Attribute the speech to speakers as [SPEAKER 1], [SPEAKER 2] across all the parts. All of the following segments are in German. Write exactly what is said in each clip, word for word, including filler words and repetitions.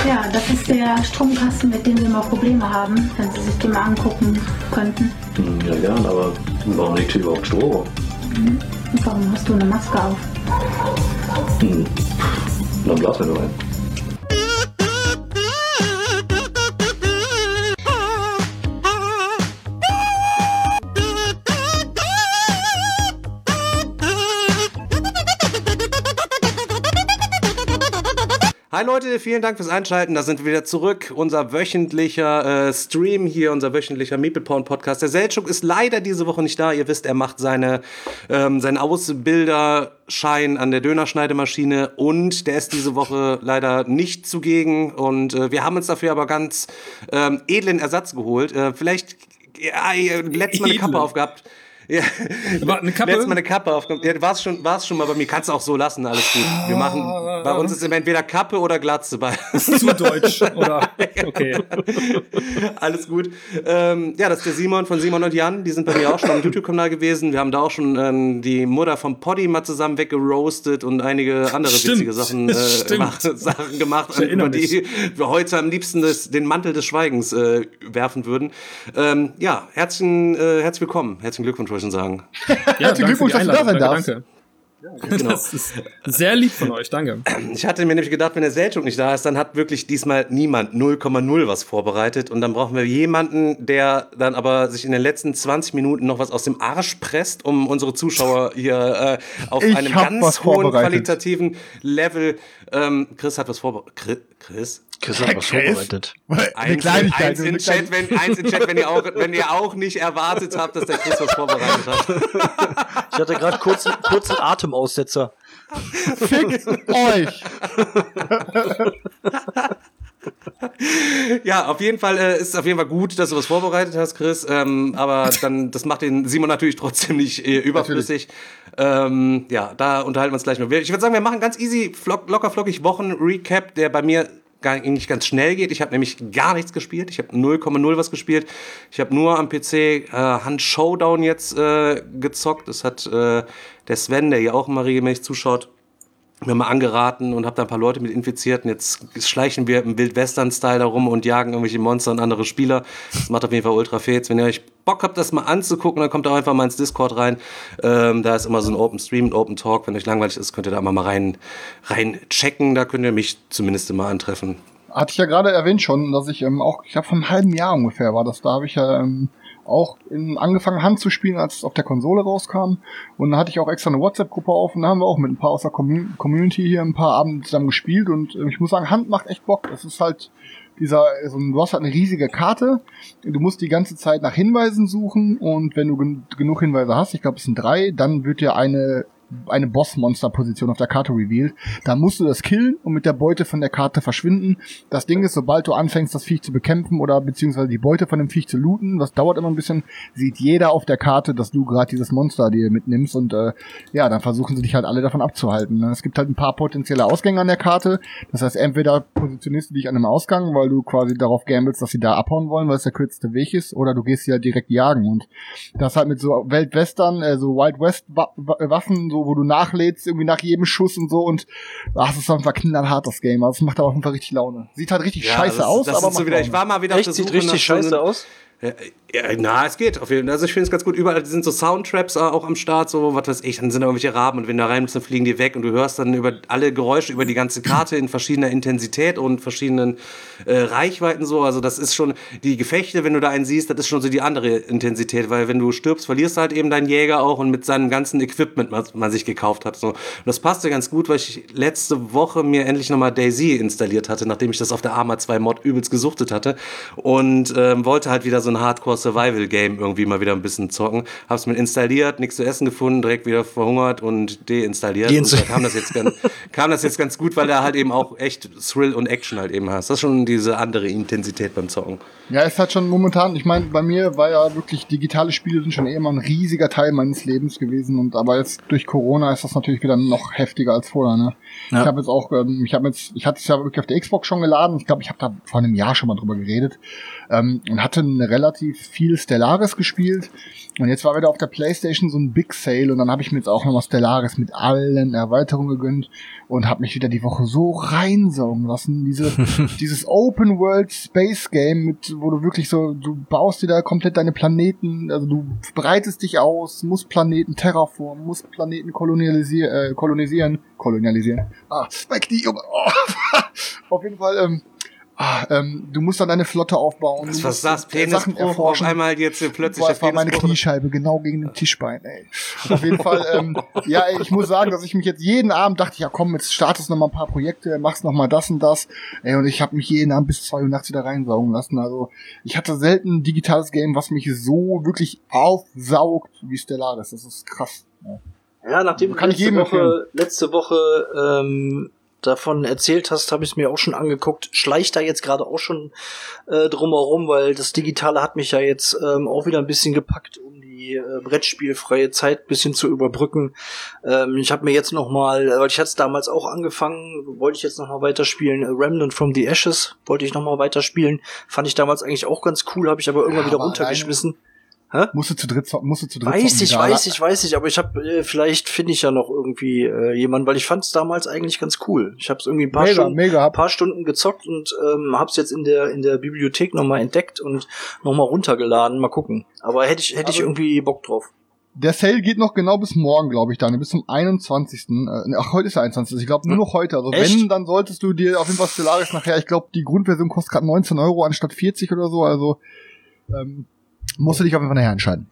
[SPEAKER 1] Ja, das ist der Stromkasten, mit dem wir mal Probleme haben, wenn Sie sich den mal angucken könnten.
[SPEAKER 2] Ja, gern, aber warum liegt hier überhaupt Strom?
[SPEAKER 1] Mhm. Warum hast du eine Maske auf?
[SPEAKER 2] Hm. Dann blasen wir nur ein.
[SPEAKER 3] Hi Leute, vielen Dank fürs Einschalten, da sind wir wieder zurück, unser wöchentlicher äh, Stream hier, unser wöchentlicher MeeplePorn-Podcast. Der Selçuk ist leider diese Woche nicht da, ihr wisst, er macht seine, ähm, seinen Ausbilderschein an der Dönerschneidemaschine und der ist diese Woche leider nicht zugegen und äh, wir haben uns dafür aber ganz ähm, edlen Ersatz geholt. Äh, vielleicht, ja, letztes Mal eine Kappe aufgehabt. Ja,
[SPEAKER 4] eine Kappe?
[SPEAKER 3] Letztes Mal eine Kappe aufgenommen. Ja, war's schon, war's schon mal bei mir. Kannst du auch so lassen, alles gut. Wir machen, bei uns ist entweder Kappe oder Glatze bei.
[SPEAKER 4] Das ist zu deutsch, oder? Okay.
[SPEAKER 3] Alles gut. Ähm, ja, das ist der Simon von Simon und Jan. Die sind bei mir auch schon am YouTube-Kanal gewesen. Wir haben da auch schon ähm, die Mutter vom Poddy mal zusammen weggeroastet und einige andere
[SPEAKER 4] Stimmt.
[SPEAKER 3] witzige Sachen, äh, macht, Sachen gemacht, über die wir heute am liebsten des, den Mantel des Schweigens äh, werfen würden. Ähm, ja, herzlichen, äh, herzlich willkommen. Herzlichen Glückwunsch, wollte ich schon sagen.
[SPEAKER 4] Ja,
[SPEAKER 5] herzlichen Glückwunsch, dass du da sein darfst.
[SPEAKER 4] Danke. Ja, genau. Das ist sehr lieb von euch, danke.
[SPEAKER 3] Ich hatte mir nämlich gedacht, wenn der Selçuk nicht da ist, dann hat wirklich diesmal niemand null Komma null was vorbereitet und dann brauchen wir jemanden, der dann aber sich in den letzten zwanzig Minuten noch was aus dem Arsch presst, um unsere Zuschauer hier äh, auf
[SPEAKER 5] ich
[SPEAKER 3] einem ganz hohen
[SPEAKER 5] vorbereitet.
[SPEAKER 3] qualitativen Level. Ähm, Chris hat was vorbereitet. Chris?
[SPEAKER 2] Chris hat was vorbereitet.
[SPEAKER 3] Eins, eins, in Chat, wenn, eins in Chat, wenn ihr, auch, wenn ihr auch nicht erwartet habt, dass der Chris was vorbereitet hat.
[SPEAKER 2] Ich hatte gerade kurz, kurz einen Atemaussetzer.
[SPEAKER 5] Fickt euch!
[SPEAKER 3] Ja, auf jeden Fall äh, ist es auf jeden Fall gut, dass du was vorbereitet hast, Chris. Ähm, aber dann, das macht den Simon natürlich trotzdem nicht äh, überflüssig. Ähm, ja, da unterhalten wir uns gleich noch. Ich würde sagen, wir machen ganz easy, flock, locker flockig Wochen-Recap, der bei mir gar nicht ganz schnell geht. Ich habe nämlich gar nichts gespielt. Ich habe null Komma null was gespielt. Ich habe nur am P C äh, Hand Showdown jetzt äh, gezockt. Das hat äh, der Sven, der hier auch immer regelmäßig zuschaut, mir mal angeraten und habe da ein paar Leute mit infiziert. Und jetzt schleichen wir im Wild-Western-Style da rum und jagen irgendwelche Monster und andere Spieler. Das macht auf jeden Fall ultra fets. Wenn ihr euch Bock habt, das mal anzugucken, dann kommt auch einfach mal ins Discord rein. Ähm, da ist immer so ein Open Stream und Open Talk. Wenn euch langweilig ist, könnt ihr da mal rein, rein checken. Da könnt ihr mich zumindest immer antreffen.
[SPEAKER 5] Hatte ich ja gerade erwähnt schon, dass ich ähm, auch, ich glaube, vor einem halben Jahr ungefähr war das. Da habe ich ja ähm, auch in, angefangen Hand zu spielen, als es auf der Konsole rauskam. Und da hatte ich auch extra eine WhatsApp-Gruppe auf und da haben wir auch mit ein paar aus der Commun- Community hier ein paar Abende zusammen gespielt. Und äh, ich muss sagen, Hand macht echt Bock. Es ist halt dieser, also, du hast halt eine riesige Karte. Du musst die ganze Zeit nach Hinweisen suchen und wenn du gen- genug Hinweise hast, ich glaube es sind drei, dann wird dir eine eine Boss-Monster-Position auf der Karte revealed. Da musst du das killen und mit der Beute von der Karte verschwinden. Das Ding ist, sobald du anfängst, das Viech zu bekämpfen oder beziehungsweise die Beute von dem Viech zu looten, das dauert immer ein bisschen, sieht jeder auf der Karte, dass du gerade dieses Monster dir mitnimmst und äh, ja, dann versuchen sie dich halt alle davon abzuhalten. Es gibt halt ein paar potenzielle Ausgänge an der Karte. Das heißt, entweder positionierst du dich an einem Ausgang, weil du quasi darauf gamblest, dass sie da abhauen wollen, weil es der kürzeste Weg ist, oder du gehst sie halt direkt jagen. Und das halt mit so Wildwestern, äh, so Wild West Wa- Wa- Waffen, so wo du nachlädst, irgendwie nach jedem Schuss und so und ach, das ist einfach knallhart, das Game. Das macht aber auf jeden Fall richtig Laune. Sieht halt richtig
[SPEAKER 3] Ja,
[SPEAKER 5] scheiße
[SPEAKER 3] das,
[SPEAKER 5] aus,
[SPEAKER 3] das
[SPEAKER 5] aber
[SPEAKER 3] ist so wieder, ich war mal wieder
[SPEAKER 2] Echt?
[SPEAKER 3] auf der
[SPEAKER 2] Sieht
[SPEAKER 3] Suche
[SPEAKER 2] richtig
[SPEAKER 3] nach so
[SPEAKER 2] scheiße
[SPEAKER 3] einem-
[SPEAKER 2] aus?
[SPEAKER 3] Ja, ja, na, es geht auf jeden Fall. Also ich finde es ganz gut. Überall sind so Soundtraps äh, auch am Start, so was weiß ich, dann sind da irgendwelche Raben und wenn du da rein bist, dann fliegen die weg und du hörst dann über alle Geräusche über die ganze Karte in verschiedener Intensität und verschiedenen äh, Reichweiten so. Also das ist schon, die Gefechte, wenn du da einen siehst, das ist schon so die andere Intensität, weil wenn du stirbst, verlierst du halt eben deinen Jäger auch und mit seinem ganzen Equipment, was man sich gekauft hat. So. Und das passte ganz gut, weil ich letzte Woche mir endlich nochmal DayZ installiert hatte, nachdem ich das auf der Arma zwei Mod übelst gesuchtet hatte und ähm, wollte halt wieder so ein Hardcore-Survival-Game irgendwie mal wieder ein bisschen zocken. Hab's mir installiert, nichts zu essen gefunden, direkt wieder verhungert und deinstalliert. Und da kam das jetzt ganz, kam das jetzt ganz gut, weil er halt eben auch echt Thrill und Action halt eben hast. Das ist schon diese andere Intensität beim Zocken.
[SPEAKER 5] ja, es hat schon momentan, ich meine, bei mir war ja wirklich, digitale Spiele sind schon eh immer ein riesiger Teil meines Lebens gewesen und aber jetzt durch Corona ist das natürlich wieder noch heftiger als vorher, ne?
[SPEAKER 2] Ja.
[SPEAKER 5] Ich habe jetzt auch, ähm, ich habe jetzt, ich hatte es ja wirklich auf der Xbox schon geladen, ich glaube, ich habe da vor einem Jahr schon mal drüber geredet ähm, und hatte eine relativ viel Stellaris gespielt. Und jetzt war wieder auf der PlayStation so ein Big Sale und dann habe ich mir jetzt auch nochmal Stellaris mit allen Erweiterungen gegönnt und habe mich wieder die Woche so reinsaugen lassen. Diese, dieses Open World Space Game, mit, wo du wirklich so, du baust dir da komplett deine Planeten, also du breitest dich aus, musst Planeten terraformen, musst Planeten kolonialisier, äh, kolonisieren, kolonialisieren. Ah, mein Knie, Junge. Oh. Auf jeden Fall, ähm, Ah, ähm, du musst dann deine Flotte aufbauen.
[SPEAKER 3] Was, was das? Penisbruch auf einmal jetzt hier plötzlich.
[SPEAKER 5] Boah, das war meine Kniescheibe, genau gegen den Tischbein, ey. Auf jeden Fall, ähm, ja, ey, ich muss sagen, dass ich mich jetzt jeden Abend dachte, ja komm, jetzt startest noch mal ein paar Projekte, machst noch mal das und das. Ey, und ich habe mich jeden Abend bis zwei Uhr nachts wieder reinsaugen lassen. Also, ich hatte selten ein digitales Game, was mich so wirklich aufsaugt wie Stellaris. Das ist krass. Ja,
[SPEAKER 2] ja nachdem du letzte Woche, letzte Woche, ähm, davon erzählt hast, habe ich es mir auch schon angeguckt. Schleicht da jetzt gerade auch schon äh, drumherum, weil das Digitale hat mich ja jetzt ähm, auch wieder ein bisschen gepackt, um die äh, Brettspielfreie Zeit ein bisschen zu überbrücken. Ähm, ich habe mir jetzt noch mal, weil ich hatte es damals auch angefangen, wollte ich jetzt noch mal weiterspielen. Remnant from the Ashes wollte ich noch mal weiterspielen. Fand ich damals eigentlich auch ganz cool, habe ich aber irgendwann ja, wieder runtergeschmissen.
[SPEAKER 5] Hä? Musst du zu dritt, musst du zu dritt
[SPEAKER 2] Weiß ich, weiß ich, weiß ich, aber ich habe äh, vielleicht finde ich ja noch irgendwie äh, jemanden, weil ich fand es damals eigentlich ganz cool. Ich habe es irgendwie ein paar
[SPEAKER 5] mega,
[SPEAKER 2] Stunden,
[SPEAKER 5] mega.
[SPEAKER 2] paar Stunden gezockt und ähm, habe es jetzt in der in der Bibliothek nochmal entdeckt und nochmal runtergeladen. Mal gucken. Aber hätte ich hätte ich irgendwie Bock drauf.
[SPEAKER 5] Der Sale geht noch genau bis morgen, glaube ich, Daniel, bis zum einundzwanzigsten Ach, heute ist der einundzwanzigste Ich glaube nur noch heute. Also Echt? Wenn, dann solltest du dir auf jeden Fall Stellaris nachher, ich glaube, die Grundversion kostet gerade neunzehn Euro anstatt vierzig oder so. Also ähm, musst du dich auf jeden Fall nachher entscheiden.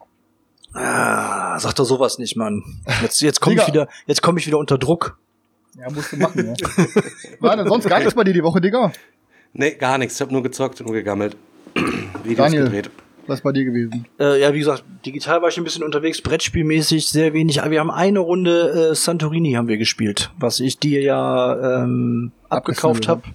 [SPEAKER 2] Ah, sag doch sowas nicht, Mann. Jetzt, jetzt komme ich wieder, jetzt komme ich wieder unter Druck.
[SPEAKER 5] Ja, musst du machen, ja. War denn sonst gar nichts bei dir die Woche, Digga?
[SPEAKER 3] Nee, gar nichts. Ich hab nur gezockt und nur gegammelt. Videos
[SPEAKER 5] Daniel,
[SPEAKER 3] gedreht.
[SPEAKER 5] Was ist bei dir gewesen?
[SPEAKER 2] Äh, ja, wie gesagt, digital war ich ein bisschen unterwegs, Brettspielmäßig sehr wenig. Aber wir haben eine Runde äh, Santorini haben wir gespielt, was ich dir ja ähm, abgekauft habe.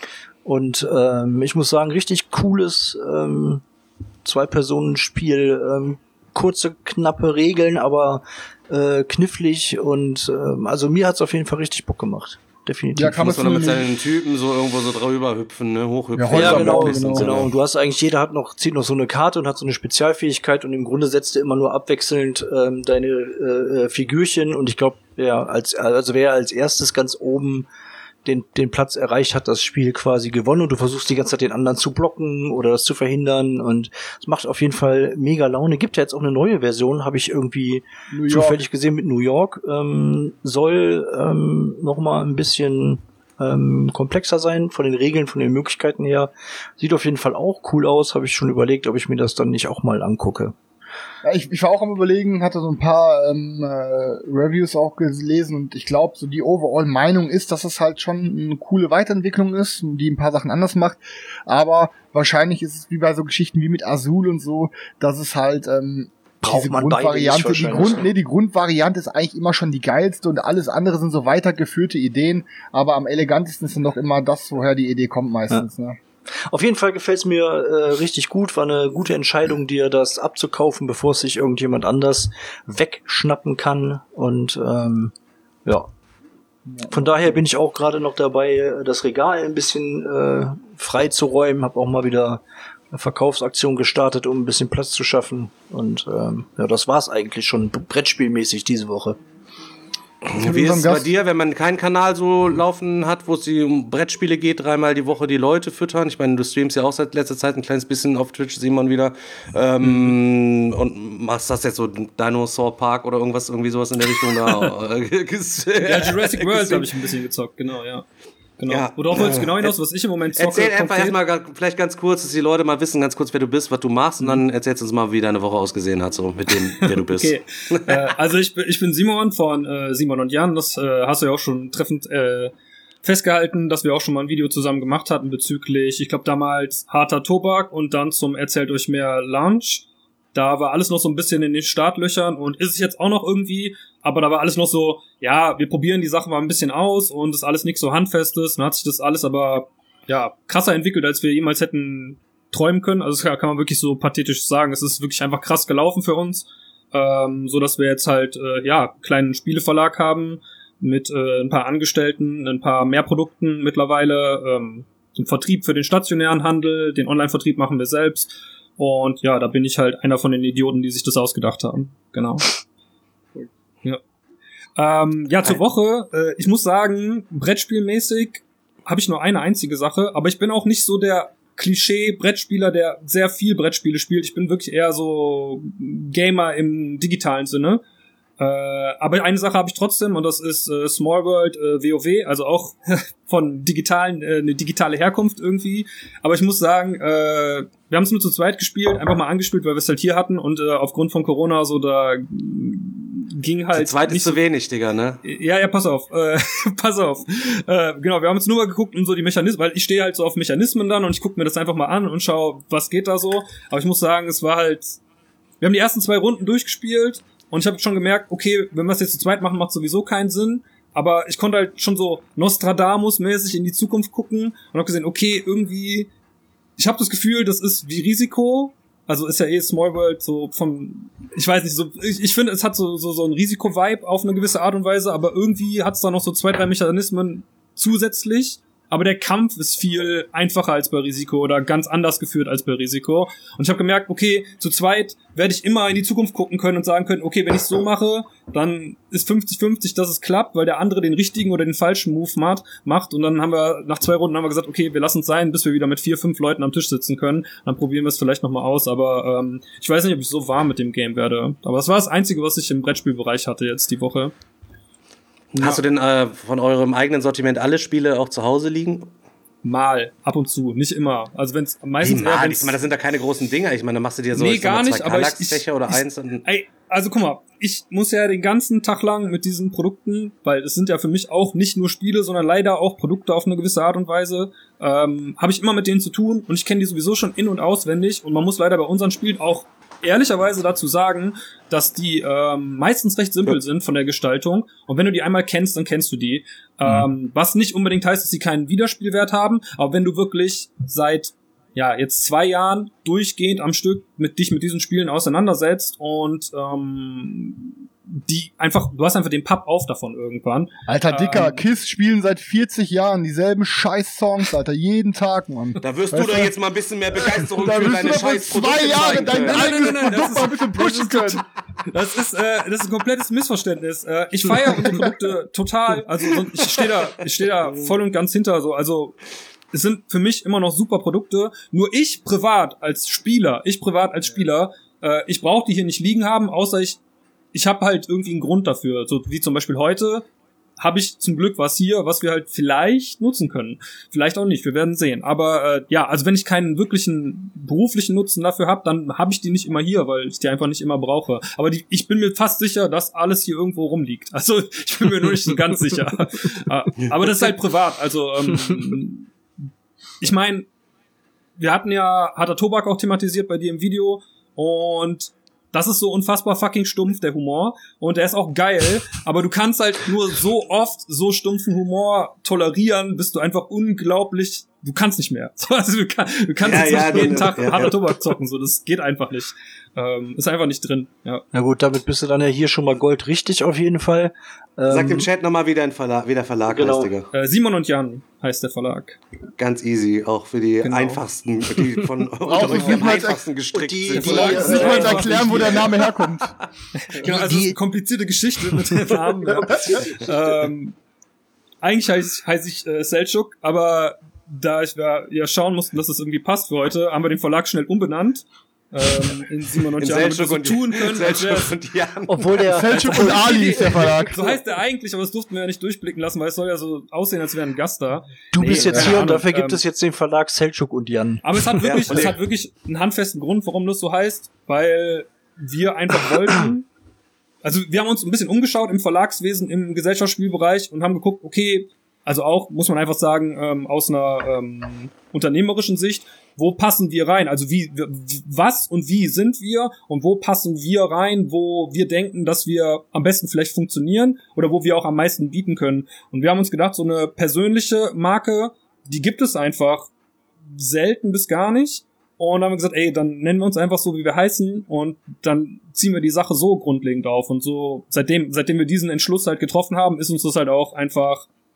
[SPEAKER 2] Und ähm, ich muss sagen, richtig cooles ähm, Zwei-Personen-Spiel, ähm, kurze, knappe Regeln, aber äh, knifflig und ähm, also mir hat's auf jeden Fall richtig Bock gemacht. Definitiv.
[SPEAKER 3] Ja, kann man dann mit seinen Typen so irgendwo so drüber hüpfen, ne, hochhüpfen.
[SPEAKER 2] Ja, ja genau, genau, genau. Und du hast eigentlich, jeder hat noch, zieht noch so eine Karte und hat so eine Spezialfähigkeit und im Grunde setzt du immer nur abwechselnd ähm, deine äh, Figürchen und ich glaube, ja, als also wer als erstes ganz oben den den Platz erreicht, hat das Spiel quasi gewonnen und du versuchst die ganze Zeit den anderen zu blocken oder das zu verhindern und es macht auf jeden Fall mega Laune. Gibt ja jetzt auch eine neue Version, habe ich irgendwie zufällig gesehen mit New York. Ähm, soll ähm, noch mal ein bisschen ähm, komplexer sein von den Regeln, von den Möglichkeiten her. Sieht auf jeden Fall auch cool aus. Habe ich schon überlegt, ob ich mir das dann nicht auch mal angucke.
[SPEAKER 5] Ja, ich, ich war auch am Überlegen, hatte so ein paar ähm, äh, Reviews auch gelesen und ich glaube, so die Overall-Meinung ist, dass es halt schon eine coole Weiterentwicklung ist, die ein paar Sachen anders macht, aber wahrscheinlich ist es wie bei so Geschichten wie mit Azul und so, dass es halt ähm,
[SPEAKER 2] braucht man
[SPEAKER 5] Grundvariante, die Grund, nee, die Grundvariante ist eigentlich immer schon die geilste und alles andere sind so weitergeführte Ideen, aber am elegantesten ist dann doch immer das, woher die Idee kommt meistens, ja. Ne?
[SPEAKER 2] Auf jeden Fall gefällt's mir äh, richtig gut. War eine gute Entscheidung, dir das abzukaufen, bevor es sich irgendjemand anders wegschnappen kann. Und ähm, ja, von daher bin ich auch gerade noch dabei, das Regal ein bisschen äh, frei zu räumen. Hab auch mal wieder eine Verkaufsaktion gestartet, um ein bisschen Platz zu schaffen. Und ähm, ja, das war's eigentlich schon brettspielmäßig diese Woche.
[SPEAKER 3] Wie ist es bei dir, wenn man keinen Kanal so laufen hat, wo es um Brettspiele geht, dreimal die Woche die Leute füttern? Ich meine, du streamst ja auch seit letzter Zeit ein kleines bisschen auf Twitch, Simon, wieder. Ähm, mhm. Und machst das jetzt so Dinosaur Park oder irgendwas, irgendwie sowas in der Richtung da?
[SPEAKER 4] Ja, Jurassic World habe ich ein bisschen gezockt, genau, ja. Genau. Ja. Worauf wolltest du genau hinaus, was ich im Moment zocke?
[SPEAKER 3] Erzähl einfach erstmal vielleicht ganz kurz, dass die Leute mal wissen, ganz kurz, wer du bist, was du machst, und dann erzählst du uns mal, wie deine Woche ausgesehen hat, so mit dem, wer du bist.
[SPEAKER 4] Okay. äh, also ich bin, ich bin Simon von äh, Simon und Jan, das äh, hast du ja auch schon treffend äh, festgehalten, dass wir auch schon mal ein Video zusammen gemacht hatten bezüglich, ich glaube damals harter Tobak und dann zum Erzählt euch mehr Lunch. Da war alles noch so ein bisschen in den Startlöchern und ist es jetzt auch noch irgendwie, aber da war alles noch so, ja, wir probieren die Sache mal ein bisschen aus und ist alles nichts so Handfestes. Dann hat sich das alles aber, ja, krasser entwickelt, als wir jemals hätten träumen können. Also das kann man wirklich so pathetisch sagen. Es ist wirklich einfach krass gelaufen für uns, ähm, so dass wir jetzt halt, äh, ja, einen kleinen Spieleverlag haben mit äh, ein paar Angestellten, ein paar mehr Produkten mittlerweile, ähm, zum Vertrieb für den stationären Handel, den Online-Vertrieb machen wir selbst. Und ja, da bin ich halt einer von den Idioten, die sich das ausgedacht haben. Genau. Ja. Ähm, ja, zur Woche. Äh, ich muss sagen, Brettspielmäßig habe ich nur eine einzige Sache, aber ich bin auch nicht so der Klischee-Brettspieler, der sehr viel Brettspiele spielt. Ich bin wirklich eher so Gamer im digitalen Sinne. Äh, aber eine Sache habe ich trotzdem, und das ist äh, Small World äh, WoW, also auch von digitalen, äh, eine digitale Herkunft irgendwie. Aber ich muss sagen, äh, wir haben es nur zu zweit gespielt, einfach mal angespielt, weil wir es halt hier hatten, und äh, aufgrund von Corona so, da ging halt
[SPEAKER 3] zu zweit ist
[SPEAKER 4] nicht
[SPEAKER 3] zu wenig, Digga, ne?
[SPEAKER 4] Ja, ja, pass auf, äh, pass auf. Äh, genau, wir haben uns nur mal geguckt, um so die Mechanismen, weil ich stehe halt so auf Mechanismen dann, und ich gucke mir das einfach mal an und schaue, was geht da so. Aber ich muss sagen, es war halt, wir haben die ersten zwei Runden durchgespielt, und ich habe schon gemerkt, okay, wenn wir es jetzt zu zweit machen, macht sowieso keinen Sinn. Aber ich konnte halt schon so Nostradamus-mäßig in die Zukunft gucken und habe gesehen, okay, irgendwie, ich habe das Gefühl, das ist wie Risiko. Also ist ja eh Small World so vom, ich weiß nicht, so, ich, ich finde, es hat so, so, so ein Risiko-Vibe auf eine gewisse Art und Weise, aber irgendwie hat es da noch so zwei, drei Mechanismen zusätzlich. Aber der Kampf ist viel einfacher als bei Risiko oder ganz anders geführt als bei Risiko. Und ich habe gemerkt, okay, zu zweit werde ich immer in die Zukunft gucken können und sagen können, okay, wenn ich so mache, dann ist fünfzig fünfzig, dass es klappt, weil der andere den richtigen oder den falschen Move macht. Und dann haben wir, nach zwei Runden haben wir gesagt, okay, wir lassen es sein, bis wir wieder mit vier, fünf Leuten am Tisch sitzen können. Dann probieren wir es vielleicht nochmal aus. Aber ähm, ich weiß nicht, ob ich so warm mit dem Game werde. Aber das war das Einzige, was ich im Brettspielbereich hatte jetzt die Woche.
[SPEAKER 3] Hast ja. du denn äh, von eurem eigenen Sortiment alle Spiele auch zu Hause liegen?
[SPEAKER 4] Mal, ab und zu, nicht immer. Also wenn es meistens
[SPEAKER 3] Wie mal? Ich meine, das sind da keine großen Dinger. Ich meine, da machst du dir so
[SPEAKER 4] nee, gar nicht,
[SPEAKER 3] zwei
[SPEAKER 4] aber ich, ich,
[SPEAKER 3] oder
[SPEAKER 4] ich,
[SPEAKER 3] eins. Und
[SPEAKER 4] ey, also guck mal, ich muss ja den ganzen Tag lang mit diesen Produkten, weil es sind ja für mich auch nicht nur Spiele, sondern leider auch Produkte auf eine gewisse Art und Weise, ähm, habe ich immer mit denen zu tun, und ich kenne die sowieso schon in- und auswendig, und man muss leider bei unseren Spielen auch ehrlicherweise dazu sagen, dass die ähm, meistens recht simpel sind von der Gestaltung, und wenn du die einmal kennst, dann kennst du die. Mhm. Ähm, was nicht unbedingt heißt, dass sie keinen Wiederspielwert haben, aber wenn du wirklich seit ja jetzt zwei Jahren durchgehend am Stück mit dich mit diesen Spielen auseinandersetzt und ähm, die einfach, du hast einfach den Papp auf davon irgendwann.
[SPEAKER 5] Alter, Dicker,
[SPEAKER 4] ähm,
[SPEAKER 5] KISS spielen seit vierzig Jahren dieselben Scheiß-Songs, Alter, jeden Tag, Mann.
[SPEAKER 3] Da wirst
[SPEAKER 5] weißt
[SPEAKER 3] du doch jetzt mal ein bisschen mehr Begeisterung
[SPEAKER 5] da
[SPEAKER 3] für
[SPEAKER 5] wirst
[SPEAKER 3] deine
[SPEAKER 5] du doch
[SPEAKER 3] scheiß
[SPEAKER 5] zwei
[SPEAKER 3] Produkte
[SPEAKER 5] Jahre
[SPEAKER 3] zeigen
[SPEAKER 5] dein
[SPEAKER 3] können.
[SPEAKER 5] eigenes
[SPEAKER 4] nein, nein,
[SPEAKER 5] Produkt
[SPEAKER 4] das
[SPEAKER 5] mal ein bisschen pushen können.
[SPEAKER 4] Das ist, äh, das ist ein komplettes Missverständnis. Äh, ich feiere unsere Produkte total. Also ich stehe da, ich stehe da voll und ganz hinter. So, also es sind für mich immer noch super Produkte. Nur ich privat als Spieler, ich privat als Spieler, äh, ich brauche die hier nicht liegen haben, außer ich, ich habe halt irgendwie einen Grund dafür. So wie zum Beispiel heute habe ich zum Glück was hier, was wir halt vielleicht nutzen können. Vielleicht auch nicht, wir werden sehen. Aber äh, ja, also wenn ich keinen wirklichen beruflichen Nutzen dafür habe, dann habe ich die nicht immer hier, weil ich die einfach nicht immer brauche. Aber die, ich bin mir fast sicher, dass alles hier irgendwo rumliegt. Also ich bin mir nur nicht so ganz sicher. Aber das ist halt privat. Also ähm, ich meine, wir hatten ja Harter Tobak auch thematisiert bei dir im Video, und das ist so unfassbar fucking stumpf, der Humor. Und der ist auch geil, aber du kannst halt nur so oft so stumpfen Humor tolerieren, bis du einfach unglaublich, du kannst nicht mehr. Also du, kann, du kannst
[SPEAKER 3] ja,
[SPEAKER 4] jetzt
[SPEAKER 3] ja,
[SPEAKER 4] nicht jeden
[SPEAKER 3] ja,
[SPEAKER 4] Tag
[SPEAKER 3] ja,
[SPEAKER 4] Harter
[SPEAKER 3] ja.
[SPEAKER 4] Tobak zocken, so, das geht einfach nicht. Ähm, ist einfach nicht drin, ja.
[SPEAKER 2] Na gut, damit bist du dann ja hier schon mal Gold richtig auf jeden Fall. Ähm,
[SPEAKER 3] Sag im Chat nochmal, wie dein Verlag, wie der Verlag
[SPEAKER 2] Genau.
[SPEAKER 3] heißt, Digga.
[SPEAKER 4] Äh, Simon und Jan heißt der Verlag.
[SPEAKER 3] Ganz easy, auch für die
[SPEAKER 4] Genau.
[SPEAKER 3] einfachsten, die von
[SPEAKER 5] Brauchst
[SPEAKER 3] euch
[SPEAKER 5] du
[SPEAKER 3] am
[SPEAKER 5] nicht mal
[SPEAKER 3] einfachsten gestrickt
[SPEAKER 2] die-
[SPEAKER 3] sind.
[SPEAKER 2] die-
[SPEAKER 5] Vielleicht
[SPEAKER 2] äh,
[SPEAKER 5] nicht mal
[SPEAKER 4] einfach
[SPEAKER 5] erklären, wo der Name herkommt.
[SPEAKER 4] Genau, also es ist eine komplizierte Geschichte mit den Namen. Ja. ähm, eigentlich heiße heiß ich äh, Selçuk, aber da ich ja, ja schauen mussten, dass es das irgendwie passt für heute, haben wir den Verlag schnell umbenannt. Ähm, in Simon und
[SPEAKER 3] In
[SPEAKER 4] Jan, damit wir
[SPEAKER 3] Selçuk
[SPEAKER 4] so
[SPEAKER 3] und,
[SPEAKER 4] tun können, als wär's-
[SPEAKER 3] Selçuk und Jan.
[SPEAKER 2] obwohl der
[SPEAKER 5] Selçuk und Ali ist der Verlag.
[SPEAKER 4] so heißt er eigentlich, aber das durften wir ja nicht durchblicken lassen, weil es soll ja so aussehen, als wäre ein Gast da.
[SPEAKER 2] du
[SPEAKER 4] Nee,
[SPEAKER 2] bist jetzt
[SPEAKER 4] keine
[SPEAKER 2] hier und
[SPEAKER 4] Ahnung,
[SPEAKER 2] dafür gibt
[SPEAKER 4] ähm,
[SPEAKER 2] es jetzt den Verlag Selçuk und Jan.
[SPEAKER 4] Aber es hat wirklich,
[SPEAKER 3] Ja,
[SPEAKER 4] es hat wirklich einen handfesten Grund, warum das so heißt, weil wir einfach wollten, also wir haben uns ein bisschen umgeschaut im Verlagswesen, im Gesellschaftsspielbereich und haben geguckt, okay, also auch, muss man einfach sagen, ähm, aus einer ähm, unternehmerischen Sicht, wo passen wir rein? Also wie, wie, was und wie sind wir und wo passen wir rein, wo wir denken, dass wir am besten vielleicht funktionieren oder wo wir auch am meisten bieten können. Und wir haben uns gedacht, so eine persönliche Marke, die gibt es einfach selten bis gar nicht. Und dann haben wir gesagt, ey, dann nennen wir uns einfach so, wie wir heißen, und dann ziehen wir die Sache so grundlegend auf. Und so, seitdem, seitdem wir diesen Entschluss halt getroffen haben, ist uns das halt auch einfach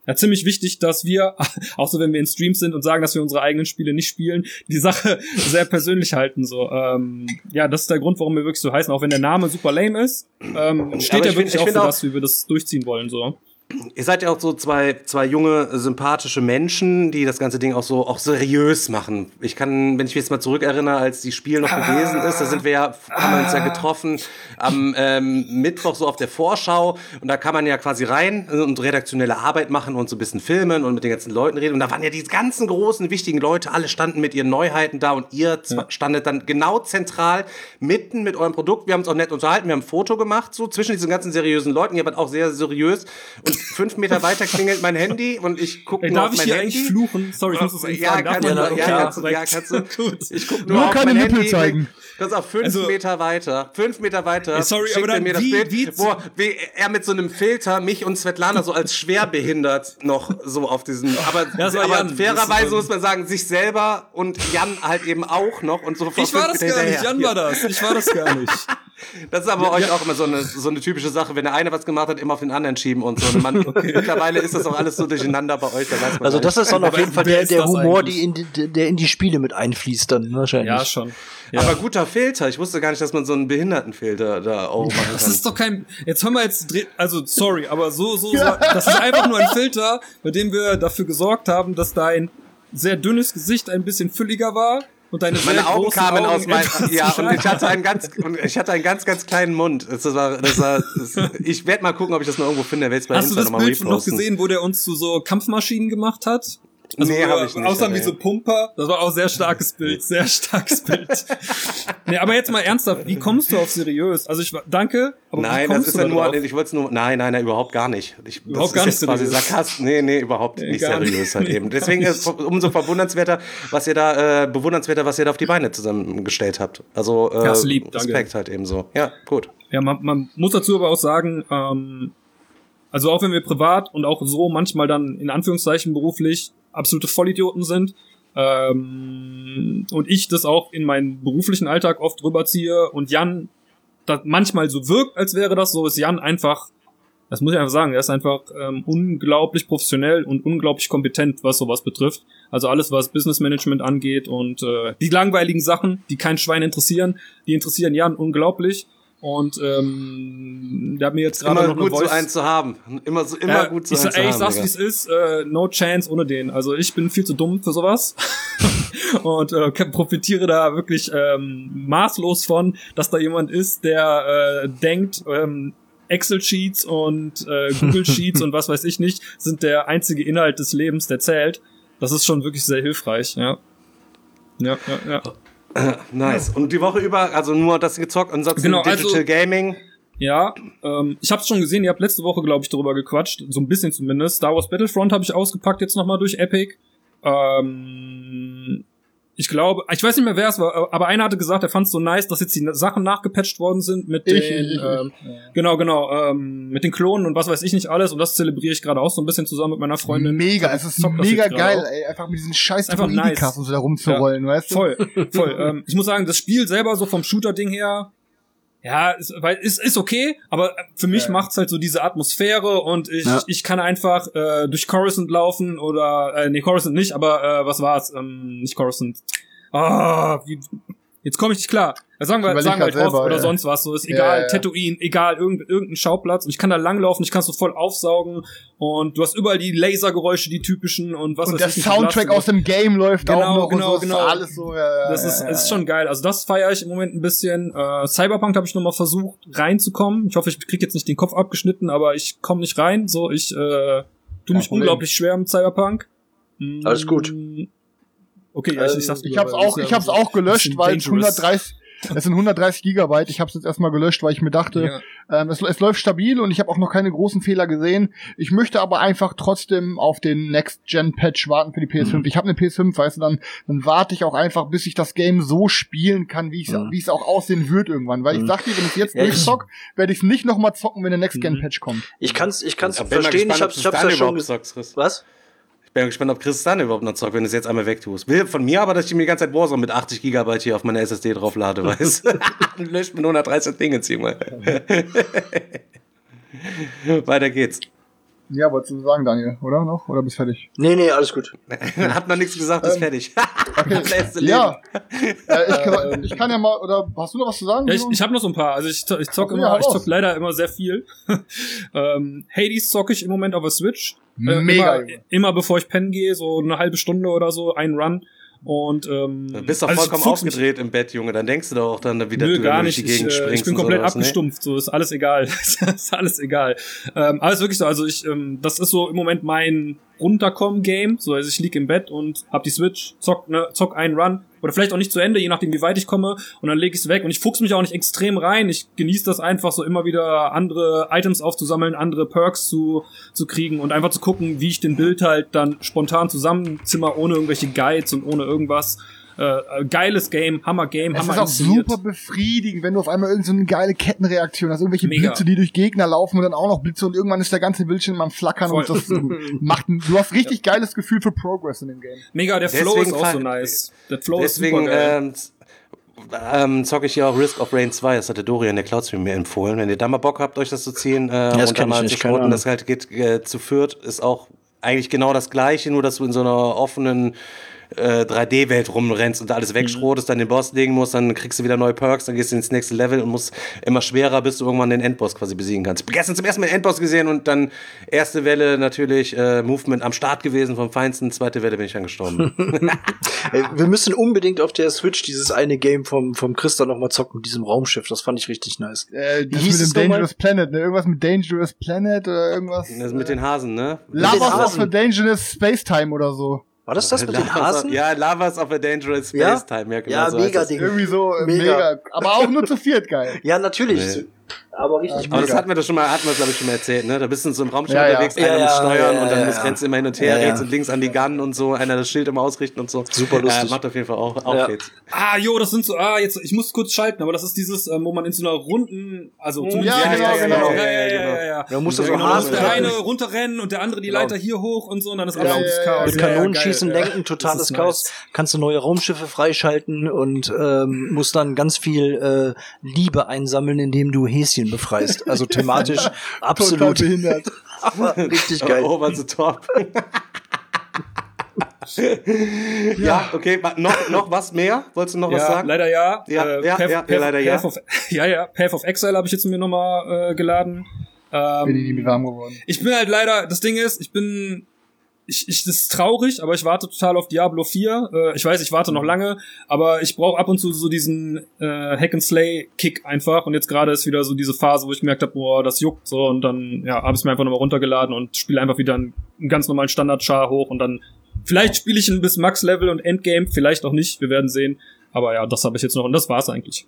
[SPEAKER 4] ja, ziemlich wichtig, dass wir, auch so wenn wir in Streams sind und sagen, dass wir unsere eigenen Spiele nicht spielen, die Sache sehr persönlich halten. So, ähm, ja, das ist der Grund, warum wir wirklich so heißen. Auch wenn der Name super lame ist, ähm, steht er wirklich
[SPEAKER 3] find,
[SPEAKER 4] auch für
[SPEAKER 3] auch,
[SPEAKER 4] das, wie wir das durchziehen wollen. So.
[SPEAKER 3] Ihr seid ja auch so zwei, zwei junge, sympathische Menschen, die das ganze Ding auch so auch seriös machen. Ich kann, wenn ich mich jetzt mal zurückerinnere, als die Spiel noch gewesen ist, da sind wir ja, haben wir uns ja getroffen am ähm, Mittwoch so auf der Vorschau und da kann man ja quasi rein und redaktionelle Arbeit machen und so ein bisschen filmen und mit den ganzen Leuten reden und da waren ja die ganzen großen, wichtigen Leute, alle standen mit ihren Neuheiten da und ihr ja. standet dann genau zentral mitten mit eurem Produkt. Wir haben uns auch nett unterhalten, wir haben ein Foto gemacht, so zwischen diesen ganzen seriösen Leuten, ihr wart auch sehr seriös und fünf Meter weiter klingelt mein Handy und ich gucke nur auf mein Handy.
[SPEAKER 4] Darf ich hier eigentlich fluchen? Sorry, ich muss das
[SPEAKER 3] ja,
[SPEAKER 4] fragen.
[SPEAKER 3] kann ja,
[SPEAKER 4] ja,
[SPEAKER 3] okay, ja, kannst du, ja, kannst du. Ich guck nur,
[SPEAKER 5] nur
[SPEAKER 3] auf
[SPEAKER 5] keine
[SPEAKER 3] mein
[SPEAKER 5] Nippel
[SPEAKER 3] Handy.
[SPEAKER 5] Zeigen.
[SPEAKER 3] Das ist auch fünf
[SPEAKER 4] also,
[SPEAKER 3] Meter weiter. Fünf Meter weiter.
[SPEAKER 4] Sorry,
[SPEAKER 3] schickt
[SPEAKER 4] aber dann
[SPEAKER 3] er mir das
[SPEAKER 4] wie,
[SPEAKER 3] Bild,
[SPEAKER 4] wie,
[SPEAKER 3] wo wie er mit so einem Filter mich und Svetlana so als schwerbehindert noch so auf diesen. Aber,
[SPEAKER 4] das war
[SPEAKER 3] aber
[SPEAKER 4] Jan.
[SPEAKER 3] fairerweise
[SPEAKER 4] das
[SPEAKER 3] muss man sagen, sich selber und Jan halt eben auch noch und so.
[SPEAKER 4] Ich war das gar
[SPEAKER 3] hinterher.
[SPEAKER 4] nicht. Jan war das. Ich war das gar nicht.
[SPEAKER 3] Das ist aber ja, euch ja. auch immer so eine, so eine typische Sache, wenn der eine was gemacht hat, immer auf den anderen schieben und so. Und man, okay. Mittlerweile ist das auch alles so durcheinander bei euch. Da weiß man
[SPEAKER 2] also das ist dann auf jeden Fall der, der Humor, die in die, der in die Spiele mit einfließt dann wahrscheinlich.
[SPEAKER 4] Ja, schon. Ja.
[SPEAKER 3] Aber guter Filter. Ich wusste gar nicht, dass man so einen Behindertenfilter da auch machen kann.
[SPEAKER 4] Das ist doch kein... Jetzt hören wir jetzt... Also, sorry, aber so, so, so... Das ist einfach nur ein Filter, bei dem wir dafür gesorgt haben, dass dein sehr dünnes Gesicht ein bisschen fülliger war. Und deine
[SPEAKER 3] meine Augen kamen
[SPEAKER 4] Augen
[SPEAKER 3] aus meinem, ja, und ich hatte einen ganz, ich hatte einen ganz, ganz kleinen Mund. Das war, das war, das, ich werde mal gucken, ob ich das noch irgendwo finde. Werde es bei
[SPEAKER 4] Hast
[SPEAKER 3] Insta
[SPEAKER 4] du das
[SPEAKER 3] nochmal
[SPEAKER 4] Bild
[SPEAKER 3] reposten.
[SPEAKER 4] noch gesehen, wo der uns zu so Kampfmaschinen gemacht hat? Also
[SPEAKER 3] nee, hab ich nicht.
[SPEAKER 4] Außer wie
[SPEAKER 3] nee.
[SPEAKER 4] so Pumper. Das war auch sehr starkes Bild. Sehr starkes Bild. Nee, aber jetzt mal ernsthaft. Wie kommst du auf seriös? Also ich danke. Aber
[SPEAKER 3] nein, das ist ja nur, drauf? ich wollte es nur, nein, nein, nein, überhaupt gar nicht. Ich,
[SPEAKER 4] überhaupt
[SPEAKER 3] das
[SPEAKER 4] gar
[SPEAKER 3] ist
[SPEAKER 4] nicht
[SPEAKER 3] quasi Sarkasmus. Nee, nee, überhaupt nee, nicht seriös nicht. halt eben. Deswegen ist es umso verwundernswerter, was ihr da, äh, bewundernswerter, was ihr da auf die Beine zusammengestellt habt. Also, äh,
[SPEAKER 4] ja, lieb,
[SPEAKER 3] Respekt
[SPEAKER 4] danke.
[SPEAKER 3] halt eben so. Ja, gut.
[SPEAKER 4] Ja, man, man muss dazu aber auch sagen, ähm, also auch wenn wir privat und auch so manchmal dann in Anführungszeichen beruflich absolute Vollidioten sind, ähm, und ich das auch in meinen beruflichen Alltag oft rüberziehe und Jan das manchmal so wirkt, als wäre das so, ist Jan einfach, das muss ich einfach sagen, er ist einfach ähm, unglaublich professionell und unglaublich kompetent, was sowas betrifft. Also alles, was Business Management angeht und äh, die langweiligen Sachen, die kein Schwein interessieren, die interessieren Jan unglaublich. Und ähm, der hat mir jetzt gerade noch eine
[SPEAKER 3] gut,
[SPEAKER 4] Voice,
[SPEAKER 3] so einen zu haben. Immer so, immer
[SPEAKER 4] äh,
[SPEAKER 3] gut so
[SPEAKER 4] ich
[SPEAKER 3] einen
[SPEAKER 4] sag, ey,
[SPEAKER 3] zu
[SPEAKER 4] ich
[SPEAKER 3] haben.
[SPEAKER 4] sag's, wie es ist, äh, no chance ohne den. Also ich bin viel zu dumm für sowas und äh, profitiere da wirklich ähm, maßlos von, dass da jemand ist, der äh, denkt, ähm, Excel-Sheets und äh, Google-Sheets und was weiß ich nicht, sind der einzige Inhalt des Lebens, der zählt. Das ist schon wirklich sehr hilfreich, ja. Ja, ja, ja.
[SPEAKER 3] Nice. Und die Woche über, also nur das gezockt, ansonsten
[SPEAKER 4] genau,
[SPEAKER 3] Digital
[SPEAKER 4] also,
[SPEAKER 3] Gaming.
[SPEAKER 4] Ja, ähm, ich hab's schon gesehen, ihr habt letzte Woche, glaube ich, darüber gequatscht, so ein bisschen zumindest. Star Wars Battlefront habe ich ausgepackt jetzt nochmal durch Epic. Ähm, ich glaube, ich weiß nicht mehr, wer es war, aber einer hatte gesagt, er fand es so nice, dass jetzt die Sachen nachgepatcht worden sind mit
[SPEAKER 5] ich,
[SPEAKER 4] den,
[SPEAKER 5] ich, ich,
[SPEAKER 4] ähm,
[SPEAKER 5] ich. Ja.
[SPEAKER 4] genau, genau, ähm, mit den Klonen und was weiß ich nicht alles und das zelebriere ich gerade auch so ein bisschen zusammen mit meiner Freundin.
[SPEAKER 5] Mega, es ist mega geil, ey, einfach mit diesen scheiß Droidikas nice. und so da rumzurollen, ja, weißt du?
[SPEAKER 4] Voll, voll. ähm, ich muss sagen, das Spiel selber so vom Shooter-Ding her, ja, ist, ist, ist okay, aber für mich ja. macht's halt so diese Atmosphäre und ich, ja. ich kann einfach äh, durch Coruscant laufen oder, äh, nee, Coruscant nicht, aber äh, was war's? Ähm, nicht Coruscant. Ah, wie, jetzt komme ich nicht klar. Ja, sagen wir, sagen wir halt Hoth oder ja. sonst was, so ist egal, ja, ja. Tatooine, egal, irgendein, irgendein Schauplatz und ich kann da langlaufen, ich kann es so voll aufsaugen und du hast überall die Lasergeräusche, die typischen und was
[SPEAKER 5] und
[SPEAKER 4] weiß ich.
[SPEAKER 5] Und der Soundtrack aus dem Game läuft
[SPEAKER 4] genau,
[SPEAKER 5] auch noch
[SPEAKER 4] genau,
[SPEAKER 5] und so,
[SPEAKER 4] genau.
[SPEAKER 5] ist alles so, ja, ja,
[SPEAKER 4] das ist,
[SPEAKER 5] ja,
[SPEAKER 4] ist
[SPEAKER 5] ja.
[SPEAKER 4] schon geil, also das feiere ich im Moment ein bisschen. Äh, Cyberpunk habe ich nochmal versucht reinzukommen, ich hoffe, ich krieg jetzt nicht den Kopf abgeschnitten, aber ich komme nicht rein, so, ich äh, tu mich unglaublich schwer mit Cyberpunk.
[SPEAKER 2] Mm, Alles gut.
[SPEAKER 4] Okay, ja, ich, ich, sag's
[SPEAKER 5] ich hab's auch, ich hab's auch gelöscht, weil es hundertdreißig, es sind hundertdreißig Gigabyte. Ich hab's jetzt erstmal gelöscht, weil ich mir dachte, ja. ähm, es, es läuft stabil und ich habe auch noch keine großen Fehler gesehen. Ich möchte aber einfach trotzdem auf den Next-Gen-Patch warten für die P S fünf. Mhm. Ich habe eine P S fünf, weißt du, dann, dann warte ich auch einfach, bis ich das Game so spielen kann, wie es mhm. wie es auch aussehen wird irgendwann. Weil mhm. ich dachte, wenn ich jetzt ja, durchzock, werde ich es nicht nochmal zocken, wenn der Next-Gen-Patch kommt.
[SPEAKER 2] Ich kann's, ich kann's
[SPEAKER 3] ja,
[SPEAKER 2] verstehen.
[SPEAKER 3] Gespannt,
[SPEAKER 2] ich hab's, ich hab's ja schon
[SPEAKER 3] gesagt.
[SPEAKER 2] Was?
[SPEAKER 3] Ich bin gespannt, ob Chris dann überhaupt noch zockt, wenn du es jetzt einmal wegtust. Will von mir aber, dass ich mir die ganze Zeit Warzone mit achtzig Gigabyte hier auf meine S S D drauflade, weißt du? Löscht mit hundertdreißig Dinge, zieh mal. Weiter geht's.
[SPEAKER 5] Ja, wolltest du sagen, Daniel, oder noch? Oder bist fertig?
[SPEAKER 2] Nee, nee, alles gut.
[SPEAKER 3] Hat noch nichts gesagt, ist
[SPEAKER 5] Ähm,
[SPEAKER 3] fertig.
[SPEAKER 5] Okay. Ja, äh, ich, kann, ich kann ja mal, oder hast du noch was zu sagen?
[SPEAKER 4] Ja, ich, ich habe noch so ein paar. Also ich, ich zock
[SPEAKER 5] Okay,
[SPEAKER 4] immer,
[SPEAKER 5] hau
[SPEAKER 4] ich zock
[SPEAKER 5] raus.
[SPEAKER 4] leider immer sehr viel. ähm, Hades zocke ich im Moment auf der Switch. Äh,
[SPEAKER 5] Mega,
[SPEAKER 4] Immer,
[SPEAKER 5] Junge.
[SPEAKER 4] immer bevor ich pennen gehe, so eine halbe Stunde oder so, ein Run. Und ähm,
[SPEAKER 3] Du bist doch
[SPEAKER 4] also ich
[SPEAKER 3] vollkommen
[SPEAKER 4] fuchs mich-
[SPEAKER 3] aufgedreht im Bett, Junge. Dann denkst du doch auch dann wieder,
[SPEAKER 4] Nö,
[SPEAKER 3] du
[SPEAKER 4] gar
[SPEAKER 3] durch
[SPEAKER 4] nicht.
[SPEAKER 3] die
[SPEAKER 4] Ich,
[SPEAKER 3] Gegend
[SPEAKER 4] äh,
[SPEAKER 3] springst
[SPEAKER 4] ich bin
[SPEAKER 3] und
[SPEAKER 4] komplett
[SPEAKER 3] sowas, ne?
[SPEAKER 4] abgestumpft. So ist alles egal. ist alles egal. Ähm, alles wirklich so. Also ich, ähm, das ist so im Moment mein Runterkommen-Game. So, also ich lieg im Bett und hab die Switch, zock, ne, zock einen Run. Oder vielleicht auch nicht zu Ende, je nachdem, wie weit ich komme. Und dann lege ich es weg. Und ich fuchs mich auch nicht extrem rein. Ich genieße das einfach so immer wieder andere Items aufzusammeln, andere Perks zu, zu kriegen und einfach zu gucken, wie ich den Bild halt dann spontan zusammenzimmer, ohne irgendwelche Guides und ohne irgendwas. Äh, geiles Game, Hammer-Game,
[SPEAKER 5] Es
[SPEAKER 4] Hammer
[SPEAKER 5] ist auch
[SPEAKER 4] inszeniert.
[SPEAKER 5] super befriedigend, wenn du auf einmal irgendeine so eine geile Kettenreaktion hast, irgendwelche
[SPEAKER 4] Mega.
[SPEAKER 5] Blitze, die durch Gegner laufen und dann auch noch Blitze und irgendwann ist der ganze Bildschirm am Flackern
[SPEAKER 4] Voll.
[SPEAKER 5] und das macht, ein- du hast richtig geiles Gefühl für Progress in dem Game.
[SPEAKER 4] Mega, der Flow
[SPEAKER 3] Deswegen
[SPEAKER 4] ist auch so
[SPEAKER 3] fall-
[SPEAKER 4] nice. Der Flow
[SPEAKER 3] Deswegen
[SPEAKER 4] ist super geil.
[SPEAKER 3] ähm, z- ähm, zocke ich ja auch Risk of Rain zwei. Das hatte Dorian der Cloudstream mir empfohlen. Wenn ihr da mal Bock habt, euch das zu ziehen äh,
[SPEAKER 2] das
[SPEAKER 3] und
[SPEAKER 2] kenn
[SPEAKER 3] da
[SPEAKER 2] ich
[SPEAKER 3] mal
[SPEAKER 2] nicht,
[SPEAKER 3] zu
[SPEAKER 2] keine
[SPEAKER 3] schroten,
[SPEAKER 2] Ahnung.
[SPEAKER 3] das halt geht äh, zu viert, ist auch eigentlich genau das Gleiche, nur dass du in so einer offenen äh, drei D-Welt rumrennst und alles wegschrotest, dann den Boss legen musst, dann kriegst du wieder neue Perks, dann gehst du ins nächste Level und musst immer schwerer, bis du irgendwann den Endboss quasi besiegen kannst. Gestern zum ersten Mal den Endboss gesehen und dann erste Welle natürlich äh, Movement am Start gewesen vom Feinsten, zweite Welle bin ich dann gestorben.
[SPEAKER 2] Ey, wir müssen unbedingt auf der Switch dieses eine Game vom, vom Christa noch mal zocken mit diesem Raumschiff. Das fand ich richtig nice.
[SPEAKER 5] Äh, das
[SPEAKER 2] hieß
[SPEAKER 5] mit
[SPEAKER 2] es
[SPEAKER 5] dem
[SPEAKER 2] nochmal?
[SPEAKER 5] Dangerous Planet, ne? Irgendwas mit Dangerous Planet oder irgendwas.
[SPEAKER 3] Das mit den Hasen, ne?
[SPEAKER 5] Lavas
[SPEAKER 2] den
[SPEAKER 5] of
[SPEAKER 2] Hasen.
[SPEAKER 5] a Dangerous Spacetime oder so.
[SPEAKER 2] War das das mit den
[SPEAKER 3] Lavas-
[SPEAKER 2] Hasen?
[SPEAKER 3] Ja, Lavas of a Dangerous
[SPEAKER 2] Ja?
[SPEAKER 3] Space Time. Ja, genau
[SPEAKER 2] Ja,
[SPEAKER 3] so heißt
[SPEAKER 2] mega
[SPEAKER 3] das.
[SPEAKER 2] Ding.
[SPEAKER 5] Irgendwie so äh,
[SPEAKER 2] Mega.
[SPEAKER 5] mega. Aber auch nur zu viert geil.
[SPEAKER 2] Ja, natürlich.
[SPEAKER 3] Nee.
[SPEAKER 2] Aber richtig
[SPEAKER 3] Aber das
[SPEAKER 2] mega.
[SPEAKER 3] hatten wir doch schon mal, hatten wir glaube ich schon mal erzählt, ne? Da bist du in so einem Raumschiff
[SPEAKER 5] Ja, ja.
[SPEAKER 3] unterwegs,
[SPEAKER 2] Ja,
[SPEAKER 3] einer muss
[SPEAKER 2] ja,
[SPEAKER 3] steuern
[SPEAKER 2] ja,
[SPEAKER 3] und dann
[SPEAKER 2] ja,
[SPEAKER 3] muss,
[SPEAKER 2] ja.
[SPEAKER 3] rennst du immer hin und her,
[SPEAKER 2] Ja, ja.
[SPEAKER 3] rechts und links an die Gun und so, einer das Schild immer ausrichten und so.
[SPEAKER 2] Super lustig.
[SPEAKER 3] Äh, macht auf jeden Fall auch, auch
[SPEAKER 2] Ja.
[SPEAKER 3] Fets.
[SPEAKER 4] Ah, jo, das sind so, ah, jetzt, ich muss kurz schalten, aber das ist dieses, ähm, wo man in so einer runden, also zumindest
[SPEAKER 5] Ja,
[SPEAKER 4] die
[SPEAKER 5] genau,
[SPEAKER 4] Hälfte-
[SPEAKER 5] genau.
[SPEAKER 4] ja, ja, ja,
[SPEAKER 3] genau.
[SPEAKER 4] ja, ja.
[SPEAKER 2] Da musst du
[SPEAKER 4] Ja,
[SPEAKER 2] so
[SPEAKER 4] genau, da muss
[SPEAKER 2] Hasen
[SPEAKER 4] der
[SPEAKER 2] rennen.
[SPEAKER 4] eine runterrennen und der andere die
[SPEAKER 2] Genau.
[SPEAKER 4] Leiter hier hoch und so und dann ist
[SPEAKER 5] Ja,
[SPEAKER 4] absolutes
[SPEAKER 5] ja, ja,
[SPEAKER 4] Chaos.
[SPEAKER 2] Mit
[SPEAKER 5] Ja,
[SPEAKER 2] Kanonenschießen,
[SPEAKER 4] geil, ja.
[SPEAKER 2] lenken,
[SPEAKER 4] Das
[SPEAKER 2] totales
[SPEAKER 4] ist
[SPEAKER 2] Chaos.
[SPEAKER 4] nice.
[SPEAKER 2] Kannst du neue Raumschiffe freischalten und ähm, musst dann ganz viel äh, Liebe einsammeln, indem du Häschen befreist. Also thematisch
[SPEAKER 5] Total
[SPEAKER 2] absolut
[SPEAKER 5] behindert.
[SPEAKER 2] aber richtig geil.
[SPEAKER 3] Over the top. Ja, okay, wa- noch, noch was mehr? Wolltest du noch was
[SPEAKER 4] Ja,
[SPEAKER 3] sagen?
[SPEAKER 4] leider ja.
[SPEAKER 3] Ja,
[SPEAKER 4] äh,
[SPEAKER 3] ja,
[SPEAKER 4] Path,
[SPEAKER 3] ja,
[SPEAKER 4] Path,
[SPEAKER 3] leider ja.
[SPEAKER 4] Path Of, ja, ja, Path of Exile habe ich jetzt mir nochmal äh, geladen. Ähm,
[SPEAKER 5] Bin ich nicht warm geworden.
[SPEAKER 4] Ich bin halt leider, das Ding ist, ich bin, ich, ich, das ist traurig, aber ich warte total auf Diablo vier. Äh, ich weiß, ich warte noch lange, aber ich brauche ab und zu so diesen äh, Hack-and-Slay-Kick einfach. Und jetzt gerade ist wieder so diese Phase, wo ich gemerkt habe, boah, das juckt so. Und dann, ja, habe ich es mir einfach nochmal runtergeladen und spiele einfach wieder einen, einen ganz normalen Standard-Char hoch. Und dann, vielleicht spiele ich ein bis Max-Level und Endgame, vielleicht auch nicht, wir werden sehen. Aber ja, das habe ich jetzt noch und das war's eigentlich.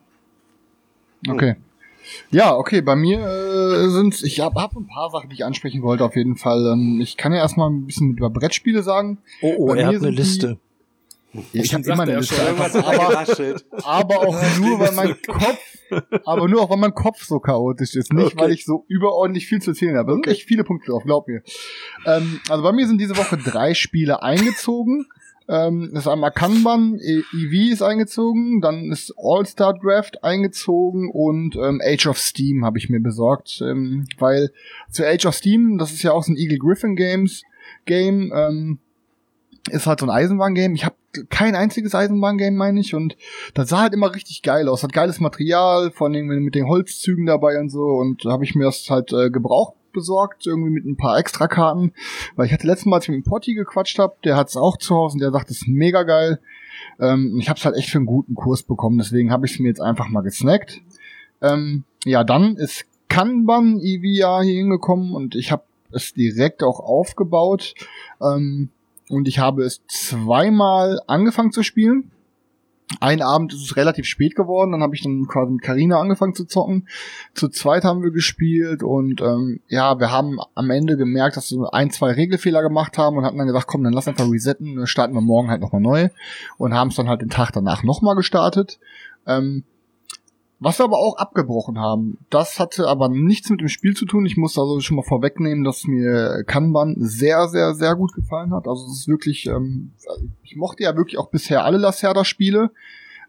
[SPEAKER 5] Okay. Ja, okay, bei mir äh, sind ich habe hab ein paar Sachen, die ich ansprechen wollte auf jeden Fall. Ähm, ich kann ja erstmal ein bisschen über Brettspiele sagen.
[SPEAKER 2] Oh, oh,
[SPEAKER 5] Bei
[SPEAKER 2] er
[SPEAKER 5] mir
[SPEAKER 2] hat eine
[SPEAKER 5] sind die-
[SPEAKER 2] Liste.
[SPEAKER 5] Ich habe
[SPEAKER 4] sagte
[SPEAKER 5] immer eine
[SPEAKER 4] er
[SPEAKER 5] Liste,
[SPEAKER 4] schon.
[SPEAKER 5] einfach,
[SPEAKER 3] Irgendwas hat er
[SPEAKER 5] aber,
[SPEAKER 3] geraschelt.
[SPEAKER 5] aber auch nur, weil mein Kopf, aber nur auch, weil mein Kopf so chaotisch ist. Nicht,
[SPEAKER 2] Okay.
[SPEAKER 5] weil ich so überordentlich viel zu erzählen habe. Da sind echt viele Punkte drauf, glaub mir. Ähm, also bei mir sind diese Woche drei Spiele eingezogen. Ähm, das ist einmal Kanban, E V ist eingezogen, dann ist All-Star Draft eingezogen und ähm, Age of Steam habe ich mir besorgt, ähm, weil zu Age of Steam, das ist ja auch so ein Eagle Griffin Games Game, ähm, ist halt so ein Eisenbahn-Game. Ich habe kein einziges Eisenbahn-Game, meine ich, und das sah halt immer richtig geil aus. Hat geiles Material, vor allem mit den Holzzügen dabei und so, und da habe ich mir das halt äh, gebraucht besorgt, irgendwie mit ein paar Extrakarten, weil ich hatte letztes Mal, als ich mit dem Potti gequatscht habe, der hat's auch zu Hause und der sagt, das ist mega geil. Ähm, ich habe es halt echt für einen guten Kurs bekommen, deswegen habe ich es mir jetzt einfach mal gesnackt. Ähm, ja, dann ist Kanban E V ja hier hingekommen und ich habe es direkt auch aufgebaut ähm, und ich habe es zweimal angefangen zu spielen. Ein Abend ist es relativ spät geworden, dann habe ich dann quasi mit Carina angefangen zu zocken. Zu zweit haben wir gespielt und ähm, ja, wir haben am Ende gemerkt, dass wir ein, zwei Regelfehler gemacht haben und hatten dann gesagt, komm, dann lass einfach resetten, dann starten wir morgen halt nochmal neu und haben es dann halt den Tag danach nochmal gestartet. Ähm, was wir aber auch abgebrochen haben, das hatte aber nichts mit dem Spiel zu tun. Ich muss also schon mal vorwegnehmen, dass mir Kanban sehr, sehr, sehr gut gefallen hat. Also es ist wirklich, ähm, ich mochte ja wirklich auch bisher alle Lacerda-Spiele.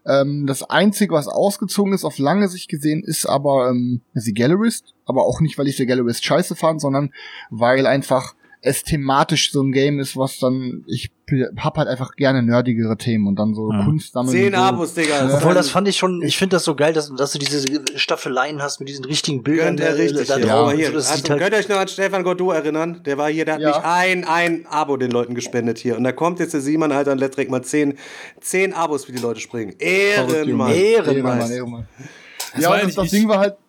[SPEAKER 5] Ähm, das Einzige, was ausgezogen ist, auf lange Sicht gesehen, ist aber ähm, The Gallerist. Aber auch nicht, weil ich The Gallerist scheiße fand, sondern weil einfach es thematisch so ein Game ist, was dann, ich hab halt einfach gerne nerdigere Themen und dann so
[SPEAKER 2] ja.
[SPEAKER 5] Kunst sammeln.
[SPEAKER 3] Zehn
[SPEAKER 5] so.
[SPEAKER 3] Abos, Digga.
[SPEAKER 5] Ja.
[SPEAKER 2] Obwohl, das fand ich schon, ich finde das so geil, dass, dass du diese Staffeleien hast mit diesen richtigen Bildern.
[SPEAKER 3] Gönnt er richtig.
[SPEAKER 2] Da, da
[SPEAKER 3] Ja.
[SPEAKER 2] drauf.
[SPEAKER 3] Hier,
[SPEAKER 2] Also das
[SPEAKER 3] also,
[SPEAKER 2] sieht halt
[SPEAKER 3] könnt ihr euch noch an Stefan Godot erinnern? Der war hier, der hat
[SPEAKER 5] Ja.
[SPEAKER 3] nicht ein, ein Abo den Leuten gespendet hier. Und da kommt jetzt der Simon, Alter, und lässt direkt mal zehn, zehn Abos für die Leute springen. Ehrenmann.
[SPEAKER 2] Ehrenmann.
[SPEAKER 5] Ehrenmann.
[SPEAKER 4] Das
[SPEAKER 5] Ja,
[SPEAKER 4] war
[SPEAKER 5] und das,
[SPEAKER 4] ja
[SPEAKER 5] das
[SPEAKER 4] nicht
[SPEAKER 5] Ding
[SPEAKER 4] ich.
[SPEAKER 5] war halt,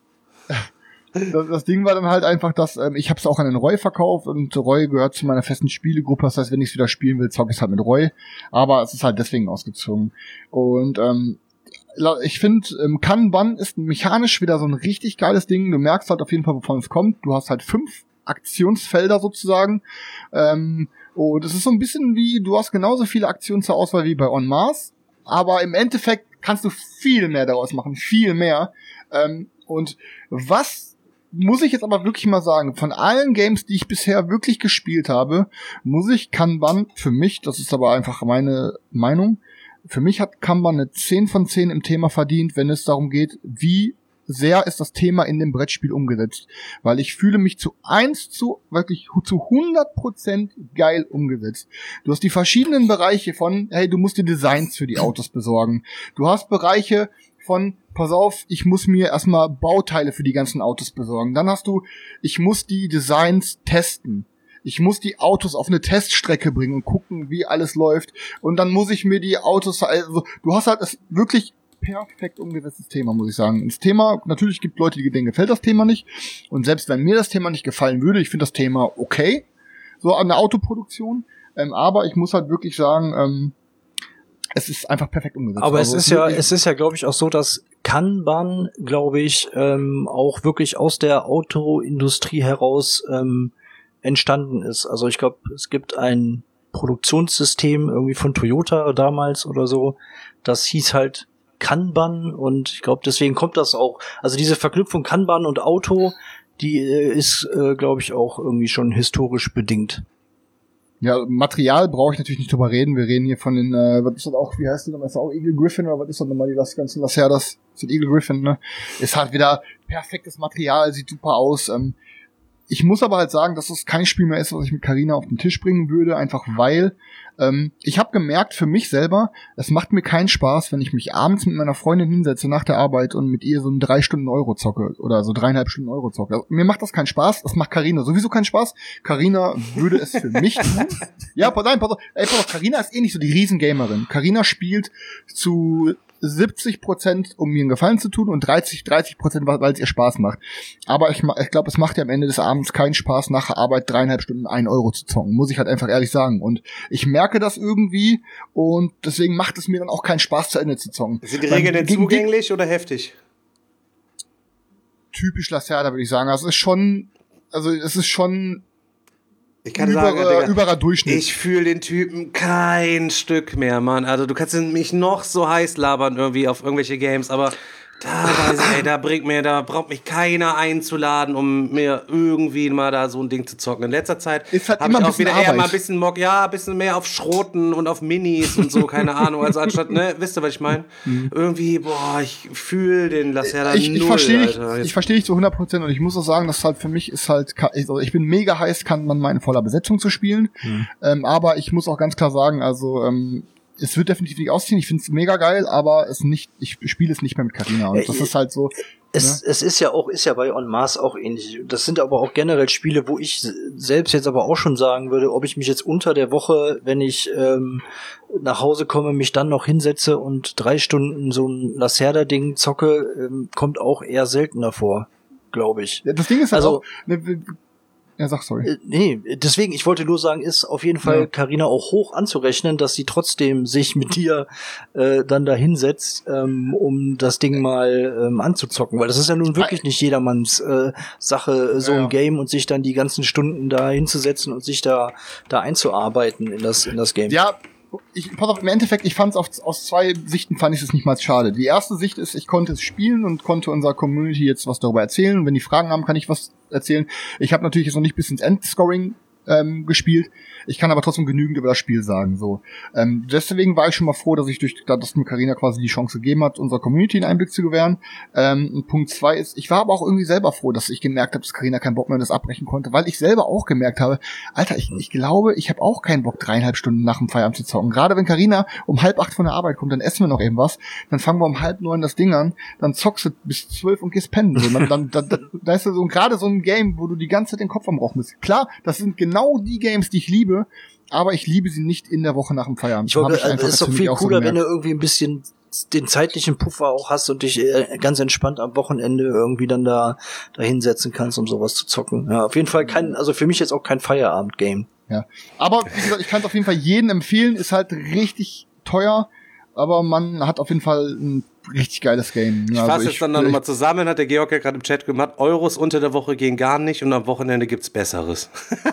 [SPEAKER 5] das, das Ding war dann halt einfach, dass ähm, ich hab's auch an den Roy verkauft und Roy gehört zu meiner festen Spielegruppe. Das heißt, wenn ich es wieder spielen will, zocke ich es halt mit Roy. Aber es ist halt deswegen ausgezogen. Und ähm, ich finde, ähm, Kanban ist mechanisch wieder so ein richtig geiles Ding. Du merkst halt auf jeden Fall, wovon es kommt. Du hast halt fünf Aktionsfelder sozusagen. Ähm, und es ist so ein bisschen wie, du hast genauso viele Aktionen zur Auswahl wie bei On Mars. Aber im Endeffekt kannst du viel mehr daraus machen. Viel mehr. Ähm, und was muss ich jetzt aber wirklich mal sagen, von allen Games, die ich bisher wirklich gespielt habe, muss ich Kanban für mich, das ist aber einfach meine Meinung, für mich hat Kanban eine zehn von zehn im Thema verdient, wenn es darum geht, wie sehr ist das Thema in dem Brettspiel umgesetzt. Weil ich fühle mich zu eins zu, wirklich zu hundert Prozent geil umgesetzt. Du hast die verschiedenen Bereiche von, hey, du musst dir Designs für die Autos besorgen. Du hast Bereiche von, pass auf, ich muss mir erstmal Bauteile für die ganzen Autos besorgen. Dann hast du, ich muss die Designs testen. Ich muss die Autos auf eine Teststrecke bringen und gucken, wie alles läuft. Und dann muss ich mir die Autos, also du hast halt das wirklich perfekt umgesetztes Thema, muss ich sagen. Das Thema, natürlich gibt Leute, denen gefällt das Thema nicht. Und selbst wenn mir das Thema nicht gefallen würde, ich finde das Thema okay, so an der Autoproduktion. Ähm, aber ich muss halt wirklich sagen, ähm, es ist einfach perfekt umgesetzt.
[SPEAKER 2] Aber
[SPEAKER 5] also
[SPEAKER 2] es ist ja, es ist ja, glaube ich, auch so, dass Kanban, glaube ich, ähm, auch wirklich aus der Autoindustrie heraus ähm, entstanden ist. Also ich glaube, es gibt ein Produktionssystem irgendwie von Toyota damals oder so. Das hieß halt Kanban und ich glaube, deswegen kommt das auch. Also diese Verknüpfung Kanban und Auto, die äh, ist, äh, glaube ich, auch irgendwie schon historisch bedingt.
[SPEAKER 5] Ja, Material brauche ich natürlich nicht drüber reden. Wir reden hier von den, äh, was ist das auch, wie heißt das nochmal? Ist das auch Eagle Griffin oder was ist das nochmal, die das ganze Lacerdas? Das ist Eagle Griffin, ne? Ist halt wieder perfektes Material, sieht super aus. Ähm, ich muss aber halt sagen, dass es kein Spiel mehr ist, was ich mit Carina auf den Tisch bringen würde, einfach weil ähm, ich habe gemerkt für mich selber, es macht mir keinen Spaß, wenn ich mich abends mit meiner Freundin hinsetze nach der Arbeit und mit ihr so einen drei Stunden Euro zocke oder so dreieinhalb Stunden Euro zocke. Also, mir macht das keinen Spaß, das macht Carina sowieso keinen Spaß. Carina würde es für mich tun. Ja, pass auf, pass auf, ey, pass auf, Carina ist eh nicht so die Riesengamerin. Carina spielt zu siebzig Prozent, um mir einen Gefallen zu tun und dreißig Prozent, weil es ihr Spaß macht. Aber ich, ich glaube, es macht ja am Ende des Abends keinen Spaß, nach der Arbeit dreieinhalb Stunden einen Euro zu zocken. Muss ich halt einfach ehrlich sagen. Und ich merke das irgendwie und deswegen macht es mir dann auch keinen Spaß, zu Ende zu zocken.
[SPEAKER 3] Sind die Regeln denn zugänglich oder heftig?
[SPEAKER 5] Typisch Lacerda, würde ich sagen. Also es ist schon, also es ist schon
[SPEAKER 3] Ich kann
[SPEAKER 5] über,
[SPEAKER 3] sagen, Digga,
[SPEAKER 5] überer Durchschnitt.
[SPEAKER 3] ich fühle den Typen kein Stück mehr, Mann. Also du kannst mich noch so heiß labern irgendwie auf irgendwelche Games, aber da weiß ich, ey, da bringt mir, da braucht mich keiner einzuladen, um mir irgendwie mal da so ein Ding zu zocken. In letzter Zeit
[SPEAKER 5] Ist halt
[SPEAKER 3] habe
[SPEAKER 5] immer
[SPEAKER 3] ich
[SPEAKER 5] ein
[SPEAKER 3] auch
[SPEAKER 5] bisschen
[SPEAKER 3] wieder eher
[SPEAKER 5] Arbeit.
[SPEAKER 3] mal ein bisschen Mock, ja, ein bisschen mehr auf Schroten und auf Minis und so, keine Ahnung. Also anstatt, ne, wisst ihr, was ich meine? Irgendwie, boah, ich fühle den Lacerda
[SPEAKER 5] ich, ich
[SPEAKER 3] null,
[SPEAKER 5] verstehe dich,
[SPEAKER 3] Alter.
[SPEAKER 5] ich verstehe dich zu hundert Prozent und ich muss auch sagen, dass halt für mich ist halt, also ich bin mega heiß, kann man mal in voller Besetzung zu spielen, mhm. ähm, aber ich muss auch ganz klar sagen, also ähm, es wird definitiv nicht ausziehen, ich finde es mega geil, aber es nicht, ich spiele es nicht mehr mit Carina und das ist halt so.
[SPEAKER 2] Es,
[SPEAKER 5] ne?
[SPEAKER 2] es ist ja auch, ist ja bei On Mars auch ähnlich. Das sind aber auch generell Spiele, wo ich selbst jetzt aber auch schon sagen würde, ob ich mich jetzt unter der Woche, wenn ich ähm, nach Hause komme, mich dann noch hinsetze und drei Stunden so ein Lacerda-Ding zocke, ähm, kommt auch eher seltener vor, glaube ich.
[SPEAKER 5] Ja, das Ding ist halt
[SPEAKER 2] Also,
[SPEAKER 5] auch, ne, ja, sag sorry.
[SPEAKER 2] Äh, nee, deswegen, ich wollte nur sagen, ist auf jeden Fall Carina ja. auch hoch anzurechnen, dass sie trotzdem sich mit dir äh, dann da hinsetzt, ähm, um das Ding mal ähm, anzuzocken, weil das ist ja nun wirklich nicht jedermanns äh, Sache, so
[SPEAKER 5] ja,
[SPEAKER 2] ein
[SPEAKER 5] ja.
[SPEAKER 2] Game und sich dann die ganzen Stunden da hinzusetzen und sich da da einzuarbeiten in das in das Game.
[SPEAKER 5] Ja, ich, pass auf, im Endeffekt, ich fand es aus zwei Sichten fand ich es nicht mal schade. Die erste Sicht ist, ich konnte es spielen und konnte unserer Community jetzt was darüber erzählen. Und wenn die Fragen haben, kann ich was erzählen. Ich habe natürlich jetzt noch nicht bis ins Endscoring ähm, gespielt. Ich kann aber trotzdem genügend über das Spiel sagen. So, ähm, deswegen war ich schon mal froh, dass ich durch, dass mir Carina quasi die Chance gegeben hat, unserer Community einen Einblick zu gewähren. Ähm, und Punkt zwei ist, ich war aber auch irgendwie selber froh, dass ich gemerkt habe, dass Carina keinen Bock mehr das abbrechen konnte, weil ich selber auch gemerkt habe, Alter, ich, ich glaube, ich habe auch keinen Bock, dreieinhalb Stunden nach dem Feierabend zu zocken. Gerade wenn Carina um halb acht von der Arbeit kommt, dann essen wir noch irgendwas, dann fangen wir um halb neun das Ding an, dann zockst du bis zwölf und gehst pennen. So, dann, dann, dann, dann, da ist so gerade so ein Game, wo du die ganze Zeit den Kopf am Rauchen bist. Klar, das sind genau die Games, die ich liebe, aber ich liebe sie nicht in der Woche nach dem Feierabend.
[SPEAKER 2] Ich wollte, es ist doch viel cooler, so wenn du irgendwie ein bisschen den zeitlichen Puffer auch hast und dich ganz entspannt am Wochenende irgendwie dann da, da hinsetzen kannst, um sowas zu zocken. Ja, auf jeden Fall kein, also für mich jetzt auch kein Feierabend-Game.
[SPEAKER 5] Ja. Aber, wie gesagt, ich kann es auf jeden Fall jedem empfehlen, ist halt richtig teuer, aber man hat auf jeden Fall ein richtig geiles Game.
[SPEAKER 3] Ich
[SPEAKER 5] also
[SPEAKER 3] fasse jetzt dann nochmal zusammen, hat der Georg ja gerade im Chat gemacht, Euros unter der Woche gehen gar nicht und am Wochenende gibt's Besseres.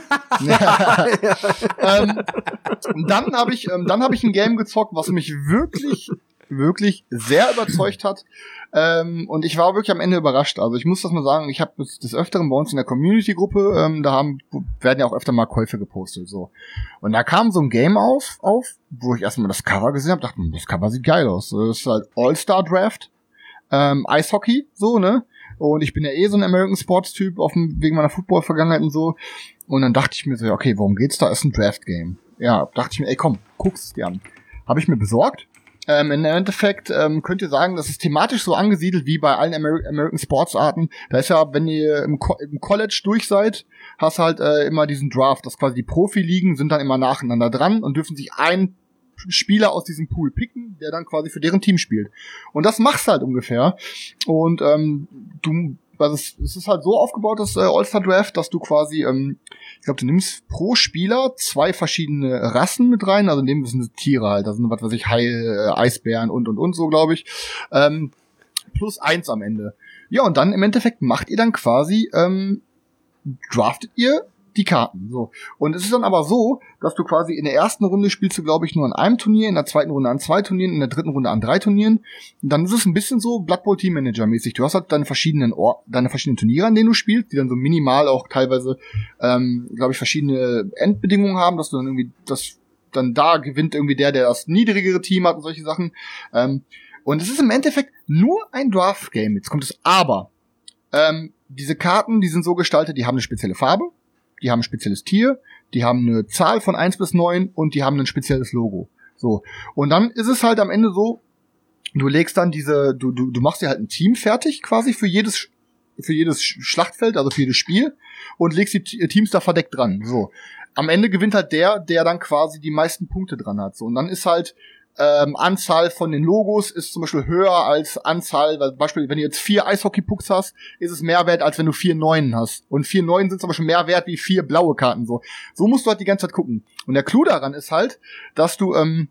[SPEAKER 5] Ja. ähm, dann habe ich, ähm, dann habe ich ein Game gezockt, was mich wirklich, wirklich sehr überzeugt hat. Ähm, und ich war wirklich am Ende überrascht. Also ich muss das mal sagen, ich habe des Öfteren bei uns in der Community-Gruppe, ähm, da haben werden ja auch öfter mal Käufe gepostet. So. Und da kam so ein Game auf, auf wo ich erstmal das Cover gesehen habe, dachte, das Cover sieht geil aus. Das ist halt All-Star Draft, ähm, Eishockey, so, ne? Und ich bin ja eh so ein American Sports-Typ auf dem, wegen meiner Football-Vergangenheit und so. Und dann dachte ich mir so, okay, worum geht's da? Ist ein Draft-Game. Ja, dachte ich mir, ey, komm, guck's dir an. Habe ich mir besorgt. Ähm, im Endeffekt ähm, könnt ihr sagen, das ist thematisch so angesiedelt wie bei allen Amer- American Sports-Arten. Da ist ja, wenn ihr im, Co- im College durch seid, hast halt äh, immer diesen Draft, dass quasi die Profi-Ligen sind dann immer nacheinander dran und dürfen sich einen Spieler aus diesem Pool picken, der dann quasi für deren Team spielt. Und das machst halt ungefähr. Und ähm, du, also es, es ist halt so aufgebaut, das äh, All-Star Draft, dass du quasi, ähm, ich glaube, du nimmst pro Spieler zwei verschiedene Rassen mit rein, also in dem sind Tiere halt, da sind, was weiß ich, Hai, äh, Eisbären und und und so, glaube ich, ähm, plus eins am Ende. Ja, und dann im Endeffekt macht ihr dann quasi, ähm, draftet ihr die Karten, so. Und es ist dann aber so, dass du quasi in der ersten Runde spielst du, glaube ich, nur an einem Turnier, in der zweiten Runde an zwei Turnieren, in der dritten Runde an drei Turnieren. Und dann ist es ein bisschen so Blood Bowl Team Manager mäßig. Du hast halt deine verschiedenen Or- deine verschiedenen Turniere, an denen du spielst, die dann so minimal auch teilweise, ähm, glaube ich, verschiedene Endbedingungen haben, dass du dann irgendwie, das dann da gewinnt irgendwie der, der das niedrigere Team hat und solche Sachen. Ähm, und es ist im Endeffekt nur ein Draft-Game. Jetzt kommt es aber. Ähm, diese Karten, die sind so gestaltet, die haben eine spezielle Farbe. Die haben ein spezielles Tier, die haben eine Zahl von eins bis neun und die haben ein spezielles Logo. So. Und dann ist es halt am Ende so, du legst dann diese, du, du, du machst dir halt ein Team fertig quasi für jedes, für jedes Schlachtfeld, also für jedes Spiel und legst die Teams da verdeckt dran. So. Am Ende gewinnt halt der, der dann quasi die meisten Punkte dran hat. So. Und dann ist halt, Ähm, Anzahl von den Logos ist zum Beispiel höher als Anzahl, weil Beispiel, wenn du jetzt vier Eishockey-Pucks hast, ist es mehr wert, als wenn du vier Neunen hast. Und vier Neunen sind zum Beispiel mehr wert wie vier blaue Karten. So, so musst du halt die ganze Zeit gucken. Und der Clou daran ist halt, dass du, ähm,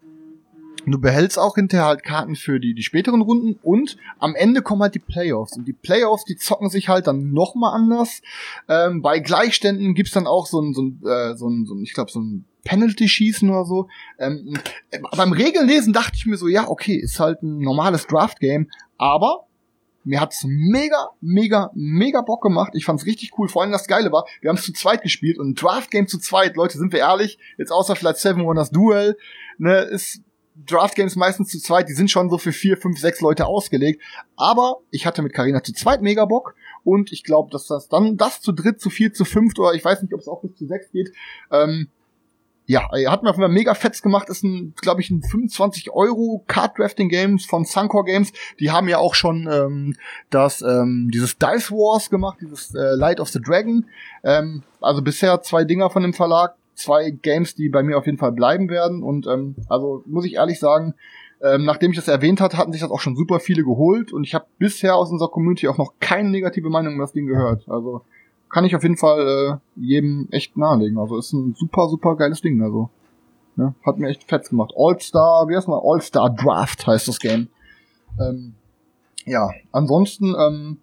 [SPEAKER 5] du behältst auch hinterher halt Karten für die, die späteren Runden und am Ende kommen halt die Playoffs. Und die Playoffs, die zocken sich halt dann nochmal anders. Ähm, bei Gleichständen gibt's dann auch so ein, so ein, äh, so ein, so ein ich glaube, so ein Penalty-Schießen oder so. Ähm, äh, beim Regellesen dachte ich mir so, ja, okay, ist halt ein normales Draft-Game, aber mir hat's mega, mega, mega Bock gemacht. Ich fand's richtig cool. Vor allem das Geile war, wir haben es zu zweit gespielt und ein Draft-Game zu zweit, Leute, sind wir ehrlich, jetzt außer vielleicht Seven Wonders Duel, ne, ist Draft-Games meistens zu zweit, die sind schon so für vier, fünf, sechs Leute ausgelegt. Aber ich hatte mit Carina zu zweit mega Bock und ich glaube, dass das dann das zu dritt, zu vier, zu fünft oder ich weiß nicht, ob es auch bis zu sechs geht, ähm, ja, er hat mir auf jeden Fall mega fetz gemacht, ist ein, glaube ich, ein fünfundzwanzig Euro Card Drafting Games von Suncor Games. Die haben ja auch schon ähm, das ähm, dieses Dice Wars gemacht, dieses äh, Light of the Dragon. Ähm, also bisher zwei Dinger von dem Verlag, zwei Games, die bei mir auf jeden Fall bleiben werden. Und ähm, also muss ich ehrlich sagen, ähm, nachdem ich das erwähnt hatte, hatten sich das auch schon super viele geholt. Und ich habe bisher aus unserer Community auch noch keine negative Meinung über das Ding gehört. Also kann ich auf jeden Fall äh, jedem echt nahelegen. Also ist ein super, super geiles Ding. Also ne? Hat mir echt fett gemacht. All-Star, wie heißt mal? All-Star Draft heißt das Game. Ähm, ja, ansonsten, ähm,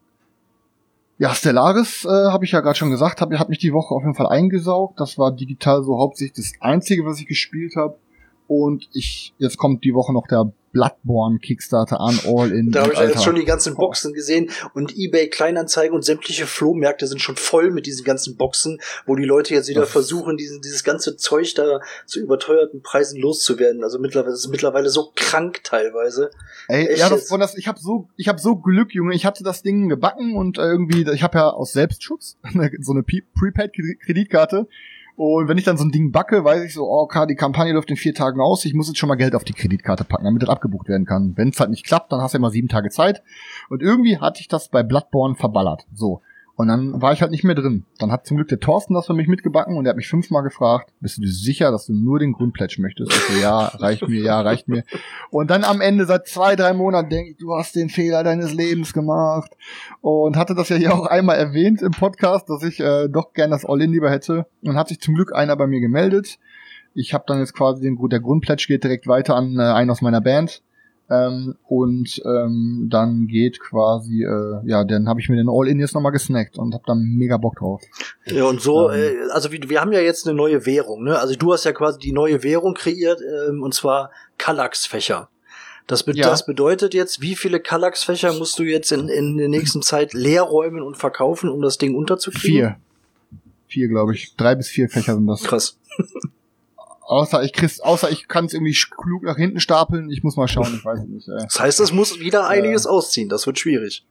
[SPEAKER 5] ja, Stellaris, äh, habe ich ja gerade schon gesagt, hab, hat mich die Woche auf jeden Fall eingesaugt. Das war digital so hauptsächlich das Einzige, was ich gespielt habe. Und ich, jetzt kommt die Woche noch der Bloodborne Kickstarter an, All-In.
[SPEAKER 2] Da habe ich
[SPEAKER 5] Alter.
[SPEAKER 2] jetzt schon die ganzen Boxen gesehen und eBay Kleinanzeigen und sämtliche Flohmärkte sind schon voll mit diesen ganzen Boxen, wo die Leute jetzt wieder
[SPEAKER 5] das
[SPEAKER 2] versuchen, diesen, dieses ganze Zeug da zu überteuerten Preisen loszuwerden. Also mittlerweile, das ist mittlerweile so krank teilweise.
[SPEAKER 5] Ey,
[SPEAKER 2] Echt
[SPEAKER 5] ja, das,
[SPEAKER 2] jetzt?
[SPEAKER 5] und das, ich habe so, ich habe so Glück, Junge. Ich hatte das Ding gebacken und äh, irgendwie, ich habe ja aus Selbstschutz so eine P- Prepaid-Kreditkarte. Und wenn ich dann so ein Ding backe, weiß ich so, oh, okay, die Kampagne läuft in vier Tagen aus, ich muss jetzt schon mal Geld auf die Kreditkarte packen, damit das abgebucht werden kann. Wenn es halt nicht klappt, dann hast du ja mal sieben Tage Zeit. Und irgendwie hatte ich das bei Bloodborne verballert. So. Und dann war ich halt nicht mehr drin. Dann hat zum Glück der Thorsten das für mich mitgebacken und er hat mich fünfmal gefragt, bist du dir sicher, dass du nur den Grundpledge möchtest? Ich so, ja, reicht mir, ja, reicht mir. Und dann am Ende, seit zwei, drei Monaten, denke ich, du hast den Fehler deines Lebens gemacht. Und hatte das ja hier auch einmal erwähnt im Podcast, dass ich äh, doch gern das All-In lieber hätte. Und hat sich zum Glück einer bei mir gemeldet. Ich habe dann jetzt quasi den, der Grundpledge geht direkt weiter an äh, einen aus meiner Band. Ähm, und ähm, dann geht quasi, äh, ja, dann habe ich mir den All-In jetzt nochmal gesnackt und habe da mega Bock drauf.
[SPEAKER 2] Ja, und so,
[SPEAKER 5] ähm,
[SPEAKER 2] äh, also wir, wir haben ja jetzt eine neue Währung, ne? Also du hast ja quasi die neue Währung kreiert, ähm, und zwar Kallax-Fächer. Das, be-
[SPEAKER 5] Ja.
[SPEAKER 2] das bedeutet jetzt, wie viele Kallax-Fächer musst du jetzt in, in der nächsten Zeit leer räumen und verkaufen, um das Ding unterzukriegen?
[SPEAKER 5] Vier. Vier, glaube ich. Drei bis vier Fächer sind das.
[SPEAKER 2] Krass.
[SPEAKER 5] Außer ich krieg's, außer ich kann es irgendwie klug nach hinten stapeln. Ich muss mal schauen, ich weiß es nicht. Ey.
[SPEAKER 2] Das heißt, es muss wieder einiges
[SPEAKER 5] Äh.
[SPEAKER 2] ausziehen. Das wird schwierig.